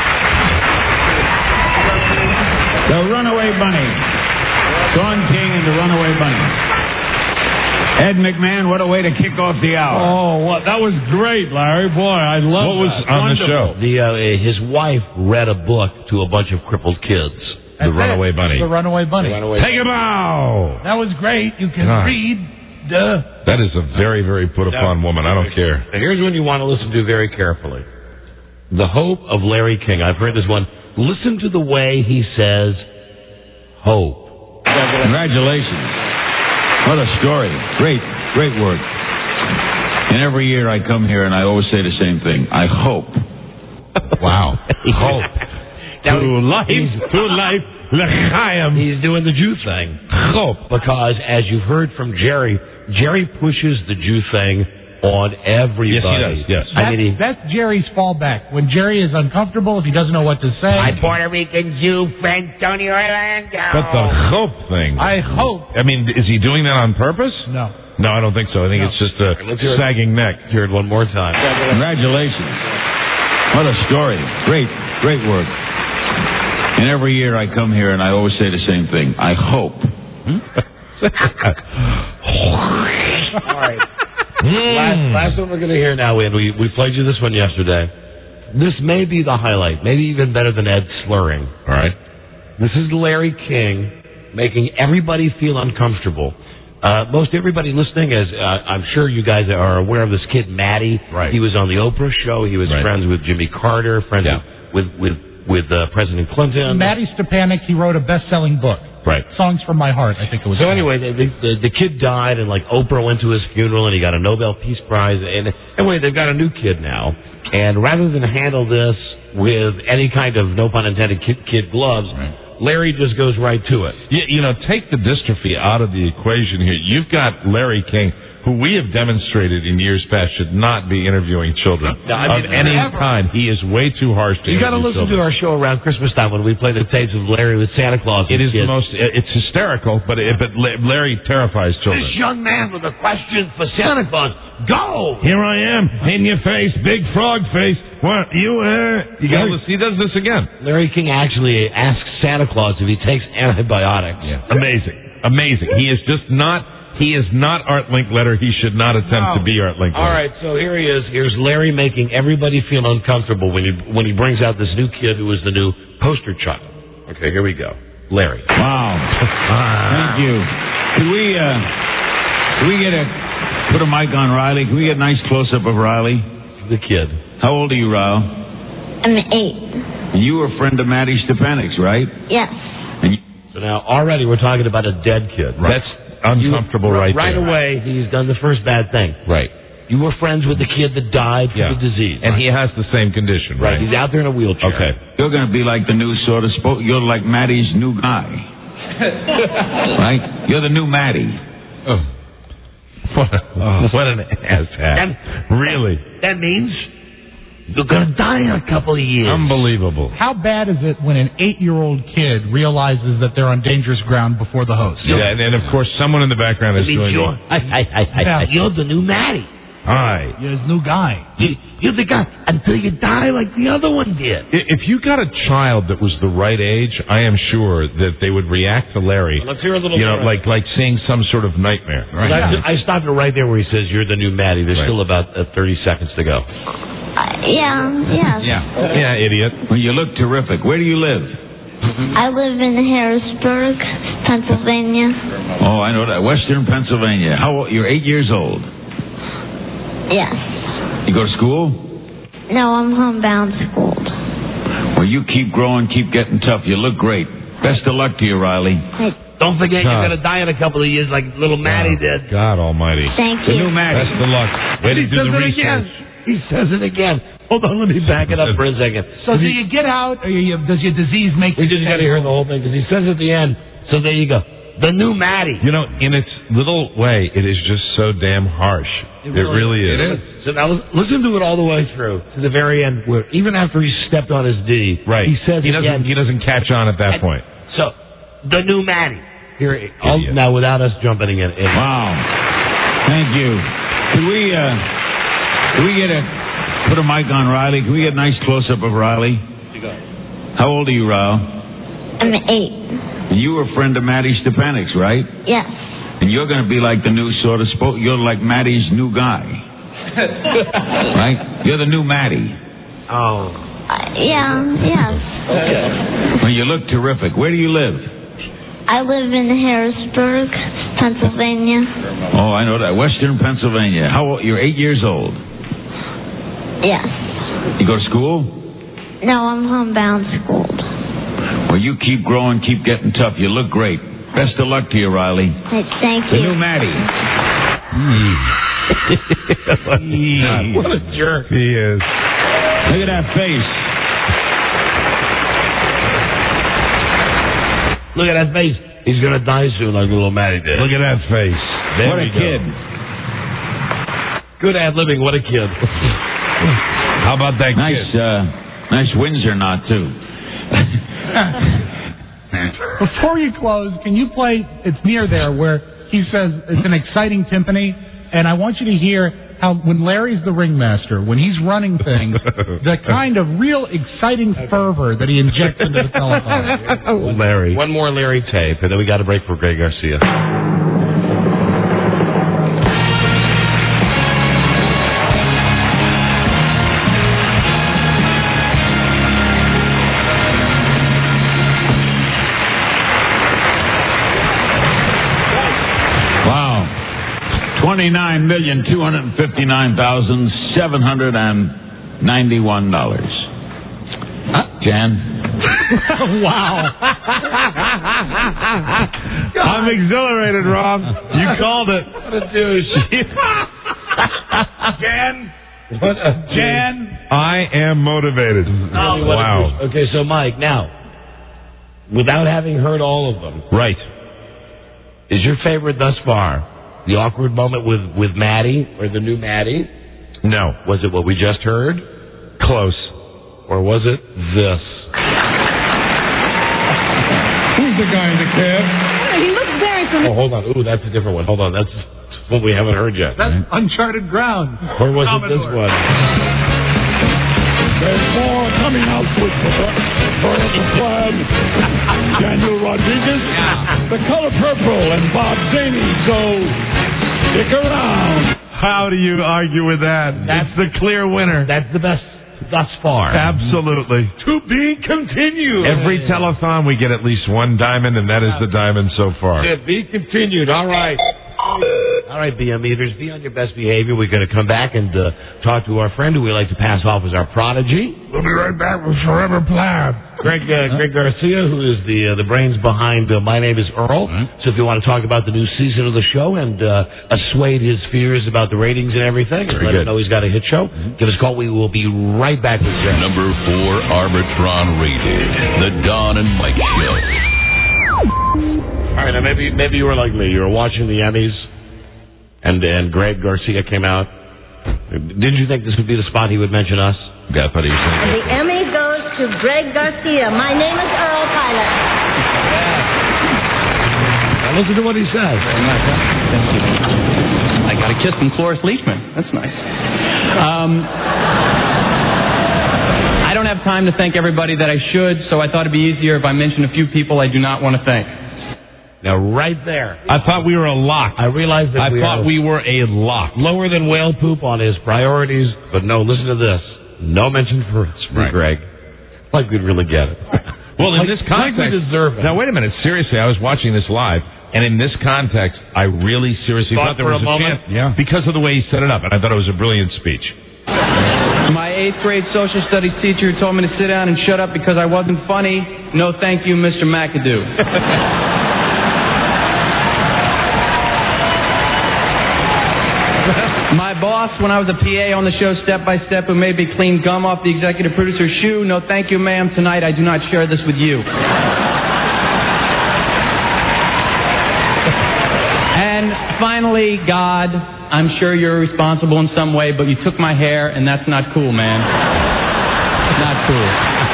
The Runaway Bunny. Dawn King and the Runaway Bunny. Ed McMahon, what a way to kick off the hour. Oh, what? That was great, Larry. Boy, I love What was that. on the Wonderful. show? The uh, his wife read a book to a bunch of crippled kids. The That's Runaway it. Bunny. The Runaway Bunny. Runaway Take a bow. That was great. You can God. read. Duh. That is a very, very put upon woman. I don't care. Now, here's one you want to listen to very carefully. The Hope of Larry King. I've heard this one. Listen to the way he says hope. Congratulations. What a story. Great, great work. And every year I come here and I always say the same thing. I hope. Wow. Hope. Now, To life, to life, l'chaim. He's doing the Jew thing. Hope. Because, as you've heard from Jerry, Jerry pushes the Jew thing on everybody. Yes, he does, yes. I That's, mean, he, that's Jerry's fallback. When Jerry is uncomfortable, if he doesn't know what to say. My Puerto Rican Jew friend, Tony Orlando. But the hope thing. I hope. I mean, is he doing that on purpose? No. No, I don't think so. I think No. it's just a Let's hear it. sagging neck. hear it one more time. Congratulations. What a story. Great, great work. And every year I come here and I always say the same thing. I hope. All right. Last, last one we're going to hear now, and we, we played you this one yesterday. This may be the highlight, maybe even better than Ed slurring. All right. This is Larry King making everybody feel uncomfortable. Uh, most everybody listening, as uh, I'm sure you guys are aware of this kid, Matty. Right. He was on the Oprah show. He was Right. friends with Jimmy Carter, friends Yeah. with with with uh, President Clinton. Matty Stepanek, he wrote a best-selling book. Right. Songs from My Heart, I think it was. So anyway, the, the the kid died, and like Oprah went to his funeral, and he got a Nobel Peace Prize. And anyway, they've got a new kid now, and rather than handle this with any kind of, no pun intended, kid, kid gloves, Right. Larry just goes right to it. You, you know, take the dystrophy out of the equation here. You've got Larry King, who we have demonstrated in years past should not be interviewing children No, I mean, of any ever. kind. He is way too harsh to You got to interview listen children. to our show around Christmas time when we play the tapes of Larry with Santa Claus. It and is the kids. most. It's hysterical, but it, but Larry terrifies children. This young man with a question for Santa Claus. Go! Here I am, in your face, big frog face. What you? Uh, you got? He does this again. Larry King actually asks Santa Claus if he takes antibiotics. Yeah. Amazing, amazing. He is just not. He is not Art Linkletter. He should not attempt to be Art Linkletter. All right, so here he is. Here's Larry making everybody feel uncomfortable when he when he brings out this new kid who is the new poster child. Okay, here we go. Larry. Wow. Thank you. Could we, uh, could we get a, put a mic on Riley? Can we get a nice close-up of Riley? The kid. How old are you, Ryle? I'm eight. You were a friend of Matty Stepanek's, right? Yes. And you, So now already we're talking about a dead kid. Right. That's uncomfortable You- right Right there. away, he's done the first bad thing. Right. You were friends with the kid that died from Yeah. the disease. And he has the same condition, Right, right? he's out there in a wheelchair. Okay. you're going to be like the new sort of, spo- you're like Matty's new guy. Right? You're the new Matty. Oh. What, a, what an asshat. Really. That means you're going to die in a couple of years. Unbelievable. How bad is it when an eight-year-old kid realizes that they're on dangerous ground before the host? Yeah, and, and of course, someone in the background is That means doing you're, the, I, I, I, I, Yeah. you're the new Matty. Hi. You're his new guy. You, you're the guy until you die like the other one did. I- If you got a child that was the right age, I am sure that they would react to Larry. Let's hear a little You know, more. like like seeing some sort of nightmare. Right. I, I stopped it right there where he says, you're the new Matty. There's Right. still about uh, thirty seconds to go. Uh, yeah, yes. Yeah. Yeah, idiot. Well, you look terrific. Where do you live? I live in Harrisburg, Pennsylvania. Oh, I know that. Western Pennsylvania. How old? You're eight years old. Yes. You go to school? No, I'm homebound schooled. Well, you keep growing, keep getting tough. You look great. Best of luck to you, Riley. I, Don't forget, God. you're going to die in a couple of years like little Maddie did. God almighty. Thank The you. new Maddie. Best of luck. Way to He do says the it research. again. He says it again. Hold on, let me back it up for a second. So do you get out, or you, does your disease make We you just got to stay hear home? the whole thing because he says at the end. So there you go. The new Maddie. You know, in its little way, it is just so damn harsh. It, really is. It is. So now lis- listen to it all the way through to the very end, where even after he stepped on his D, Right. he says he doesn't. again. He doesn't catch on at that And- point. So the new Maddie. Here, all, now without us jumping in. in. Wow. Thank you. Could we, uh, could we get a, put a mic on Riley? Can we get a nice close-up of Riley? How old are you, Riley? I'm eight. And you were a friend of Maddie Stepanik's, right? Yes. And you're going to be like the new sort of, spo- you're like Maddie's new guy. Right? You're the new Maddie. Oh. Uh, yeah, yes. Well, you look terrific. Where do you live? I live in Harrisburg, Pennsylvania. Oh, I know that. Western Pennsylvania. How old? You're eight years old. Yes. You go to school? No, I'm homebound schooled. Well, you keep growing, keep getting tough. You look great. Best of luck to you, Riley. Hey, thank The you. new Maddie. What a jerk. He is. Look at that face. Look at that face. He's going to die soon like little Maddie did. Look at that face. There What we a go. kid. Good ad-libbing. What a kid. How about that Nice, kid? uh, nice Windsor knot, too. Before you close, can you play, it's near there, where he says it's an exciting timpani, and I want you to hear how when Larry's the ringmaster, when he's running things, the kind of real exciting fervor that he injects into the telephone. Larry. One more Larry tape, and then we got a break for Greg Garcia. Wow. twenty-nine million, two hundred fifty-nine thousand, seven hundred ninety-one dollars. Jan? Wow. I'm exhilarated, Rob. You called it. What a douche. Jan? What a Jan? I am motivated. Oh, what a wow. douche. Okay, so Mike, now, without having heard all of them, Right. is your favorite thus far the awkward moment with, with Maddie or the new Maddie? No. Was it what we just heard? Close. Or was it this? Who's the guy in the cab? He looks very familiar. Oh, hold on. Ooh, that's a different one. Hold on. That's what we haven't heard yet. That's uncharted ground. Or was it this one? There's more coming out with Bird of the Flag, Daniel Rodriguez, The Color Purple, and Bob Zaney. So stick around. How do you argue with that? That's the clear winner. That's the best thus far. Absolutely. To be continued. Every telethon, we get at least one diamond, and that is the diamond so far. To be continued. All right. All right, B M eaters, be on your best behavior. We're going to come back and uh, talk to our friend who we like to pass off as our prodigy. We'll be right back with Forever Plaid. Greg uh, Greg Garcia, who is the uh, the brains behind uh, My Name is Earl. Mm-hmm. So if you want to talk about the new season of the show and uh, assuade his fears about the ratings and everything, and Very let him good. know he's got a hit show, Mm-hmm. give us a call. We will be right back with Greg. Number four, Arbitron rated. The Don and Mike Show. All right, now maybe maybe you were like me. You were watching the Emmys, and and Greg Garcia came out. Did you think this would be the spot he would mention us? Yeah, I thought he was And the Emmy goes to Greg Garcia. My name is Earl Pilot. Now listen to what he says. Thank you. I got a kiss from Cloris Leachman. That's nice. Um, I don't have time to thank everybody that I should, so I thought it'd be easier if I mention a few people I do not want to thank. Now, right there. I thought we were a lock. I realized that I we thought are we were a lock. lower than whale poop on his priorities, but no, listen to this. No mention for us, for Right. Greg. Like we'd really get it. Well, in Like- this context, like we deserve it. Now wait a minute. Seriously, I was watching this live, and in this context, I really seriously Thought thought there for was a a, moment? chance, yeah, because of the way he set it up, and I thought it was a brilliant speech. My eighth grade social studies teacher told me to sit down and shut up because I wasn't funny. No thank you, Mister McAdoo. My boss, when I was a P A on the show Step by Step, who made me clean gum off the executive producer's shoe. No, thank you, ma'am. Tonight, I do not share this with you. And finally, God, I'm sure you're responsible in some way, but you took my hair, and that's not cool, man. Not cool.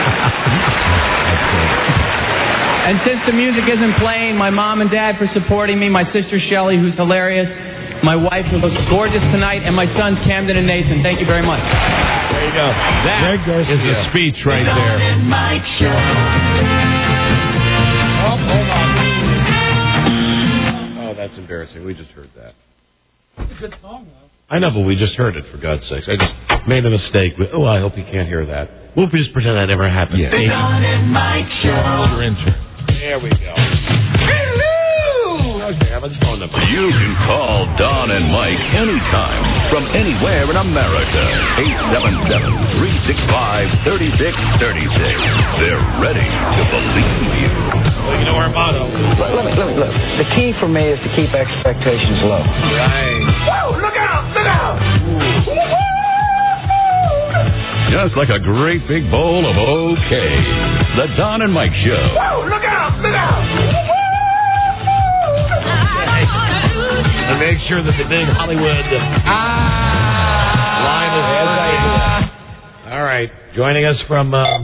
And since the music isn't playing, my mom and dad for supporting me, my sister Shelly, who's hilarious, my wife who looks gorgeous tonight, and my sons Camden and Nathan. Thank you very much. There you go. That is a speech right there. Oh, hold on. Oh, that's embarrassing. We just heard that. It's a good song, though. I know, but we just heard it, for God's sakes. I just made a mistake. Oh, I hope you can't hear that. We'll just pretend that never happened. Yeah. The Don and Mike Show. Your intro. There we go. Okay, I have a phone number. You can call Don and Mike anytime from anywhere in America. eight seven seven, three six five, three six three six. They're ready to believe you. Well, you know our motto. Look, let me, let me, look. The key for me is to keep expectations low. Right. Whoa, look out, look out. Just like a great big bowl of okay. The Don and Mike Show. Whoa, look out, look out. And make sure that the big Hollywood line is right. All right. Joining us from uh,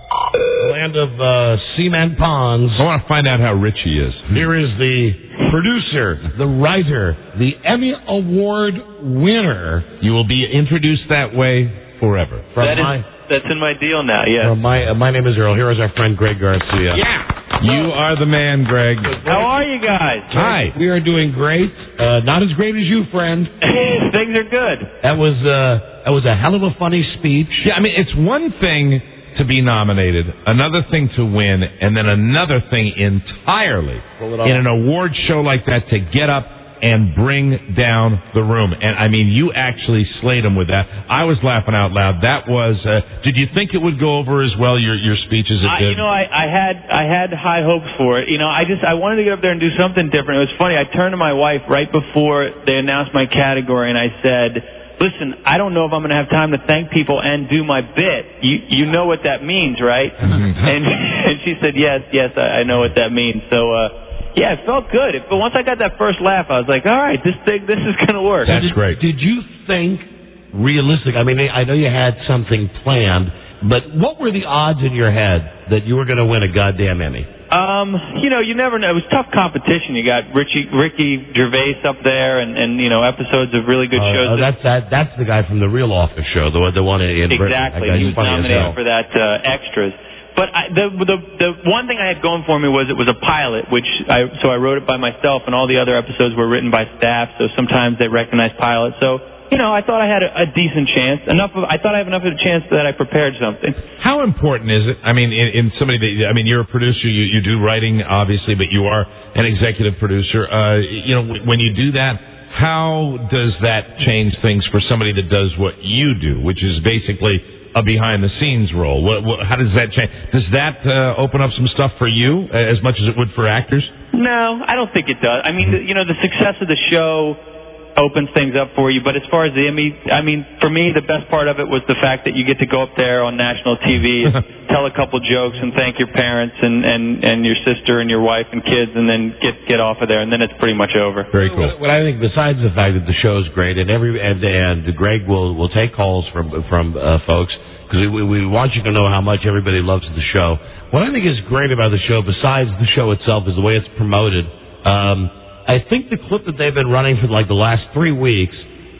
the land of uh, cement ponds. I want to find out how rich he is. Here is the producer, the writer, the Emmy Award winner. You will be introduced that way forever. From That is, my, that's in my deal now, yeah. from my, uh, my name is Earl. Here is our friend Greg Garcia. Yeah. You are the man, Greg. How are you guys? Hi. We are doing great. Uh, not as great as you, friend. Things are good. That was uh, that was a hell of a funny speech. Yeah, I mean, it's one thing to be nominated, another thing to win, and then another thing entirely in an award show like that to get up and bring down the room. And, I mean, you actually slayed him with that. I was laughing out loud. That was, uh, did you think it would go over as well, your your speech, as it I, did? you know, I, I had I had high hopes for it. You know, I just I wanted to get up there and do something different. It was funny. I turned to my wife right before they announced my category, and I said, "Listen, I don't know if I'm going to have time to thank people and do my bit. You you know what that means, right?" and and she said, "Yes, yes, I, I know what that means." So. uh Yeah, it felt good. But once I got that first laugh, I was like, all right, this thing, this is going to work. That's did, great. Did you think, realistic, I mean, I know you had something planned, but what were the odds in your head that you were going to win a goddamn Emmy? Um, you know, you never know. It was tough competition. You got Richie, Ricky Gervais up there and, and you know, episodes of really good uh, shows. Oh, that's that. That's the guy from The Real Office show, the, the one in Britain. Exactly. He was nominated for that uh, extras. But I, the the the one thing I had going for me was it was a pilot, which I so I wrote it by myself, and all the other episodes were written by staff. So sometimes they recognize pilots. So you know, I thought I had a, a decent chance. Enough of I thought I have enough of a chance that I prepared something. How important is it? I mean, in, in somebody that I mean, you're a producer. You you do writing, obviously, but you are an executive producer. Uh, you know, when you do that, how does that change things for somebody that does what you do, which is basically a behind-the-scenes role? What, what, how does that change? Does that uh, open up some stuff for you uh, as much as it would for actors? No, I don't think it does. I mean, the, you know, the success of the show opens things up for you. But as far as the Emmy, I mean, for me, the best part of it was the fact that you get to go up there on national T V and tell a couple jokes and thank your parents and, and, and your sister and your wife and kids, and then get get off of there, and then it's pretty much over. Very cool. What, what I think, besides the fact that the show's great, and every and, and Greg will will take calls from from uh, folks. Because we, we want you to know how much everybody loves the show. What I think is great about the show, besides the show itself, is the way it's promoted. Um, I think the clip that they've been running for like the last three weeks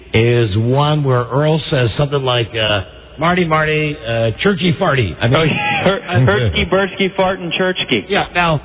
is one where Earl says something like, uh, Marty, Marty, uh, churchy farty. I mean, oh, Hertsky, Bursky, Fart, and Churchky. Yeah, now,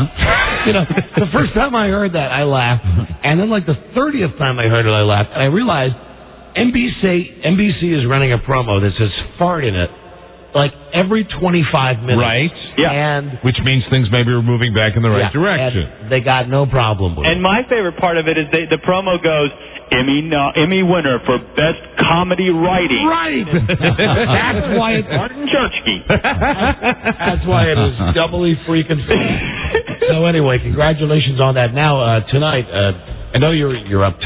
you know, the first time I heard that, I laughed. And then like the thirtieth time I heard it, I laughed. And I realized N B C N B C is running a promo that says fart in it like every twenty-five minutes. Right. Yeah. And which means things maybe are moving back in the right yeah, direction. And they got no problem with and it. And my favorite part of it is they, the promo goes, Emmy no, Emmy winner for best comedy writing. Right. That's why it's Martin Churchky. That's why it is doubly freaking funny. So anyway, congratulations on that. Now, uh, tonight, uh, I know you're you're uptight.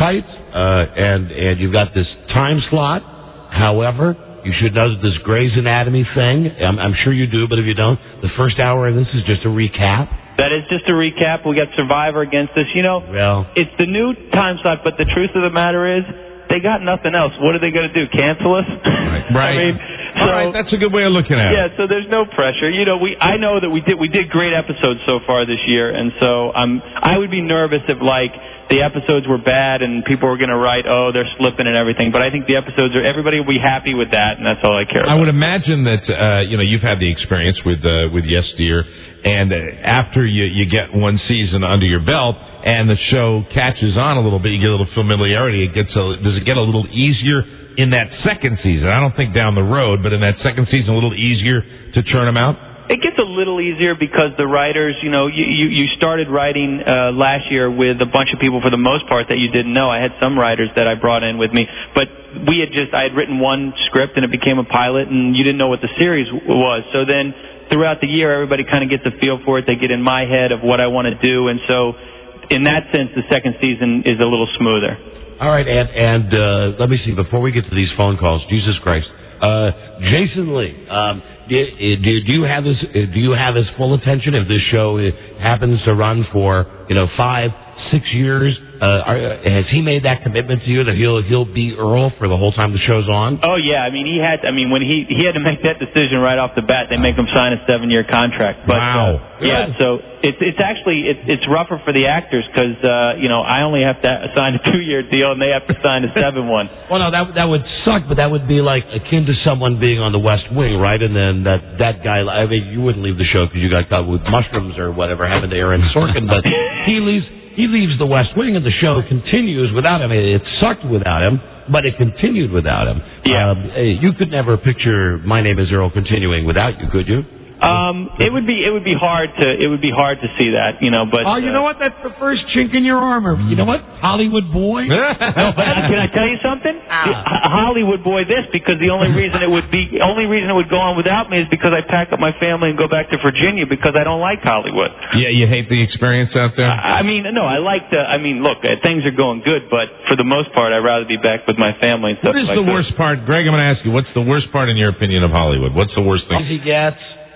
Uh, and, and you've got this time slot. However, you should know that this Grey's Anatomy thing, I'm, I'm sure you do, but if you don't, the first hour of this is just a recap. That is just a recap. We got Survivor against us. You know, well, it's the new time slot, but the truth of the matter is, they got nothing else. What are they going to do? Cancel us? Right. I mean, so, all right, that's a good way of looking at it. Yeah, so there's no pressure. You know, we I know that we did we did great episodes so far this year, and so I'm I would be nervous if like the episodes were bad and people were going to write, oh, they're slipping and everything. But I think the episodes are everybody will be happy with that, and that's all I care about. I would imagine that uh, you know you've had the experience with uh, with Yes Dear, and uh, after you you get one season under your belt and the show catches on a little bit, you get a little familiarity. It gets a, does it get a little easier in that second season? I don't think down the road, but in that second season, a little easier to churn them out. It gets a little easier because the writers, you know, you you, you started writing uh, last year with a bunch of people for the most part that you didn't know. I had some writers that I brought in with me, but we had just I had written one script and it became a pilot, and you didn't know what the series w- was. So then throughout the year, everybody kind of gets a feel for it. They get in my head of what I want to do, and so in that sense, the second season is a little smoother. All right, and, and uh, let me see, before we get to these phone calls, Jesus Christ, uh, Jason Lee, um, do, do, do you have his do you have his full attention if this show happens to run for, you know, five, six years? Uh, are, has he made that commitment to you that he'll he'll be Earl for the whole time the show's on? Oh yeah, I mean he had. I mean when he he had to make that decision right off the bat. They make him sign a seven-year contract. But, wow. Uh, yeah. So it's it's actually it's it's rougher for the actors because uh, you know I only have to sign a two-year deal and they have to sign a seven one. Well, no, that that would suck, but that would be like akin to someone being on the West Wing, right? And then that that guy. I mean, you wouldn't leave the show because you got caught with mushrooms or whatever happened to Aaron Sorkin, but he leaves. He leaves the West Wing and the show continues without him. It sucked without him, but it continued without him. Yeah. Um, you could never picture My Name is Earl continuing without you, could you? Um, it would be it would be hard to it would be hard to see that, you know. But oh, you uh, know what? That's the first chink in your armor. You know what? Hollywood boy. no, but can I tell you something? Ah. Hollywood boy, this because the only reason it would be only reason it would go on without me is because I pack up my family and go back to Virginia because I don't like Hollywood. Yeah, you hate the experience out there. I, I mean, no, I like the. I mean, look, uh, things are going good, but for the most part, I'd rather be back with my family and stuff What is like the that. worst part, Greg? I'm going to ask you. What's the worst part in your opinion of Hollywood? What's the worst thing? He gets.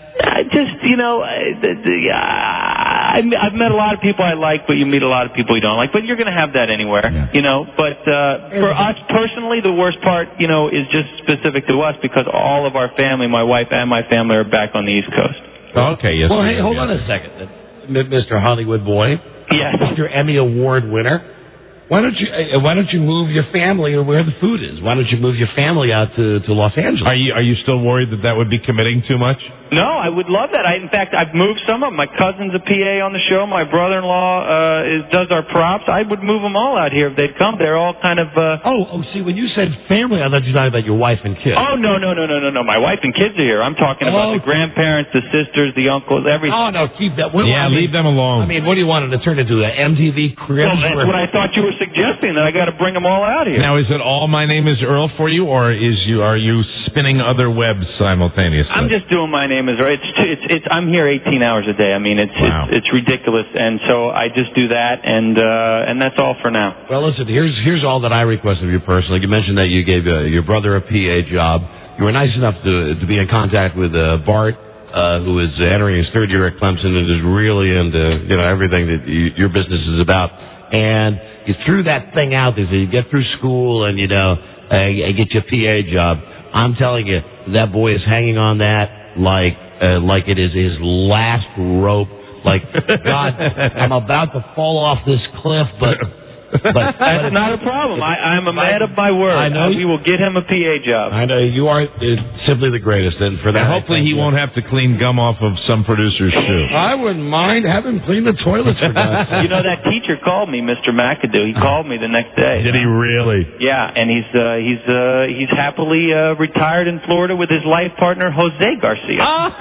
I just, you know, uh, the, the, uh, I, I've met a lot of people I like, but you meet a lot of people you don't like. But you're going to have that anywhere, yeah. you know. But uh, for us personally, the worst part, you know, is just specific to us because all of our family, my wife and my family, are back on the East Coast. Okay, yes. Well, hey, hold on a second, Mister Hollywood boy. Yes. Mister Emmy Award winner. Why don't you uh, Why don't you move your family or where the food is? Why don't you move your family out to, to Los Angeles? Are you Are you still worried that that would be committing too much? No, I would love that. I, in fact, I've moved some of them. My cousin's a P A on the show. My brother-in-law uh, is, does our props. I would move them all out here if they'd come. They're all kind of. Uh... Oh, oh, see, when you said family, I thought you were talking about your wife and kids. Oh no, no, no, no, no, no. My wife and kids are here. I'm talking about oh. the grandparents, the sisters, the uncles, everything. Oh no, keep that. Well, yeah, I mean, leave them alone. I mean, what do you want it to turn into? An M T V crib? Well, that's what I thought you were suggesting. That I got to bring them all out here. Now, is it all My Name is Earl for you, or is you are you spinning other webs simultaneously? I'm just doing My Name is Earl. It's it's it's. I'm here eighteen hours a day. I mean, it's wow. it's, it's ridiculous, and so I just do that, and uh, and that's all for now. Well, listen, here's here's all that I request of you personally. You mentioned that you gave uh, your brother a P A job. You were nice enough to to be in contact with uh, Bart, uh, who is entering his third year at Clemson and is really into you know everything that you, your business is about. And you threw that thing out there. So you get through school and you know uh, get your P A job. I'm telling you, that boy is hanging on that like. Uh, like it is his last rope. Like, God, I'm about to fall off this cliff, but... but That's not a problem. I, I'm a man of my word. I know. We will get him a P A job. I know. You are uh, simply the greatest, and for that... And hopefully he you. won't have to clean gum off of some producer's shoe. I wouldn't mind having clean the toilets for that. You know, that teacher called me, Mister McAdoo. He called me the next day. Did he really? Yeah, and he's uh, he's uh, he's happily uh, retired in Florida with his life partner, Jose Garcia.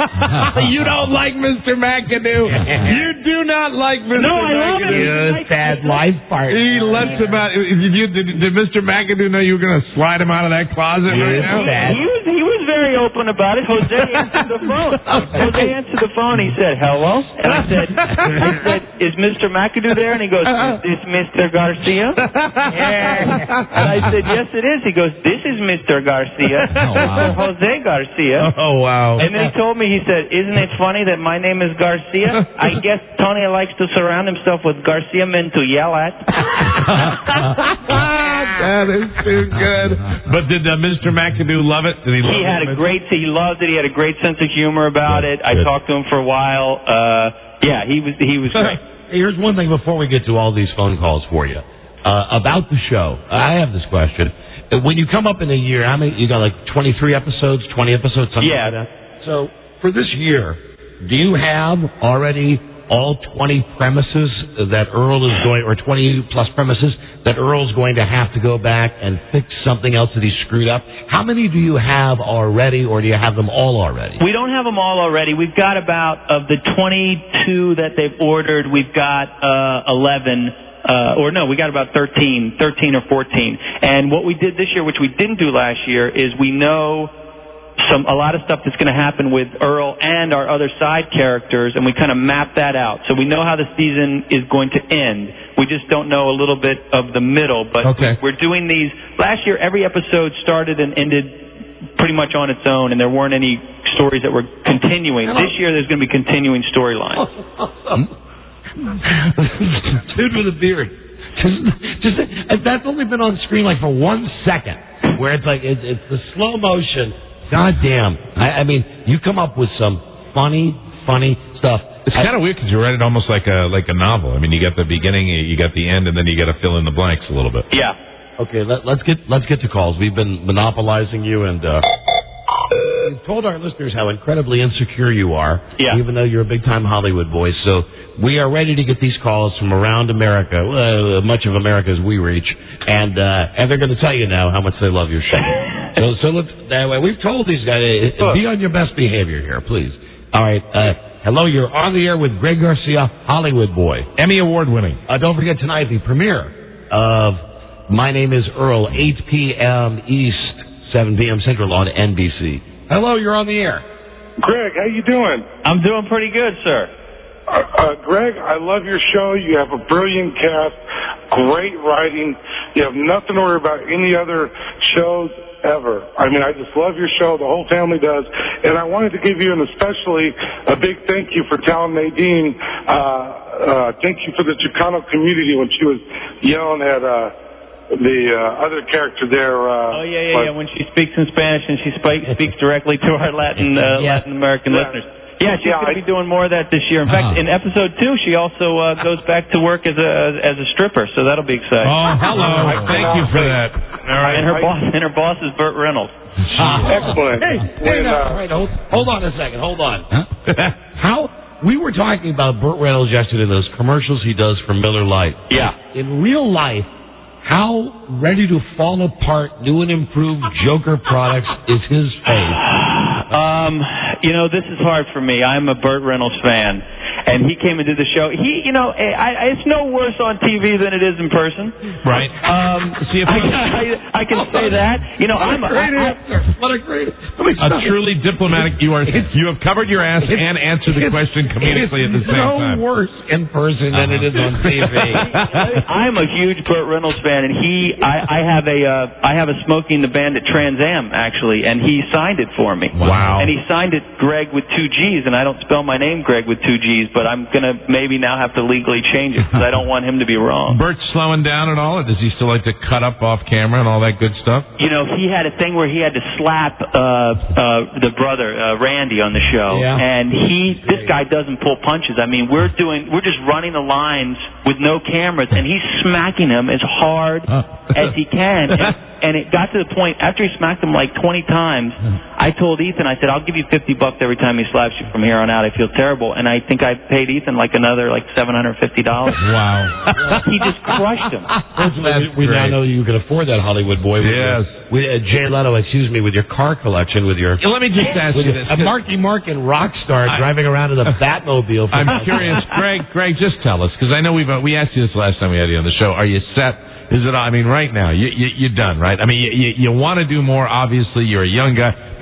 You don't like Mister McAdoo. You do not like Mister No, I love him. You sad life partner. He lets him out. Did, you, did, did Mister McAdoo know you were going to slide him out of that closet right now? He was he was very open about it. Jose answered the phone. Jose answered the phone. He said, hello? And I said, I said, is Mister McAdoo there? And he goes, is this Mister Garcia? Yeah. And I said, yes, it is. He goes, this is Mister Garcia. Oh, wow. Jose Garcia. Oh, wow. And then he told me, he said, isn't it funny that my name is Garcia? I guess Tony likes to surround himself with Garcia men to yell at. That is too good. But did uh, Mister McAdoo love it? Did he? Love He had it? a great. He loved it. He had a great sense of humor about it. I Good. talked to him for a while. Uh, yeah, he was. He was great. Here's one thing before we get to all these phone calls for you uh, about the show. I have this question: when you come up in a year, how many? You got like twenty-three episodes, twenty episodes, something Yeah. like that. So for this year, do you have already all twenty premises that Earl is going, or twenty plus premises that Earl's going to have to go back and fix something else that he screwed up? How many do you have already, or do you have them all already? We don't have them all already. We've got about, of the twenty-two that they've ordered, we've got uh, eleven, uh, or no, we got about thirteen, thirteen or fourteen. And what we did this year, which we didn't do last year, is we know some a lot of stuff that's going to happen with Earl and our other side characters, and we kind of map that out. So we know how the season is going to end. We just don't know a little bit of the middle, but Okay. we're doing these. Last year, every episode started and ended pretty much on its own, and there weren't any stories that were continuing. This year, there's going to be continuing storylines. Dude with a beard. Just, just that's only been on screen like for one second, where it's like it's, it's the slow motion. God damn. I, I mean, you come up with some funny, funny stuff. It's kind of weird because you write it almost like a like a novel. I mean, you got the beginning, you got the end, and then you got to fill in the blanks a little bit. Yeah. Okay, let, let's get let's get to calls. We've been monopolizing you, and uh, we've told our listeners how incredibly insecure you are, Yeah. even though you're a big-time Hollywood boy. So we are ready to get these calls from around America, uh, much of America as we reach, and uh, and they're going to tell you now how much they love your show. so so let's. Uh, we've told these guys, uh, be on your best behavior here, please. All right. Uh, hello, you're on the air with Greg Garcia, Hollywood boy, Emmy Award winning. Uh, don't forget tonight the premiere of My Name is Earl, eight p.m. East, seven p.m. Central on N B C. Hello, you're on the air. Greg, how you doing? I'm doing pretty good, sir. Uh, uh, Greg, I love your show. You have a brilliant cast, great writing. You have nothing to worry about any other shows ever. I mean, I just love your show. The whole family does. And I wanted to give you an especially a big thank you for telling Nadine, uh, uh, thank you for the Chicano community when she was yelling at, uh, the uh, other character there. Uh, Oh yeah, yeah, yeah. When she speaks in Spanish and she speaks speaks directly to our Latin uh, Yeah. Latin American Yeah. listeners. Yeah, she's Yeah, going to I- be doing more of that this year. In fact, Oh. in episode two, she also uh, goes back to work as a as a stripper, so that'll be exciting. Oh, hello. Thank you for that. All right. And her boss and her boss is Burt Reynolds. Excellent. Hey, hey, When, now, uh, all right, hold, hold on a second. Hold on. How we were talking about Burt Reynolds yesterday, those commercials he does for Miller Lite. Yeah. In real life, how ready to fall apart, new and improved Joker products is his face? Um, you know, this is hard for me. I'm a Burt Reynolds fan, and he came and did the show. He, you know, I, I, it's no worse on T V than it is in person. Right. Um, See if I, we- I, I can say that. You know, I'm a, great I, answer. What a great. A truly diplomatic. You are. You have covered your ass and answered the question comedically at the same no time. worse in person than it is on T V. I'm a huge Burt Reynolds fan, and he, I, I have a, uh, I have a Smoking the Bandit Trans Am actually, and he signed it for me. Wow. And he signed it Greg with two G's, and I don't spell my name Greg with two G's, but I'm gonna maybe now have to legally change it because I don't want him to be wrong. Bert's slowing down at all, or does he still like to cut up off camera and all that good stuff? You know, he had a thing where he had to slap uh, uh, the brother uh, Randy on the show, Yeah. and he, this guy doesn't pull punches. I mean, we're doing, we're just running the lines with no cameras, and he's smacking him as hard as he can. And, and it got to the point after he smacked him like twenty times. I told Ethan, I said, I'll give you fifty bucks every time he slaps you from here on out. I feel terrible, and I think I paid Ethan like another like seven hundred fifty dollars. Wow. He just crushed him. we, we now know you can afford that Hollywood boy. With Yes. Your, with uh, Jay Leno, excuse me, with your car collection, with your. Let me just ask with you your- this. A Marky Mark and Rockstar I- driving around in a Batmobile. For I'm curious, Greg. Greg, just tell us, because I know we've uh, we asked you this last time we had you on the show. Are you set? Is it? I mean, right now, you, you you're done, right? I mean, you you, you want to do more. Obviously, you're a young guy,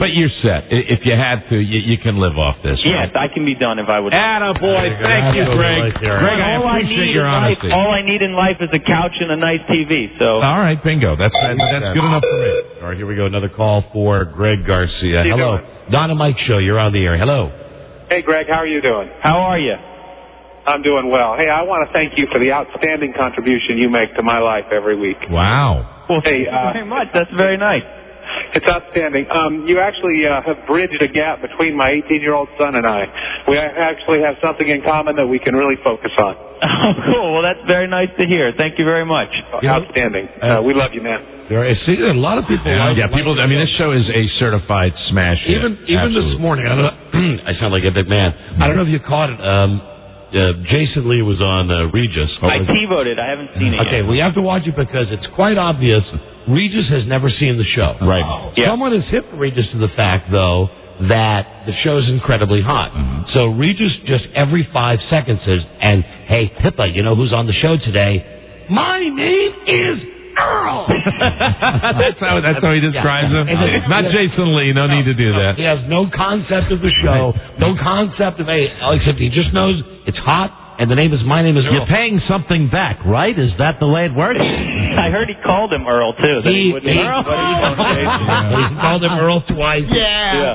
But you're set. I- If you had to, you, you can live off this. Yes, I can be done if I would. Attaboy. Thank you, Greg. Greg, I all I appreciate need your in life, honesty. all I need in life is a couch and a nice T V. So. All right, bingo. That's that's, that's good enough for me. All right, here we go. Another call for Greg Garcia. How you Hello. Don and Mike Show. You're on the air. Hello. Hey, Greg, how are you doing? How are you? I'm doing well. Hey, I want to thank you for the outstanding contribution you make to my life every week. Wow. Well, hey, thank you uh, very much. That's very nice. It's outstanding. Um, you actually uh, have bridged a gap between my eighteen-year-old son and I. We actually have something in common that we can really focus on. Oh, cool. Well, that's very nice to hear. Thank you very much. Outstanding. Uh, we love you, man. There is, see, a lot of people. Yeah, like, yeah, people. I mean, this show is a certified smash hit. Even even Absolutely. this morning, I don't know. I sound like a big man. I don't know if you caught it. Um, uh, Jason Lee was on uh, Regis. I T-voted. I haven't seen it Okay, yet. we have to watch it because it's quite obvious. Regis has never seen the show. Right. Yeah. Someone has hit Regis to the fact, though, that the show's incredibly hot. Mm-hmm. So Regis just every five seconds says, and hey, Pippa, you know who's on the show today? My name is Earl. that's how that's how he describes Yeah. him. And then- Not Jason Lee. No, need to do that. He has no concept of the show, no concept of a, except he just knows it's hot, and the name is My Name is Earl. You're paying something back, right? Is that the way it works? I heard he called him Earl, too. That he, He- wouldn't he- Earl? But he won't say it. He called him Earl twice. Yeah.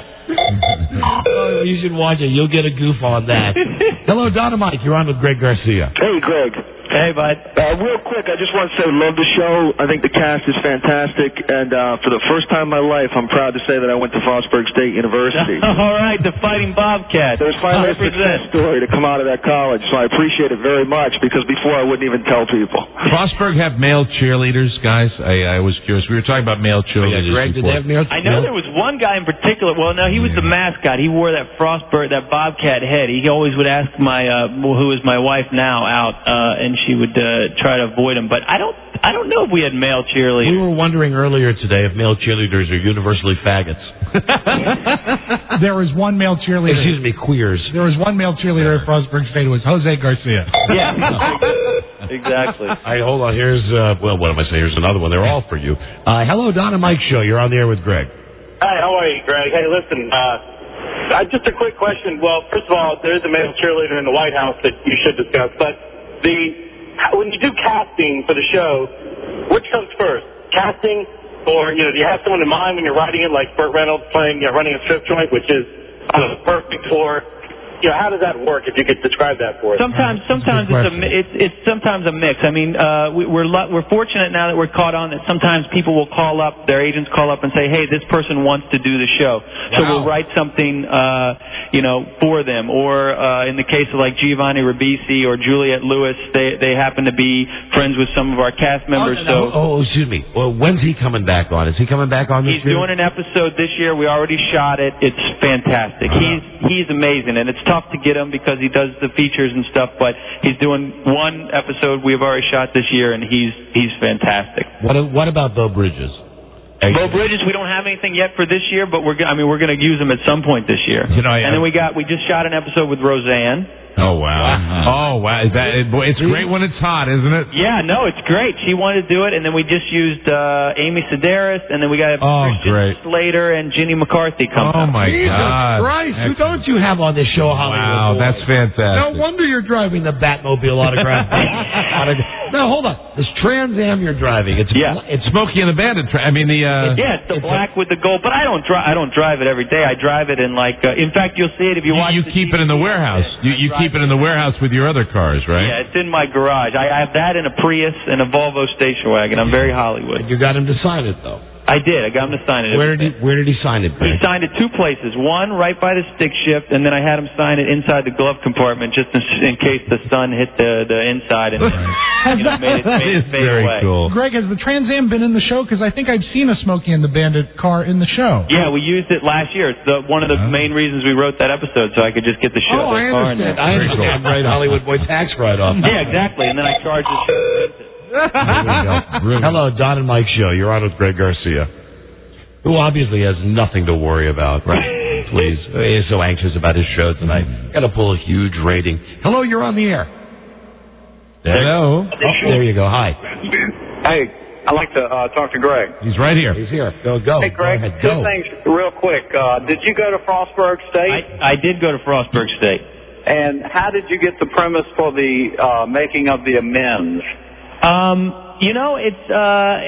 Oh, you should watch it. You'll get a goof on that. Hello, Dynamite. You're on with Greg Garcia. Hey, Greg. Hey, bud. Uh, real quick, I just want to say love the show. I think the cast is fantastic, and uh, for the first time in my life, I'm proud to say that I went to Frostburg State University. All right, the Fighting Bobcats. There's finally a one hundred success percent. story to come out of that college, so I appreciate it very much, because before I wouldn't even tell people. Frostburg have male cheerleaders, guys. I, I was curious. We were talking about male cheerleaders Greg, did before. they have male? I know there was one guy in particular. Well, no, he was the mascot. He wore that Frostburg, that Bobcat head. He always would ask my, uh, who is my wife now, out, uh, and she would uh, try to avoid him. But I don't, I don't know if we had male cheerleaders. We were wondering earlier today if male cheerleaders are universally faggots. There was one male cheerleader. Excuse me, queers. There was one male cheerleader at Frostburg State. It was Jose Garcia. Yeah, exactly. All right, hold on. Here's, uh, well, what am I saying? Here's another one. They're all for you. Uh, hello, Don and Mike Show. You're on the air with Greg. Hi, how are you, Greg? Hey, listen, uh, uh, just a quick question. Well, first of all, there is a male cheerleader in the White House that you should discuss, but the when you do casting for the show, which comes first? Casting, or, you know, do you have someone in mind when you're writing it, like Burt Reynolds playing, you know, running a strip joint, which is, I don't know, perfect, or, you know, how does that work, if you could describe that for us? Sometimes, sometimes it's a, mi- it's, it's sometimes a mix. I mean, uh, we, we're lu- we're fortunate now that we're caught on that sometimes people will call up, their agents call up and say, hey, this person wants to do the show. So Wow. we'll write something, uh, you know, for them. Or, uh, in the case of like Giovanni Ribisi or Juliette Lewis, they, they happen to be friends with some of our cast members. Oh, so oh, oh, excuse me. Well, when's he coming back on? Is he coming back on this he's year? doing an episode this year. We already shot it. It's fantastic. He's, he's amazing, and it's tough to get him because he does the features and stuff, but he's doing one episode we've already shot this year, and he's he's fantastic. What, what about Bo Bridges? Bo Bridges, we don't have anything yet for this year, but we're go- I mean we're going to use him at some point this year. You know, I- and then we got we just shot an episode with Roseanne. Oh wow! Oh wow! Is that it, boy, it's great when it's hot, isn't it? Yeah, no, it's great. She wanted to do it, and then we just used uh, Amy Sedaris, and then we got Oh, Christian great. Slater and Ginny McCarthy coming Oh up. my Jesus God! Christ, who Excellent. don't you have on this show, Hollywood? Wow, Boy? that's fantastic. No wonder you're driving the Batmobile autograph. Autograph- no, hold on. This Trans Am you're driving, it's Yeah. it's Smokey and the Bandit. Tra- I mean the. Uh, Yeah, it's the black with the gold. But I don't drive. I don't drive it every day. I drive it in like. Uh, in fact, you'll see it if you, You, watch. you the keep it in the warehouse. You, you keep it in the warehouse with your other cars, right? Yeah, it's in my garage. I, I have that in a Prius and a Volvo station wagon. I'm very Hollywood. You got him to sign it though. I did. I got him to sign it. Where did he Where did he sign it? He Greg? signed it two places. One right by the stick shift, and then I had him sign it inside the glove compartment, just in, in case the sun hit the the inside and you know, made it, made it fade away. Greg, has the Trans Am been in the show? Because I think I've seen a Smokey and the Bandit car in the show. Yeah, we used it last year. It's the, one of the main reasons we wrote that episode, so I could just get the show. Oh, the I car in understand. there. I understand. Right, Hollywood Boy tax write-off. Yeah, exactly. And then I charged the show. Hello, Don and Mike Show. You're on with Greg Garcia, who obviously has nothing to worry about. Right? Please. He's so anxious about his show tonight. Got to pull a huge rating. Hello, you're on the air. Hello. Oh, there you go. Hi. Hey, I'd like to uh, talk to Greg. He's right here. He's here. Go, go. Hey, Greg, Go ahead. two Go. things real quick. Uh, did you go to Frostburg State? I, I did go to Frostburg State. And how did you get the premise for the uh, making of the amends? Um, you know, it's, uh,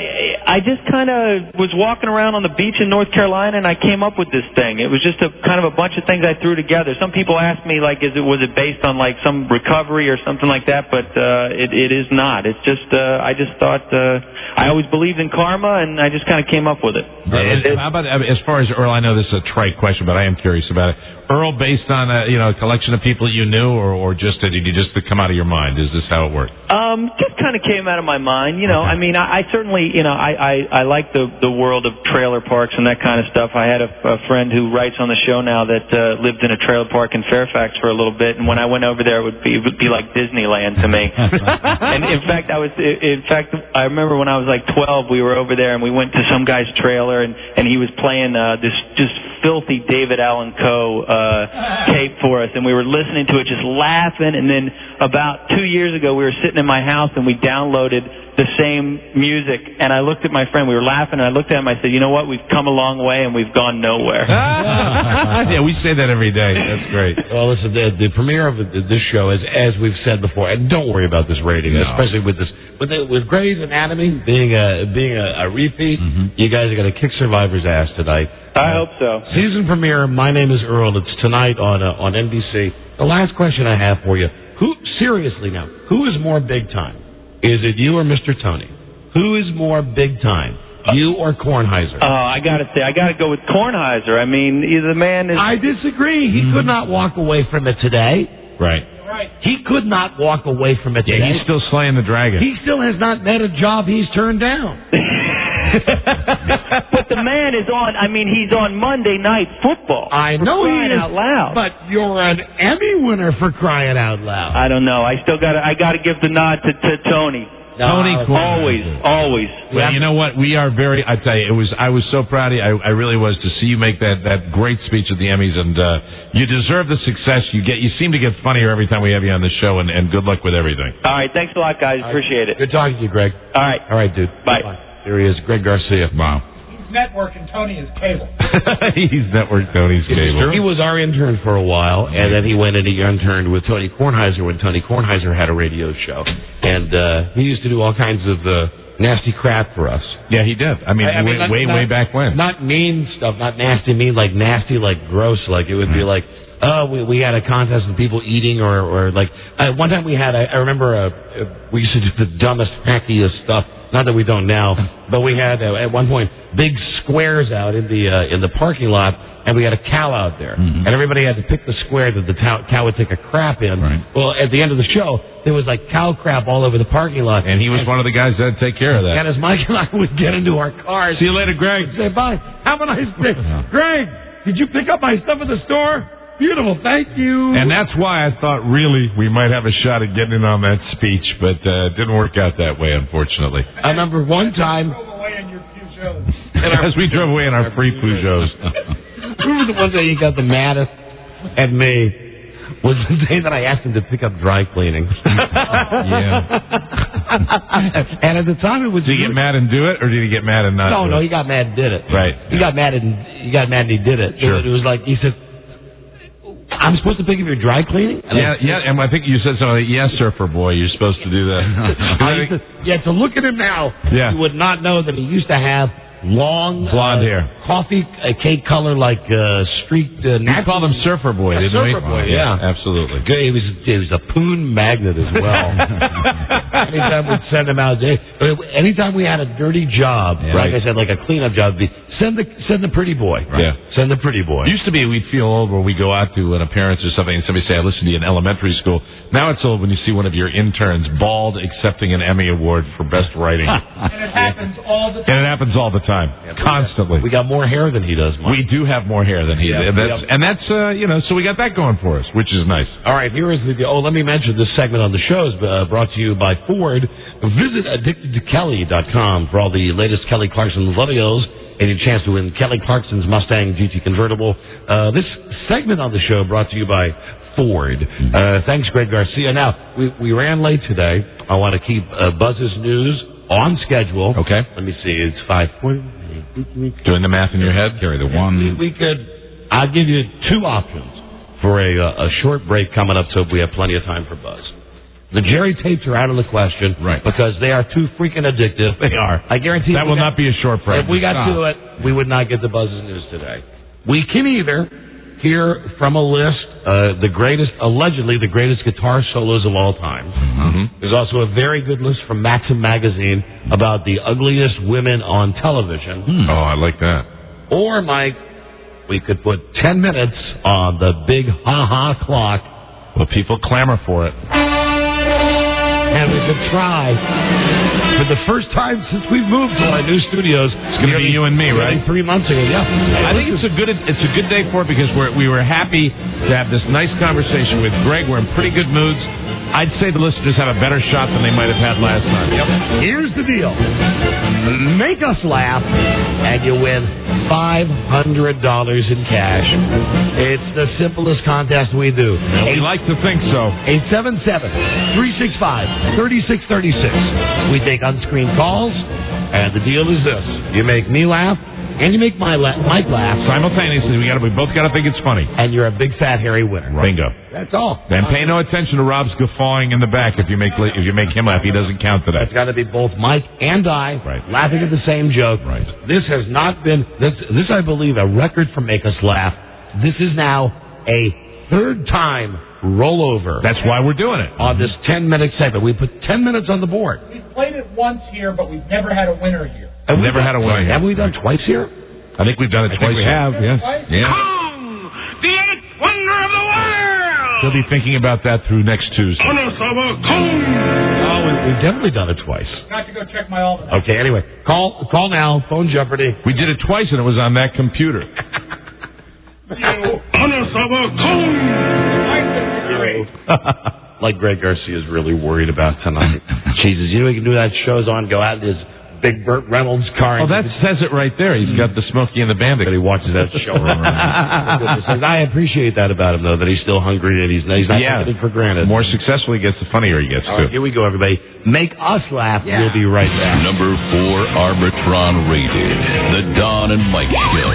I just kind of was walking around on the beach in North Carolina and I came up with this thing. It was just a kind of a bunch of things I threw together. Some people ask me, like, is it, was it based on, like, some recovery or something like that? But, uh, it, it is not. It's just, uh, I just thought, uh, I always believed in karma and I just kind of came up with it. Uh, how about, as far as Earl, I know this is a trite question, but I am curious about it. Earl, based on a, you know, a collection of people you knew, or, or just did you just come out of your mind? Is this how it worked? Um, just kind of came out of my mind. You know, Okay. I mean, I, I certainly, you know, I, I, I like the the world of trailer parks and that kind of stuff. I had a, a friend who writes on the show now that uh, lived in a trailer park in Fairfax for a little bit, and when I went over there, it would be it would be like Disneyland to me. And in fact, I was in fact I remember when I was like twelve, we were over there and we went to some guy's trailer, and and he was playing uh, this just filthy David Allan Coe uh, tape for us, and we were listening to it, just laughing. And then about two years ago, we were sitting in my house and we downloaded the same music, and I looked at my friend. We were laughing, and I looked at him. I said, "You know what? We've come a long way, and we've gone nowhere." Yeah, we say that every day. That's great. Well, listen, the, the premiere of this show, as as we've said before, and don't worry about this rating, No. especially with this with the, with Grey's Anatomy being a being a, a repeat. Mm-hmm. You guys are going to kick Survivor's ass tonight. I hope so. Season premiere. My Name is Earl. It's tonight on uh, on N B C. The last question I have for you: Who seriously now? Who is more big time? Is it you or Mister Tony? Who is more big time? You or Kornheiser? Oh, I gotta say, I gotta go with Kornheiser. I mean, the man is. I disagree. He Mm-hmm. could not walk away from it today. Right. He could not walk away from it Yeah, today. he's still slaying the dragon. He still has not met a job he's turned down. But the man is on. I mean, he's on Monday Night Football. I for know he crying is, out loud. but you're an Emmy winner for crying out loud. I don't know. I still gotta. I gotta give the nod to, to Tony. Tony Uh, Kornheiser. always, always. Well, you know what? We are very. I tell you, it was. I was so proud of you. I, I really was to see you make that, that great speech at the Emmys, and uh, you deserve the success you get. You seem to get funnier every time we have you on the show, and, and good luck with everything. All right, thanks a lot, guys. Appreciate it. Good talking to you, Greg. All right. All right, dude. Bye. There he is, Greg Garcia. Wow. He's network and Tony is cable. He's network Tony's cable. He was our intern for a while, and then he went and he interned with Tony Kornheiser when Tony Kornheiser had a radio show. And uh, he used to do all kinds of uh, nasty crap for us. Yeah, he did. I mean, I- I mean, way, not- way, not- way back when. Not mean stuff, not nasty mean, like nasty, like gross. Like it would be like, oh, we we had a contest of people eating, or or like uh, one time we had. I, I remember uh, uh, we used to do the dumbest, hackiest stuff. Not that we don't now, but we had uh, at one point big squares out in the uh, in the parking lot, and we had a cow out there, Mm-hmm. and everybody had to pick the square that the cow, cow would take a crap in. Right. Well, at the end of the show, there was like cow crap all over the parking lot, And he was one of the guys that'd take care of that. and as Mike and I would get into our cars, See you later, Greg. say bye. Have a nice day. Greg, did you pick up my stuff at the store? Beautiful, thank you. And that's why I thought really we might have a shot at getting in on that speech, but uh, it didn't work out that way, unfortunately. I remember one time. As we drove away in our free Peugeots. Remember the one day you got the maddest at me was the day that I asked him to pick up dry cleaning. Yeah. And at the time it was. Did he get mad and do it, or did he get mad and not No, do no, it? he got mad and did it. Right. He got mad and he got mad and he did it. Sure. It, it was like he said, "I'm supposed to pick up your dry cleaning." And Yeah, I, yeah, and I think you said something like, yes, surfer boy, you're supposed to do that. I used to, yeah, to look at him now, Yeah. you would not know that he used to have long Blonde uh, hair. coffee uh, cake color, like uh, streaked. Uh, We called him Surfer Boy, Yeah, didn't we? Surfer Boy, yeah. Absolutely. Good. He was he was a poon magnet as well. Anytime we'd send him out, they- anytime we had a dirty job, Yeah. like I said, like a cleanup job, it'd be send the send the pretty boy. Yeah. Send the pretty boy. It used to be we'd feel old when we go out to an appearance or something and somebody say, I listened to you in elementary school. Now it's old when you see one of your interns bald accepting an Emmy Award for best writing. And it happens all the And time. it happens all the time. Constantly. We got more hair than he does, Mike. We do have more hair than he Yeah, did. And that's, yeah. and that's uh, you know, so we got that going for us, which is nice. All right, here is the. Oh, let me mention this segment on the show is uh, brought to you by Ford. Visit addicted to kelly dot com for all the latest Kelly Clarkson videos and your chance to win Kelly Clarkson's Mustang G T convertible. Uh, this segment on the show brought to you by Ford. Uh, thanks, Greg Garcia. Now, we, we ran late today. I want to keep uh, Buzz's news on schedule. Okay. Let me see. It's five point. Doing the math in your head? Carry the one. We could. I'll give you two options for a uh, a short break coming up, so we have plenty of time for Buzz. The Jerry tapes are out of the question, right? Because they are too freaking addictive. They are. I guarantee that will got, not be a short break. If we got Stop. to it, we would not get the Buzz's news today. We can either hear from a list uh, the greatest, allegedly the greatest guitar solos of all time. Mm-hmm. There's also a very good list from Maxim magazine about the ugliest women on television. Hmm. Oh, I like that. Or, Mike, we could put ten minutes on the big ha-ha clock. Well, people clamor for it. And we could try. For the first time since we've moved to our new studios. It's going to be you and me, right? Three months ago, yeah. I think it's a good it's a good day for it because we're, we were happy to have this nice conversation with Greg. We're in pretty good moods. I'd say the listeners have a better shot than they might have had last time. Yep. Here's the deal. Make us laugh, and you win five hundred dollars in cash. It's the simplest contest we do. Well, we like to think so. eight seven seven, three six five, three six three six. We take on-screen calls, and the deal is this. You make me laugh, and you make my la- Mike laugh. Simultaneously, we got we both got to think it's funny. And you're a big, fat, hairy winner. Right. Bingo. That's all. And pay no attention to Rob's guffawing in the back. If you make if you make him laugh, he doesn't count today. It's got to be both Mike and I right. laughing at the same joke. Right. This has not been this. This I believe a record for Make Us Laugh. This is now a third time rollover. That's why we're doing it on this ten minute segment. We put ten minutes on the board. We've played it once here, but we've never had a winner here. I've never had a winner. Have we done twice here? I think we've done it I twice. Think we have, yes. Yeah. Kong, the eighth wonder of the world. He'll be thinking about that through next Tuesday. Kong. Oh, we, we've definitely done it twice. I have to go check my almanac. Okay, anyway, call call now, phone Jeopardy. We did it twice, and it was on that computer. Like Greg Garcia is really worried about tonight. Jesus, you know he can do that. Show's on, go out in his big Burt Reynolds car. Oh, that says it right there. He's got the Smokey and the Bandit. But he watches that show. I appreciate that about him, though, that he's still hungry and he's, he's not yeah. taking it for granted. The more successful he gets, the funnier he gets, All too. Right, here we go, everybody. Make us laugh. Yeah. We'll be right back. Number four Arbitron rated. The Don and Mike Show.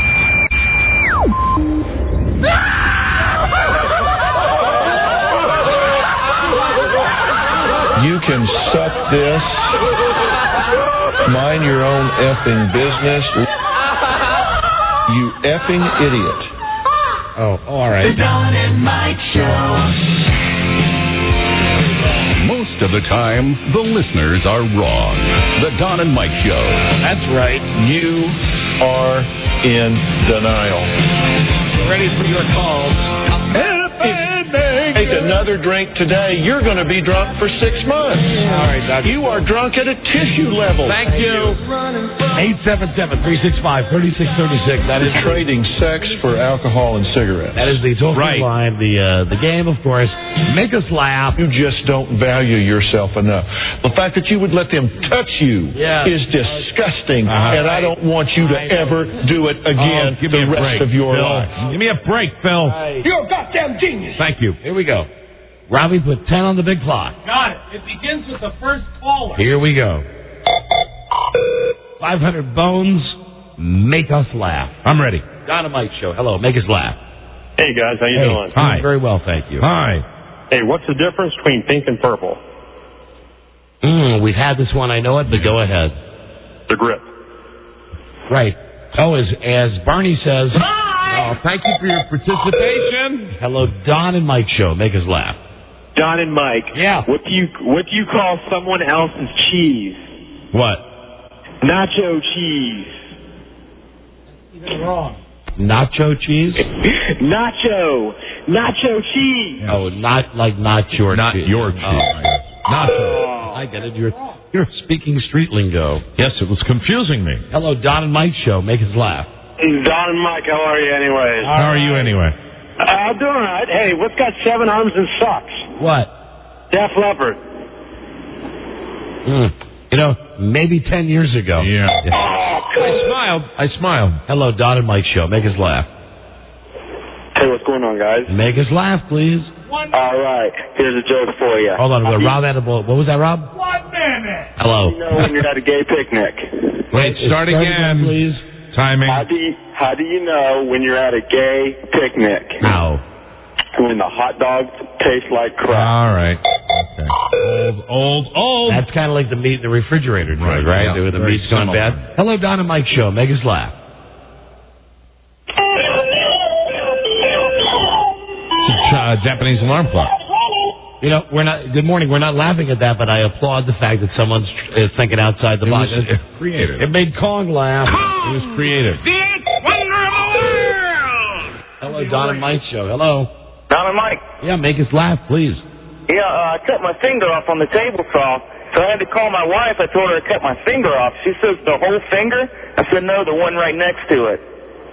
You can suck this. Mind your own effing business. You effing idiot. Oh, all right. The Don and Mike Show. Most of the time, the listeners are wrong. The Don and Mike Show. That's right. You are in denial. Ready for your calls. Take another drink today, you're going to be drunk for six months. All right, Doctor You are drunk at a tissue level. Thank you. eight seven seven, three six five, three six three six. That is trading sex for alcohol and cigarettes. That is the total right. line. The uh, the game, of course. Make us laugh. You just don't value yourself enough. The fact that you would let them touch you yeah. is disgusting, uh-huh. and I don't want you to ever do it again oh, give me the a rest break, of your Phil. life. Give me a break, Phil. Right. You're a goddamn genius. Thank you. Here we go. Robbie, put ten on the big clock. Got it. It begins with the first caller. Here we go. five hundred bones. Make us laugh. I'm ready. Dynamite Show. Hello. Make us laugh. Hey, guys. How you hey. doing? Hi. Very well, thank you. Hi. Hey, what's the difference between pink and purple? Mm, we've had this one. I know it, but go ahead. The grip. Right. Oh, as, as Barney says... Oh, thank you for your participation. Hello, Don and Mike Show. Make us laugh. Don and Mike. Yeah. What do you What do you call someone else's cheese? What? Nacho cheese. You're wrong. Nacho cheese? Nacho. Nacho cheese. Oh, not like not your not cheese. your cheese. Oh. Nacho. I get it. You're you're speaking street lingo. Yes, it was confusing me. Hello, Don and Mike Show. Make us laugh. Don and Mike, how are you anyways? How are you anyway? Uh, I'm doing all right. Hey, what's got seven arms and sucks? What? Def Leppard. Mm. You know, maybe ten years ago. Yeah. Oh, cool. I smiled. I smiled. Hello, Don and Mike Show. Make us laugh. Hey, what's going on, guys? Make us laugh, please. All right. Here's a joke for you. Hold on. Rob had a bullet. What was that, Rob? One man. minute. Hello. You know when you're at a gay picnic. Wait, start again, please. Timing. How do you how do you know when you're at a gay picnic? How? When the hot dogs taste like crap. All right. Okay. Old, old, old. That's kind of like the meat in the refrigerator, right? Right, right? yeah. The Very meat's gone similar. bad. Hello, Don and Mike Show. Make us laugh. Uh, Japanese alarm clock. You know, we're not. Good morning. We're not laughing at that, but I applaud the fact that someone's uh, thinking outside the It box. was creative. It made Kong laugh. It was creative. The eighth wonder of the world. Hello, Don and Mike Show. Hello. Don and Mike. Yeah, make us laugh, please. Yeah, uh, I cut my finger off on the table saw, so I had to call my wife. I told her I cut my finger off. She says the whole finger. I said no, the one right next to it.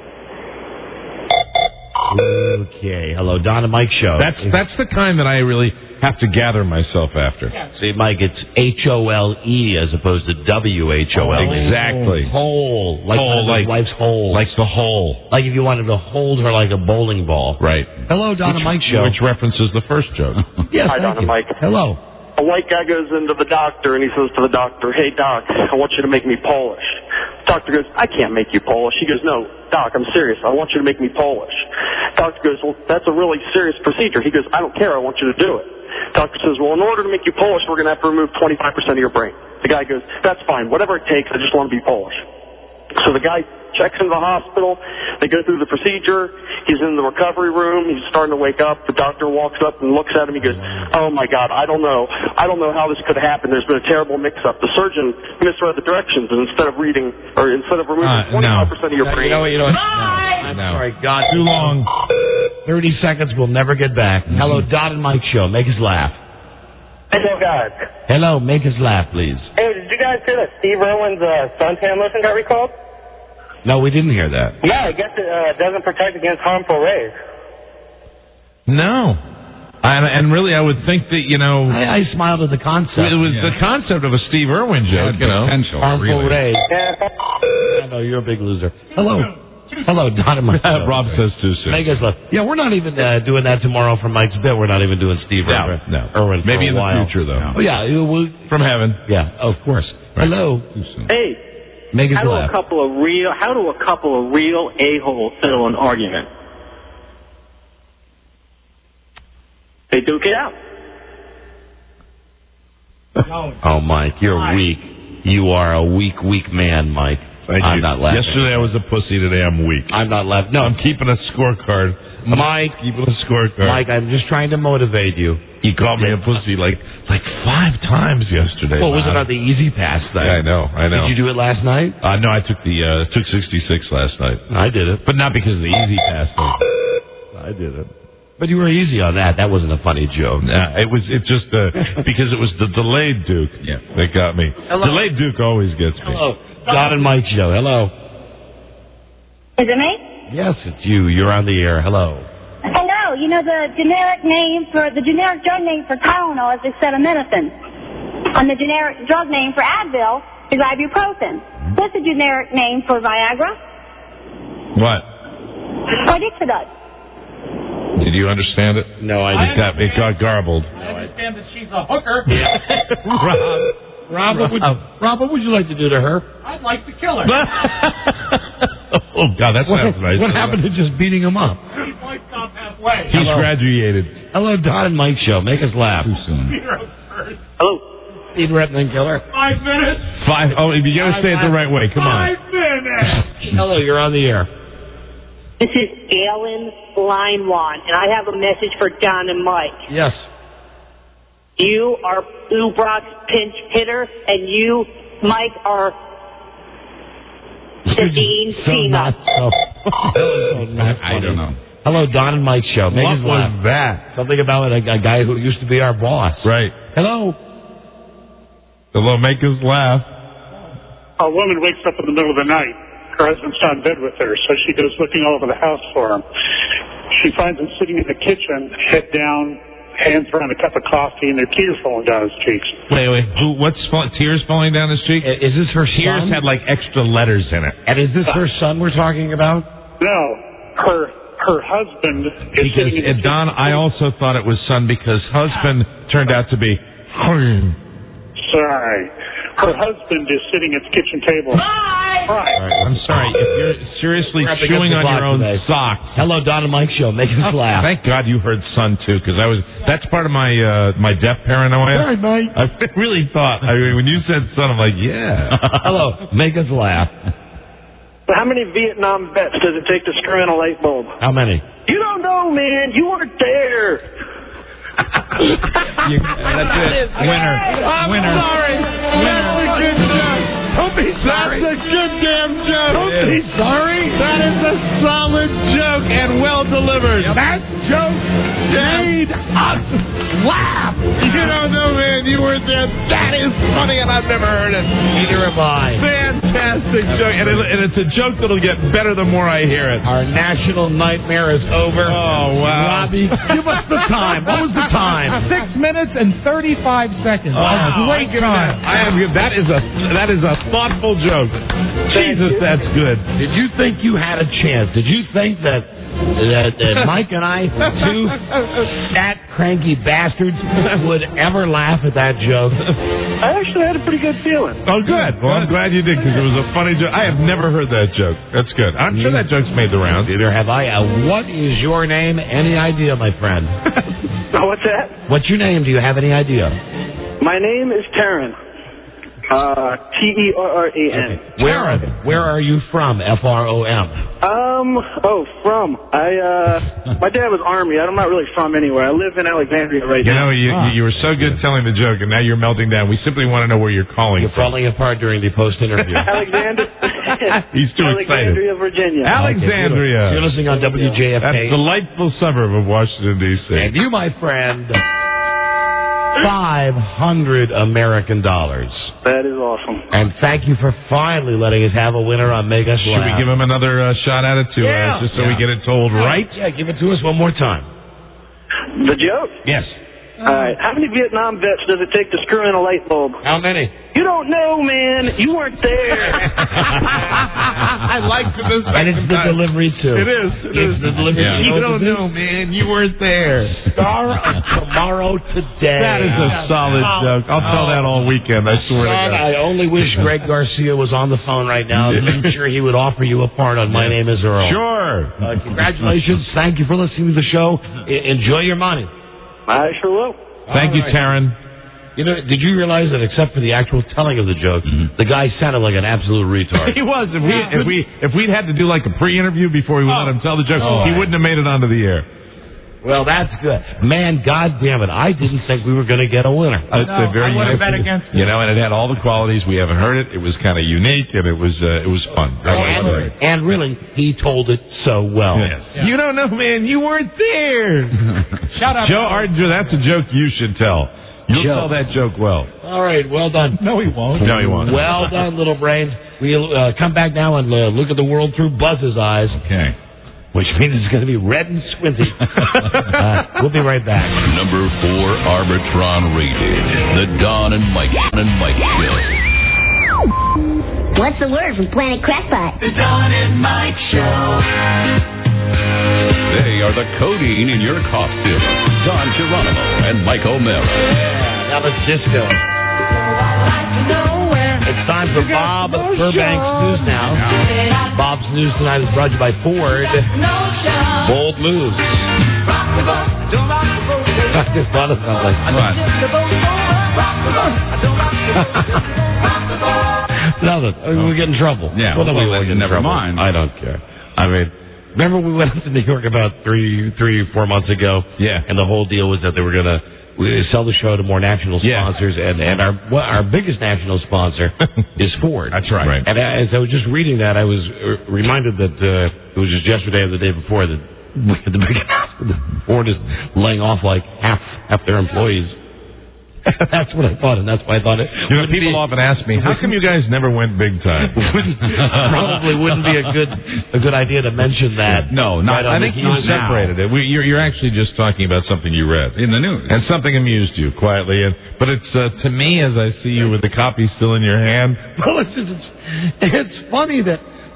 Okay. Hello, Don and Mike Show. That's that's the kind that I really have to gather myself after. See, Mike, it's H O L E as opposed to W H O L E. Exactly. Whole. Like Whole, one of his like- wife's whole. Like the whole. Like if you wanted to hold her like a bowling ball. Right. Hello, Don and Mike Show. Which references the first joke. Yes, Hi, thank Don and you. Mike. Hello. A white guy goes into the doctor and he says to the doctor, "Hey, doc, I want you to make me Polish." Doctor goes, "I can't make you Polish." He goes, "No, doc, I'm serious. I want you to make me Polish." Doctor goes, "Well, that's a really serious procedure." He goes, "I don't care. I want you to do it." Doctor says, "Well, in order to make you Polish, we're going to have to remove twenty-five percent of your brain." The guy goes, "That's fine. Whatever it takes. I just want to be Polish." So the guy checks into the hospital. They go through the procedure. He's in the recovery room. He's starting to wake up. The doctor walks up and looks at him. He goes, "Oh, my God, I don't know. I don't know how this could happen. There's been a terrible mix-up. The surgeon misread the directions, and instead of reading, or instead of removing Uh, twenty-five percent of your Uh, brain." You know what? You know what? No, I'm No. sorry. God. Too long. thirty seconds we'll never get back. Hello, Don and Mike Show. Make us laugh. Hello, guys. Hello, make us laugh, please. Hey, did you guys hear that Steve Irwin's uh, suntan lotion got recalled? No, we didn't hear that. Yeah, I guess it uh, doesn't protect against harmful rays. No. And, and really, I would think that, you know, I, I smiled at the concept. it was the concept of a Steve Irwin joke, you know. Harmful rays. I know, you're a big loser. Hello. Hello, Don and Mike. Rob says too soon. Make us laugh. Yeah, we're not even uh, doing that tomorrow for Mike's bit. We're not even doing Steve No, Irwin. no. Irwin for Maybe a in the while. future, though. Oh, yeah. it will- From heaven. Yeah, of course. Hello. Hey, Make us how do laugh. a couple of real how do a couple of real a-holes settle an argument? They duke it out. Oh, Mike, you're weak. You are a weak, weak man, Mike. Thank I'm you. not laughing. Yesterday I was a pussy. Today I'm weak. I'm not laughing. No, I'm keeping a scorecard. Mike, keeping a scorecard. Mike, I'm just trying to motivate you. You called me a pussy like like five times yesterday. Well, was it Bob. on the Easy Pass thing? Yeah, I know, I know. Did you do it last night? Uh, no, I took the uh, took sixty-six last night. I did it. But not because of the Easy Pass thing. I did it. But you were easy on that. That wasn't a funny joke. Nah, it was it just uh, because it was the delayed Duke Yeah. that got me. Hello. Delayed Duke always gets me. Hello. Don and Mike Show. Hello. Is it me? Yes, it's you. You're on the air. Hello. Hello. You know the generic name for the generic drug name for Tylenol is acetaminophen, and the generic drug name for Advil is ibuprofen. What's the generic name for Viagra? What? Corticotide. Did you understand it? No, I It didn't. got it got garbled. I understand that she's a hooker. Rob, Rob, what would, Rob, what would you like to do to her? I'd like to kill her. Oh God, that What, sounds nice. what happened to just beating him up? She might stop halfway. He's Hello. graduated. Hello, Don and Mike Show. Make us laugh. Too soon. Hello. Speed rep and then killer. Five minutes. Five. Oh, you got to say it the right way. Come on. Five minutes. Hello, you're on the air. This is Alan Line One, and I have a message for Don and Mike. Yes. You are Blue Brock's pinch hitter, and you, Mike, are the Dean So Peanut. not so. so not I don't know. Hello, Don and Mike Show. Make What us was laugh. that? Something about a, a guy who used to be our boss. Right. Hello. Hello, make us laugh. A woman wakes up in the middle of the night. Her husband's not in bed with her, so she goes looking all over the house for him. She finds him sitting in the kitchen, head down, hands around a cup of coffee, and there are tears falling down his cheeks. Wait, wait. Who? What's fall, tears falling down his cheek? Is this her Tears son? had like extra letters in it. And is this her son we're talking about? No, her her husband is Because sitting in the uh, Don, I also thought it was son because husband turned out to be. Sorry. Her husband is sitting at the kitchen table. Bye! All right, I'm sorry. If you're seriously We're up chewing against on the your own clock today. socks. Hello, Don and Mike Show. Making us laugh. Thank God you heard son too, because I was. That's part of my uh, my deaf paranoia. Sorry, Mike. I really thought. I mean, when you said son, I'm like, yeah. Hello, make us laugh. But how many Vietnam vets does it take to screw in a light bulb? How many? You don't know, man. You weren't there. You, that's it. Winner. I'm Winner. sorry. Winner. That's a good joke. Don't be sorry. That's a good damn joke. Don't be sorry. That is a solid joke and well delivered. Yep. That joke made us laugh. You don't know, man. You weren't there. That is funny, and I've never heard it. Neither have I. Fantastic joke, and, it, and it's a joke that'll get better the more I hear it. Our national nightmare is over. Oh wow, Robbie, give us the time. What was the time? Six minutes and thirty-five seconds. Oh, a great I give time. That, I am. That is a that is a thoughtful joke. Jesus, that's good. Did you think you had a chance? Did you think that that, that Mike and I, two fat, cranky bastards, would ever laugh at that joke? I actually had a pretty good feeling. Oh, good. Well, I'm glad you did, because it was a funny joke. I have never heard that joke. That's good. I'm sure that joke's made the rounds. Neither have I. Uh, what is your name? Any idea, my friend? What's that? What's your name? Do you have any idea? My name is Taryn. Uh, T E R R A N. Where are Where are you from? F R O M. Um, oh, from. I, uh, my dad was Army. I'm not really from anywhere. I live in Alexandria right You now. know, you, Ah. you were so good telling the joke, and now you're melting down. We simply want to know where you're calling You're from. falling apart during the post-interview. Alexander. He's too excited. Alexandria, Virginia. Alexandria. You're listening on W J F K. That delightful suburb of Washington, D C And you, my friend, five hundred American dollars. That is awesome. And thank you for finally letting us have a winner on Make Us Should Laugh. we give him another uh, shot at it, too, Yeah. uh, just so we Yeah. get it told right? Yeah, give it to us one more time. The joke? Yes. All right. How many Vietnam vets does it take to screw in a light bulb? How many? You don't know, man. You weren't there. I liked it this And it's the time. delivery, too. It is. It It's is. the delivery. Yeah. You don't know, man. You weren't there. Star of tomorrow today. That is a solid joke. I'll tell that all weekend, I swear to Son, God. I only wish Greg Garcia was on the phone right now. I'm sure he would offer you a part on My Name is Earl. Sure. Uh, congratulations. Thank you for listening to the show. I- enjoy your money. I sure will. Thank you, right. Taryn. You know, did you realize that except for the actual telling of the joke, the guy sounded like an absolute retard? He was. If we if we if we'd had to do like a pre-interview before we would let him tell the joke, Oh. he wouldn't have made it onto the air. Well, that's good. Man, God damn it. I didn't think we were going to get a winner. It's a very I would have unique- bet against You know, and it had all the qualities. We haven't heard it. It was kind of unique, and it was uh, it was fun. That was And, great. and really, he told it so well. Yes. You don't know, man. You weren't there. Shout out. Joe Archer, that's a joke you should tell. You'll Joe. tell that joke well. All right, well done. No, he won't. No, you won't. Well done, little brain. We'll uh, come back now and uh, look at the world through Buzz's eyes, Okay. which means it's going to be red and squinty. uh, we'll be right back. Number four Arbitron rated. The Don and Mike and Mike Show. What's the word from Planet Crackpot? The Don and Mike Show. They are the codeine in your costume. Don Geronimo and Mike O'Mara. Yeah, now let's disco. It's time for Bob Burbank's News Now. Bob's News tonight is brought to you by Ford. Bold moves. I just thought of something. Nothing. We'll get in trouble. Yeah, Well, nobody well, will get in never trouble. mind. I don't care. I mean, remember we went up to New York about three, three, four months ago? Yeah. And the whole deal was that they were going to we sell the show to more national Yeah. sponsors, and, and our well, our biggest national sponsor is Ford. That's right. Right. And as I was just reading that, I was uh, reminded that uh, it was just yesterday or the day before that the big Ford is laying off like half half their employees. That's what I thought, and that's why I thought it. You know, people often ask me, how come you guys never went big time? wouldn't, probably wouldn't be a good a good idea to mention that. No, not. right on I think the you heels now. separated it. We, you're, you're actually just talking about something you read. In the news. And something amused you quietly. And, but it's, uh, to me, as I see you with the copy still in your hand, Well, it's, just, it's, it's funny that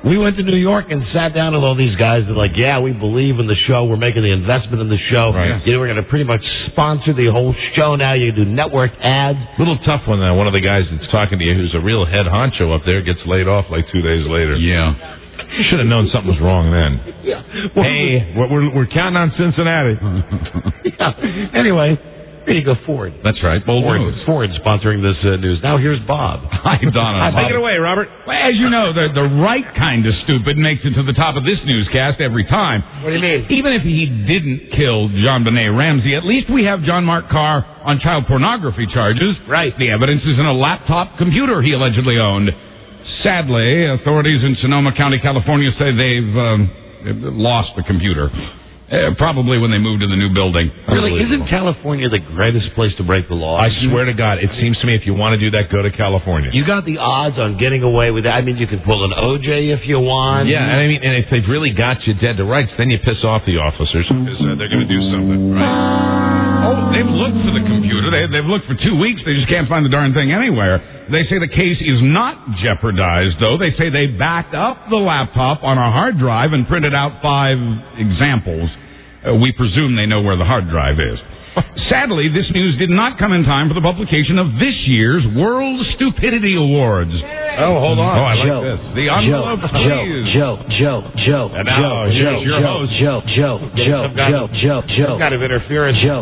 We went to New York and sat down with all these guys. They're like, yeah, we believe in the show. We're making the investment in the show. Right. You know, we're going to pretty much sponsor the whole show now. You do network ads. Little tough when uh, one of the guys that's talking to you, who's a real head honcho up there, gets laid off like two days later. Yeah. You should have known something was wrong then. Yeah. Hey, we're, we're, we're counting on Cincinnati. Yeah. Anyway, here you go, Ford. That's right. Bold Ford, moves. Ford sponsoring this uh, news. Now here's Bob. Hi, Donna. Take it away, Robert. Well, as you know, the, the right kind of stupid makes it to the top of this newscast every time. What do you mean? Even if he didn't kill John Benet Ramsey, at least we have John Mark Carr on child pornography charges. Right. The evidence is in a laptop computer he allegedly owned. Sadly, authorities in Sonoma County, California say they've um, lost the computer. Uh, probably when they moved to the new building. Really, isn't California the greatest place to break the law? I swear to God, it seems to me if you want to do that, go to California. You got the odds on getting away with that. I mean, you can pull an O J if you want. Yeah, and I mean, and if they've really got you dead to rights, then you piss off the officers because uh, they're going to do something, right? Oh, they've looked for the computer. They, they've looked for two weeks. They just can't find the darn thing anywhere. They say the case is not jeopardized, though. They say they backed up the laptop on a hard drive and printed out five examples. Uh, we presume they know where the hard drive is. Sadly, this news did not come in time for the publication of this year's World Stupidity Awards. Oh, hold on. Oh, I like Joe, this. The envelope, Joe, please. Joe, Joe, Joe, And now, Joe, here's Joe, your Joe, host. Joe, Joe, Joe, Some kind Joe, of- Joe, Joe, Some kind of interference. Joe,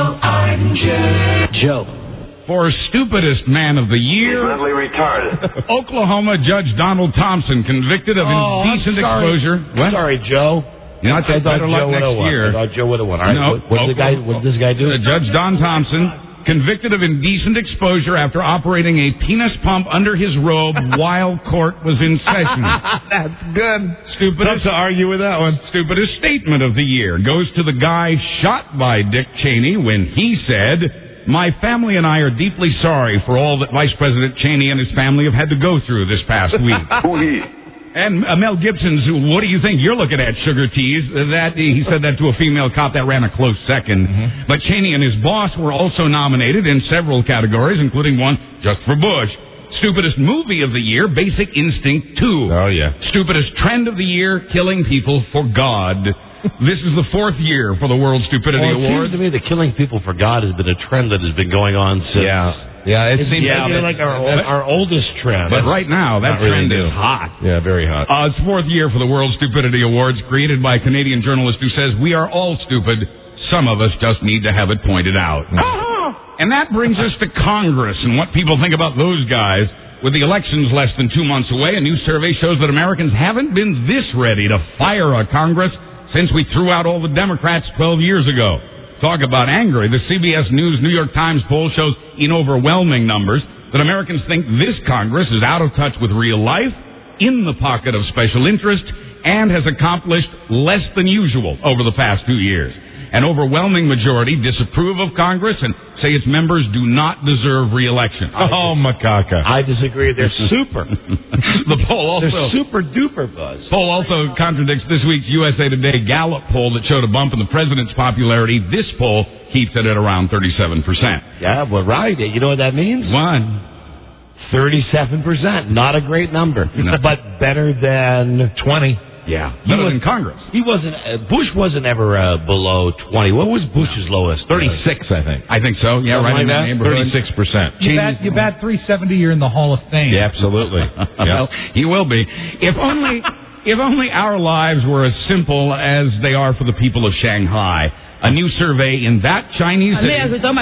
Joe. For stupidest man of the year, Mentally retarded. Oklahoma Judge Donald Thompson convicted of Oh, I'm indecent sorry. exposure. What? Sorry, Joe. You know, I it's thought better Joe luck would have next won. year. I thought Joe would have won. All right, No, what, what did the guy? What did this guy do? Uh, Judge Don Thompson, convicted of indecent exposure after operating a penis pump under his robe while court was in session. That's good. Stupidest Tough to argue with that one. Stupidest statement of the year goes to the guy shot by Dick Cheney when he said, "My family and I are deeply sorry for all that Vice President Cheney and his family have had to go through this past week." Who he? And uh, Mel Gibson's, "What do you think you're looking at, sugar teas?" That he said that to a female cop that ran a close second. Mm-hmm. But Cheney and his boss were also nominated in several categories, including one just for Bush. Stupidest movie of the year, Basic Instinct two. Oh, yeah. Stupidest trend of the year, killing people for God. This is the fourth year for the World Stupidity Well, it Award. seems to me that killing people for God has been a trend that has been going on since. Yeah. Yeah, it It's seems yeah, like, like our old, our oldest trend. But right now, that Not really trend new. is hot. Yeah, very hot. Uh, it's fourth year for the World Stupidity Awards, created by a Canadian journalist who says, "We are all stupid. Some of us just need to have it pointed out." And that brings us to Congress and what people think about those guys. With the elections less than two months away, a new survey shows that Americans haven't been this ready to fire a Congress since we threw out all the Democrats twelve years ago. Talk about angry. The C B S News New York Times poll shows in overwhelming numbers that Americans think this Congress is out of touch with real life, in the pocket of special interest, and has accomplished less than usual over the past two years. An overwhelming majority disapprove of Congress and say its members do not deserve re-election. Oh, macaca. I disagree. They're super. The poll also... They're super duper buzz. Poll also contradicts this week's U S A Today Gallup poll that showed a bump in the president's popularity. This poll keeps it at around thirty-seven percent. Yeah, well, right. You know what that means? One. thirty-seven percent. Not a great number, No. but better than twenty. Yeah. Better was, than Congress. He wasn't, uh, Bush wasn't ever uh, below twenty. What was Bush's lowest? thirty-six, I think. I think so. Yeah, Something right like in that that? neighborhood. thirty-six percent. You bat, you bat three seventy, you're in the Hall of Fame. Yeah, absolutely. Well, he will be. If only, if only our lives were as simple as they are for the people of Shanghai. A new survey in that Chinese city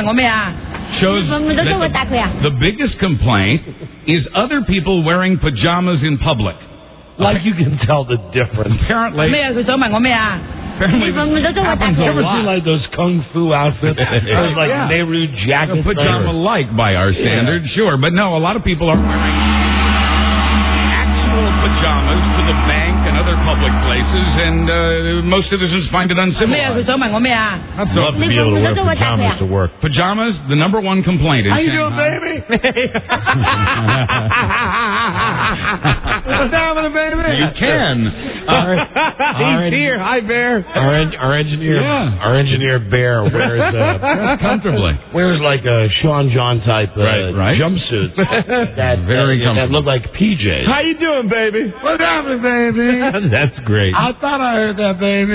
shows that the biggest complaint is other people wearing pajamas in public. Like you can tell the difference. Apparently, apparently this happens a You ever lot. see like those kung fu outfits? Those like Yeah. Nehru A jackets. pajama-like by our standards, sure. But no, a lot of people are wearing actual pajamas to the bank and other public places, and uh, most citizens find it 咩啊？佢 uncivilized. 想問我咩啊？ I'd love to be able to wear pajamas to work. Pajamas, the number one complaint in How you Shanghai. doing, baby? What's happening, baby? You can. Our, He's here. Hi, Bear. Our, en- our engineer, Yeah. our engineer Bear wears uh, comfortably. wears like a Sean John type uh, Right, right. jumpsuits that Very uh, that comfortable. look like P Js. How you doing, baby? What's happening, baby? That's great. I thought I heard that, baby.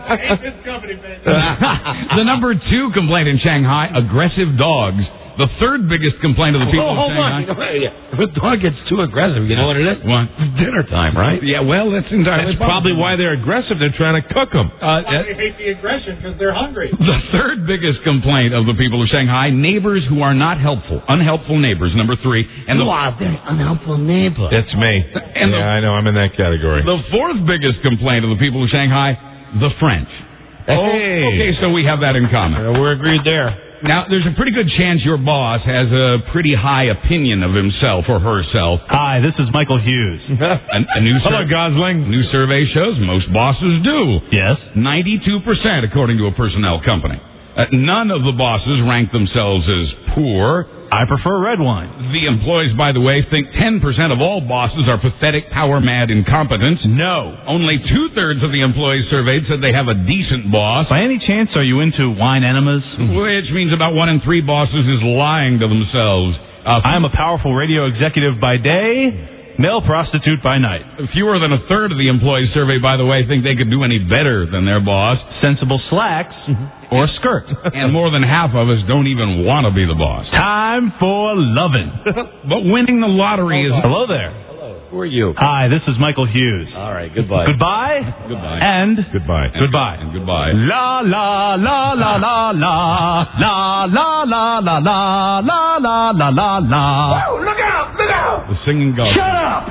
The number two complaint in Shanghai, aggressive dogs. The third biggest complaint of the people Oh, hold of Shanghai. on. If a dog gets too aggressive, you know what it is? What? It's dinner time, right? Yeah, well, that's entirely That's probably possible. why they're aggressive. They're trying to cook them. Uh, uh, They hate the aggression because they're hungry. the third biggest complaint of the people of Shanghai, neighbors who are not helpful. Unhelpful neighbors, number three. And the, You are a very unhelpful neighbor. That's me. And yeah, the- I know. I'm in that category. the fourth biggest complaint of the people of Shanghai, the French. Hey. Oh, okay, so we have that in common. Uh, we're agreed there. Now, there's a pretty good chance your boss has a pretty high opinion of himself or herself. Hi, this is Michael Hughes. A, a new Hello, sur- Gosling. New survey shows most bosses do. Yes. ninety-two percent, according to a personnel company. Uh, none of the bosses rank themselves as poor. I prefer red wine. The employees, by the way, think ten percent of all bosses are pathetic, power-mad incompetents. No. Only two-thirds of the employees surveyed said they have a decent boss, By any chance, are you into wine enemas? which means about one in three bosses is lying to themselves. Uh, I am a powerful radio executive by day, male prostitute by night. Fewer than a third of the employees surveyed, by the way, think they could do any better than their boss. Sensible slacks or a skirt. And more than half of us don't even want to be the boss. Time for loving. But winning the lottery is... Hello there. Who are you? Hi, this is Michael Hughes. All right, goodbye. Goodbye. Goodbye. And Goodbye. And- goodbye. And goodbye. La la la la la la la la la la la la la la la la. Oh, look out! Look out! The singing goes. Shut up!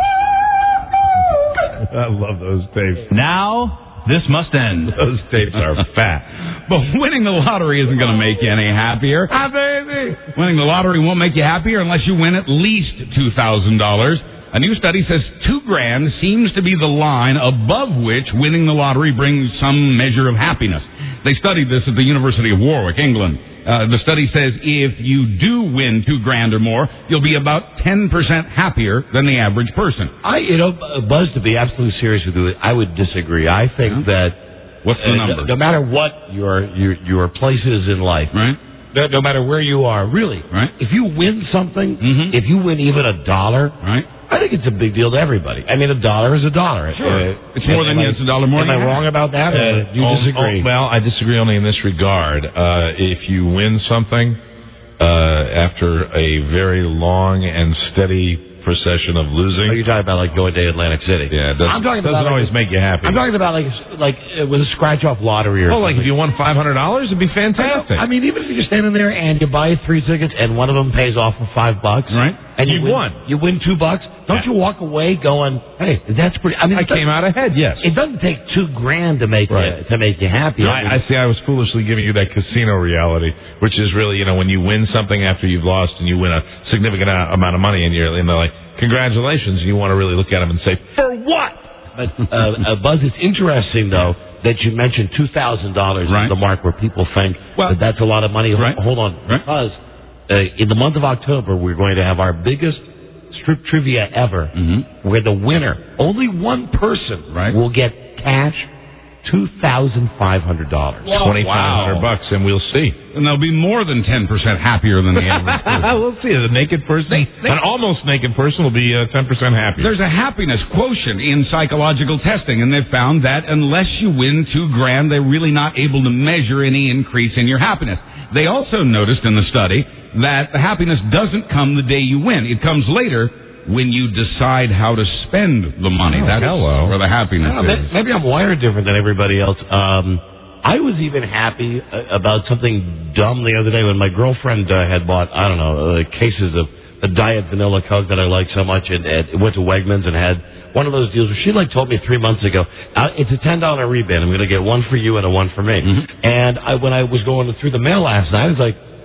I love those tapes. Now, this must end. Those tapes are fat. But winning the lottery isn't going to make you any happier. Hi, baby. Winning the lottery won't make you happier unless you win at least two thousand dollars. A new study says two grand seems to be the line above which winning the lottery brings some measure of happiness. They studied this at the University of Warwick, England. Uh, the study says if you do win two grand or more, you'll be about ten percent happier than the average person. I, you know, Buzz, to be absolutely serious with you, I would disagree. I think that What's the uh, number? No, no matter what your your your place is in life, Right? no, no matter where you are, really, Right. if you win something, Mhm. if you win even a dollar, Right? I think it's a big deal to everybody. I mean, a dollar is a dollar. Sure. Uh, It's more am than I- it's a dollar more Am than I half. wrong about that? Or Uh, do you oh, disagree? oh, well, I disagree only in this regard. Uh, if you win something uh, after a very long and steady procession of losing, Are you talking about like going to Atlantic City? yeah, it doesn't, I'm talking doesn't about always like, make you happy. I'm talking about like like uh, with a scratch off lottery or oh, like something. if you won five hundred dollars, it'd be fantastic. I mean, even if you're standing there and you buy three tickets and one of them pays off for five bucks, Right. And you You've win, won. You win two bucks. Don't you walk away going, "Hey, that's pretty"? I mean, I it doesn't- came out ahead, yes. It doesn't take two grand to make Right. you, to make you happy. No, I, I see. I was foolishly giving you that casino reality, which is really, you know, when you win something after you've lost and you win a significant a- amount of money, and you're, and they're like, "Congratulations!" You want to really look at them and say, "For what?" But uh, uh, Buzz, it's interesting though that you mentioned two thousand dollars Right. is the mark where people think Well- that that's a lot of money. Right. Hold on, Right. because uh, in the month of October we're going to have our biggest strip trivia ever, Mm-hmm. where the winner, only one person, Right. will get cash, two thousand five hundred dollars. Twenty five hundred bucks, and we'll see. And they'll be more than ten percent happier than the average person. we'll see. A naked person, an almost naked person, will be uh, ten percent happier. There's a happiness quotient in psychological testing, and they've found that unless you win two grand, they're really not able to measure any increase in your happiness. They also noticed in the study that the happiness doesn't come the day you win. It comes later when you decide how to spend the money. Oh, That's hello. where the happiness I don't know, is. may- maybe I'm wired different than everybody else. Um, I was even happy uh, about something dumb the other day when my girlfriend uh, had bought, I don't know, uh, cases of a Diet Vanilla Coke that I like so much, and, and went to Wegmans and had one of those deals where she like told me three months ago, uh, it's a ten dollar rebate. I'm going to get one for you and a one for me. Mm-hmm. And I, when I was going through the mail last night, I was like,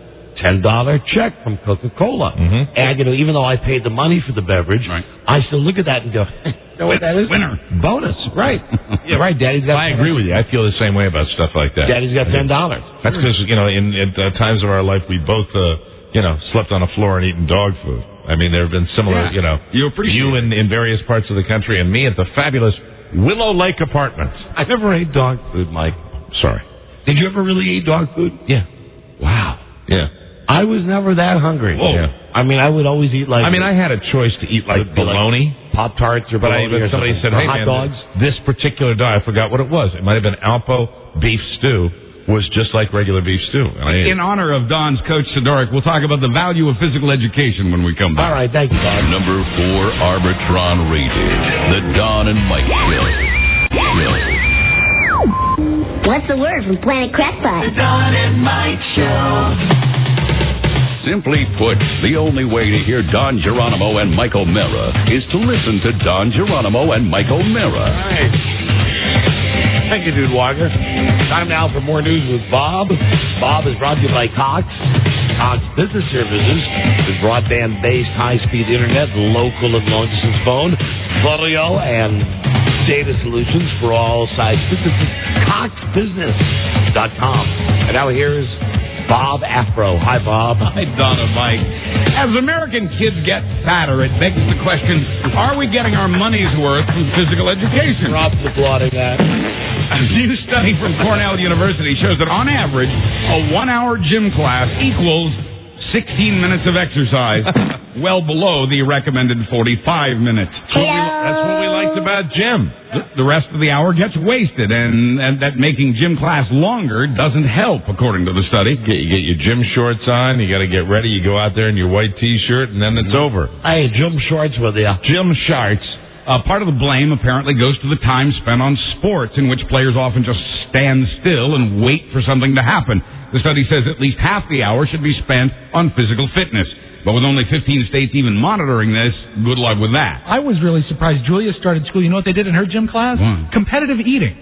ten dollar check from Coca-Cola. Mm-hmm. And, you know, even though I paid the money for the beverage, Right. I still look at that and go, you know what that is? Winner. Bonus. Right. Yeah, right. Daddy's got I agree with you. I feel the same way about stuff like that. Daddy's got ten dollars. That's because, you know, in, in uh, times of our life, we both, uh, you know, slept on the floor and eaten dog food. I mean, there have been similar, Yeah. you know, You appreciate you in, in various parts of the country and me at the fabulous Willow Lake Apartments. I never ate dog food, Mike. Sorry. Did you ever really eat dog food? Yeah. Wow. Yeah. I was never that hungry. Whoa. Yeah. I mean, I would always eat like... I mean, I had a choice to eat like Would be like bologna. Pop-Tarts or But I, bologna but or somebody something. said, Or hey, hot man, dogs. this particular diet, I forgot what it was. It might have been Alpo beef stew, was just like regular beef stew. And I ate In honor of Don's coach, Sidoric, we'll talk about the value of physical education when we come back. All right, thank you, Bob. Number four, Arbitron rated. The Don and Mike Show. What's the word from Planet Crackpot? Don and Mike Show. Simply put, the only way to hear Don Geronimo and Michael Mara is to listen to Don Geronimo and Michael Mara. Thank you, Dude Walker. Time now for more news with Bob. Bob is brought to you by Cox. Cox Business Services with broadband-based high-speed internet, local and long-distance phone, video, and data solutions for all size businesses. cox business dot com. And now here's Bob Afro. Hi, Bob. Hi, Don and Mike. As American kids get fatter, it begs the question, are we getting our money's worth from physical education? Rob's applauding that. A new study from Cornell University shows that on average, a one-hour gym class equals sixteen minutes of exercise, well below the recommended forty-five minutes. That's what we, that's what we liked about gym. The, the rest of the hour gets wasted, and, and that making gym class longer doesn't help, according to the study. Get, you get your gym shorts on, you got to get ready, you go out there in your white T-shirt, and then it's over. Hey, gym shorts with you. Gym shorts. Uh, part of the blame apparently goes to the time spent on sports, in which players often just stand still and wait for something to happen. The study says at least half the hour should be spent on physical fitness. But with only fifteen states even monitoring this, good luck with that. I was really surprised. Julia started school. You know what they did in her gym class? What? Competitive eating.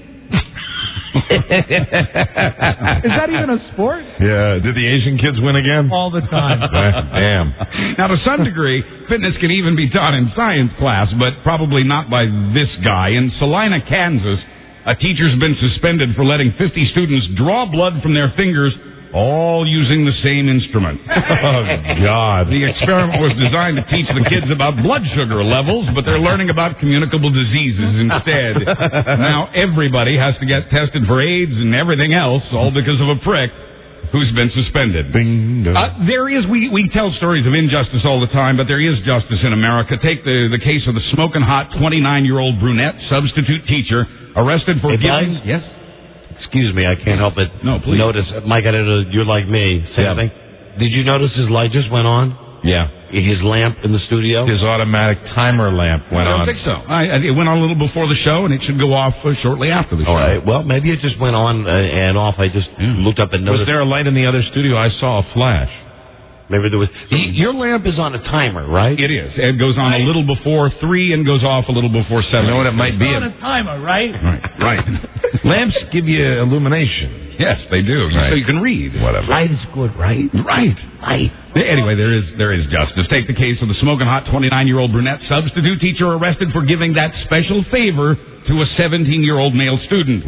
Is that even a sport? Yeah. Did the Asian kids win again? All the time. Damn. Now, to some degree, fitness can even be taught in science class, but probably not by this guy. In Salina, Kansas, a teacher's been suspended for letting fifty students draw blood from their fingers, all using the same instrument. Oh, God. The experiment was designed to teach the kids about blood sugar levels, but they're learning about communicable diseases instead. Now everybody has to get tested for AIDS and everything else, all because of a prick who's been suspended. Uh, there is, we, we tell stories of injustice all the time, but there is justice in America. Take the, the case of the smoking hot twenty-nine-year-old brunette substitute teacher arrested for Hey, giving... guys? Yes? Excuse me, I can't help it. No, please. Notice, Mike, I don't know, you're like me. Same Yeah. thing. Did you notice his light just went on? Yeah. His lamp in the studio? His automatic timer lamp went I don't on. think so. I, I, it went on a little before the show, and it should go off uh, shortly after the show. All right. Well, maybe it just went on uh, and off. I just Yeah. looked up and Was noticed. there a light in the other studio? I saw a flash. Maybe there was. Y- Your lamp is on a timer, right? It is. It goes on a little before three and goes off a little before seven. You know what it might be? On a timer, right? Right, right. Lamps give you illumination. Yes, they do. Right. So you can read. Whatever. Light is good, right? Right. Light. Anyway, there is there is justice. Take the case of the smoking hot twenty-nine-year-old brunette substitute teacher arrested for giving that special favor to a seventeen-year-old male student.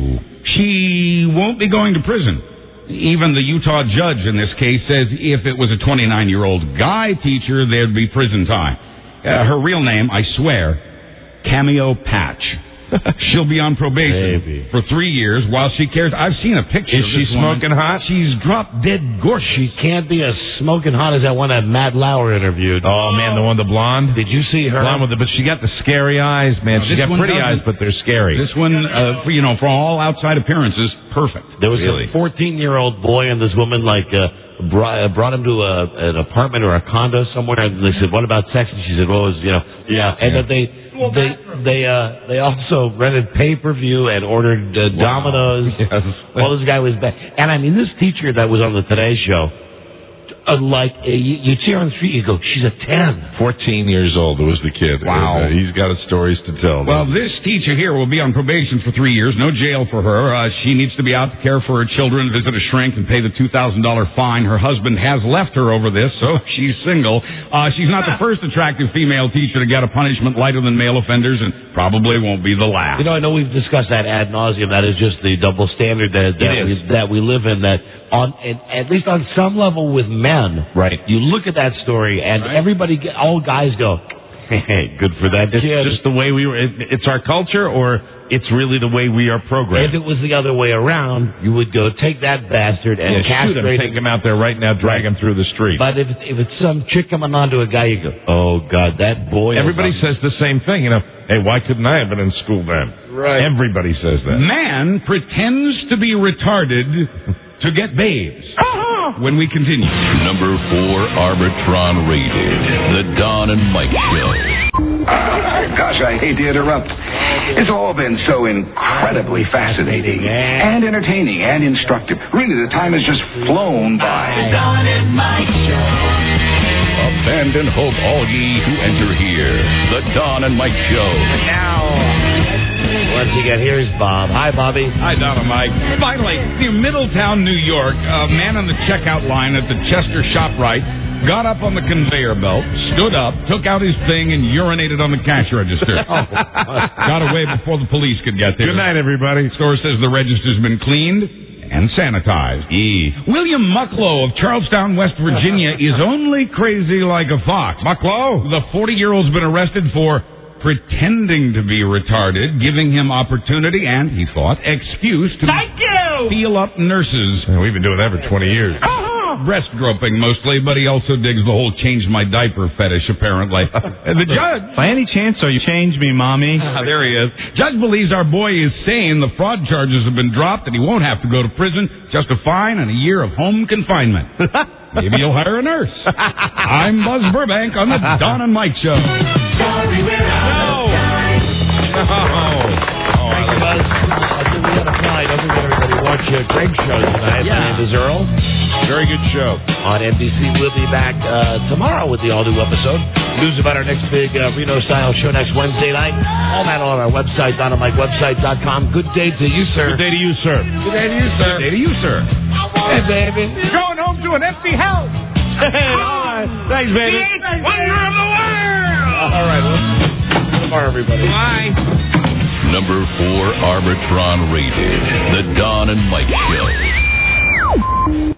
She won't be going to prison. Even the Utah judge in this case says if it was a twenty-nine-year-old guy teacher, there'd be prison time. Uh, her real name, I swear, Cameo Patch. She'll be on probation Baby. for three years while she cares. I've seen a picture. Is of she this woman. smoking hot? She's dropped dead gorgeous. She can't be as smoking hot as that one that Matt Lauer interviewed. Oh, man, the one, the blonde? Did you see her? Blonde with the, but she got the scary eyes, man. No, She's this got one pretty eyes, doesn't. but they're scary. This one, uh, for, you know, for all outside appearances, perfect. There was Really? a fourteen-year-old boy, and this woman like uh, brought, uh, brought him to a, an apartment or a condo somewhere, and they said, "What about sex?" And she said, "Well, it was, you know, yeah." And then they they they uh, they also rented pay-per-view and ordered uh, Domino's. Yes. Well, this guy was bad, and I mean, this teacher that was on the Today Show, uh, like uh, you, you see her on the street, you go, she's a ten. fourteen years old was the kid. Wow. And, uh, he's got stories to tell. Well, this teacher here will be on probation for three years. No jail for her. Uh, she needs to be out to care for her children, visit a shrink, and pay the two thousand dollars fine. Her husband has left her over this, so she's single. Uh, she's not the first attractive female teacher to get a punishment lighter than male offenders, and probably won't be the last. You know, I know we've discussed that ad nauseum. That is just the double standard that that, we, that we live in. That on at least on some level with men, right? You look at that story, and right. everybody, all guys go, "Hey, good for that it's kid." Just the way we were. It, it's our culture, or it's really the way we are programmed. If it was the other way around, you would go take that bastard and yeah, castrate shoot him, take him out there right now, drag right. him through the street. But if it's, if it's some chick coming onto a guy, you go, "Oh God, that boy." Everybody says the same thing, you know. Hey, why couldn't I have been in school then? Right. Everybody says that. Man pretends to be retarded to get babes. When we continue. Number four, Arbitron rated. The Don and Mike Show. Uh, gosh, I hate to interrupt. It's all been so incredibly fascinating and entertaining and instructive. Really, the time has just flown by. The Don and Mike Show. Abandon hope, all ye who enter here. The Don and Mike Show. Now, once again, here's Bob. Hi, Bobby. Hi, Don and Mike. Finally, near Middletown, New York, a man on the checkout line at the Chester ShopRite got up on the conveyor belt, stood up, took out his thing, and urinated on the cash register. oh. Got away before the police could get there. Good night, everybody. Store says the register's been cleaned and sanitized. E. William Mucklow of Charlestown, West Virginia is only crazy like a fox. Mucklow? The forty-year-old's been arrested for pretending to be retarded, giving him opportunity and, he thought, excuse to Thank you! feel up nurses. Yeah, we've been doing that for twenty years. Breast groping mostly, but he also digs the whole change my diaper fetish, apparently. And the judge... By any chance, are you change me, mommy? Ah, there he is. Judge believes our boy is sane. The fraud charges have been dropped, and he won't have to go to prison. Just a fine and a year of home confinement. Maybe he'll hire a nurse. I'm Buzz Burbank on the Don and Mike Show. Sorry, we're out of time. Oh, Thanks, Buzz. I think we got to fly. Don't forget, everybody, watch uh, Greg's show tonight. Yeah. My name is Earl. Very good show. On N B C, we'll be back uh, tomorrow with the all-new episode. News about our next big uh, Reno-style show next Wednesday night. All that on our website, don and mike website dot com. Good day to you, sir. Good day to you, sir. Good day to you, sir. Good day to you, sir. Hey, baby. Going home to an empty house. Hey, all right. Thanks, baby. Wonder of the world. All right. Well, see you tomorrow, everybody. Bye. Number four, Arbitron rated. The Don and Mike Show.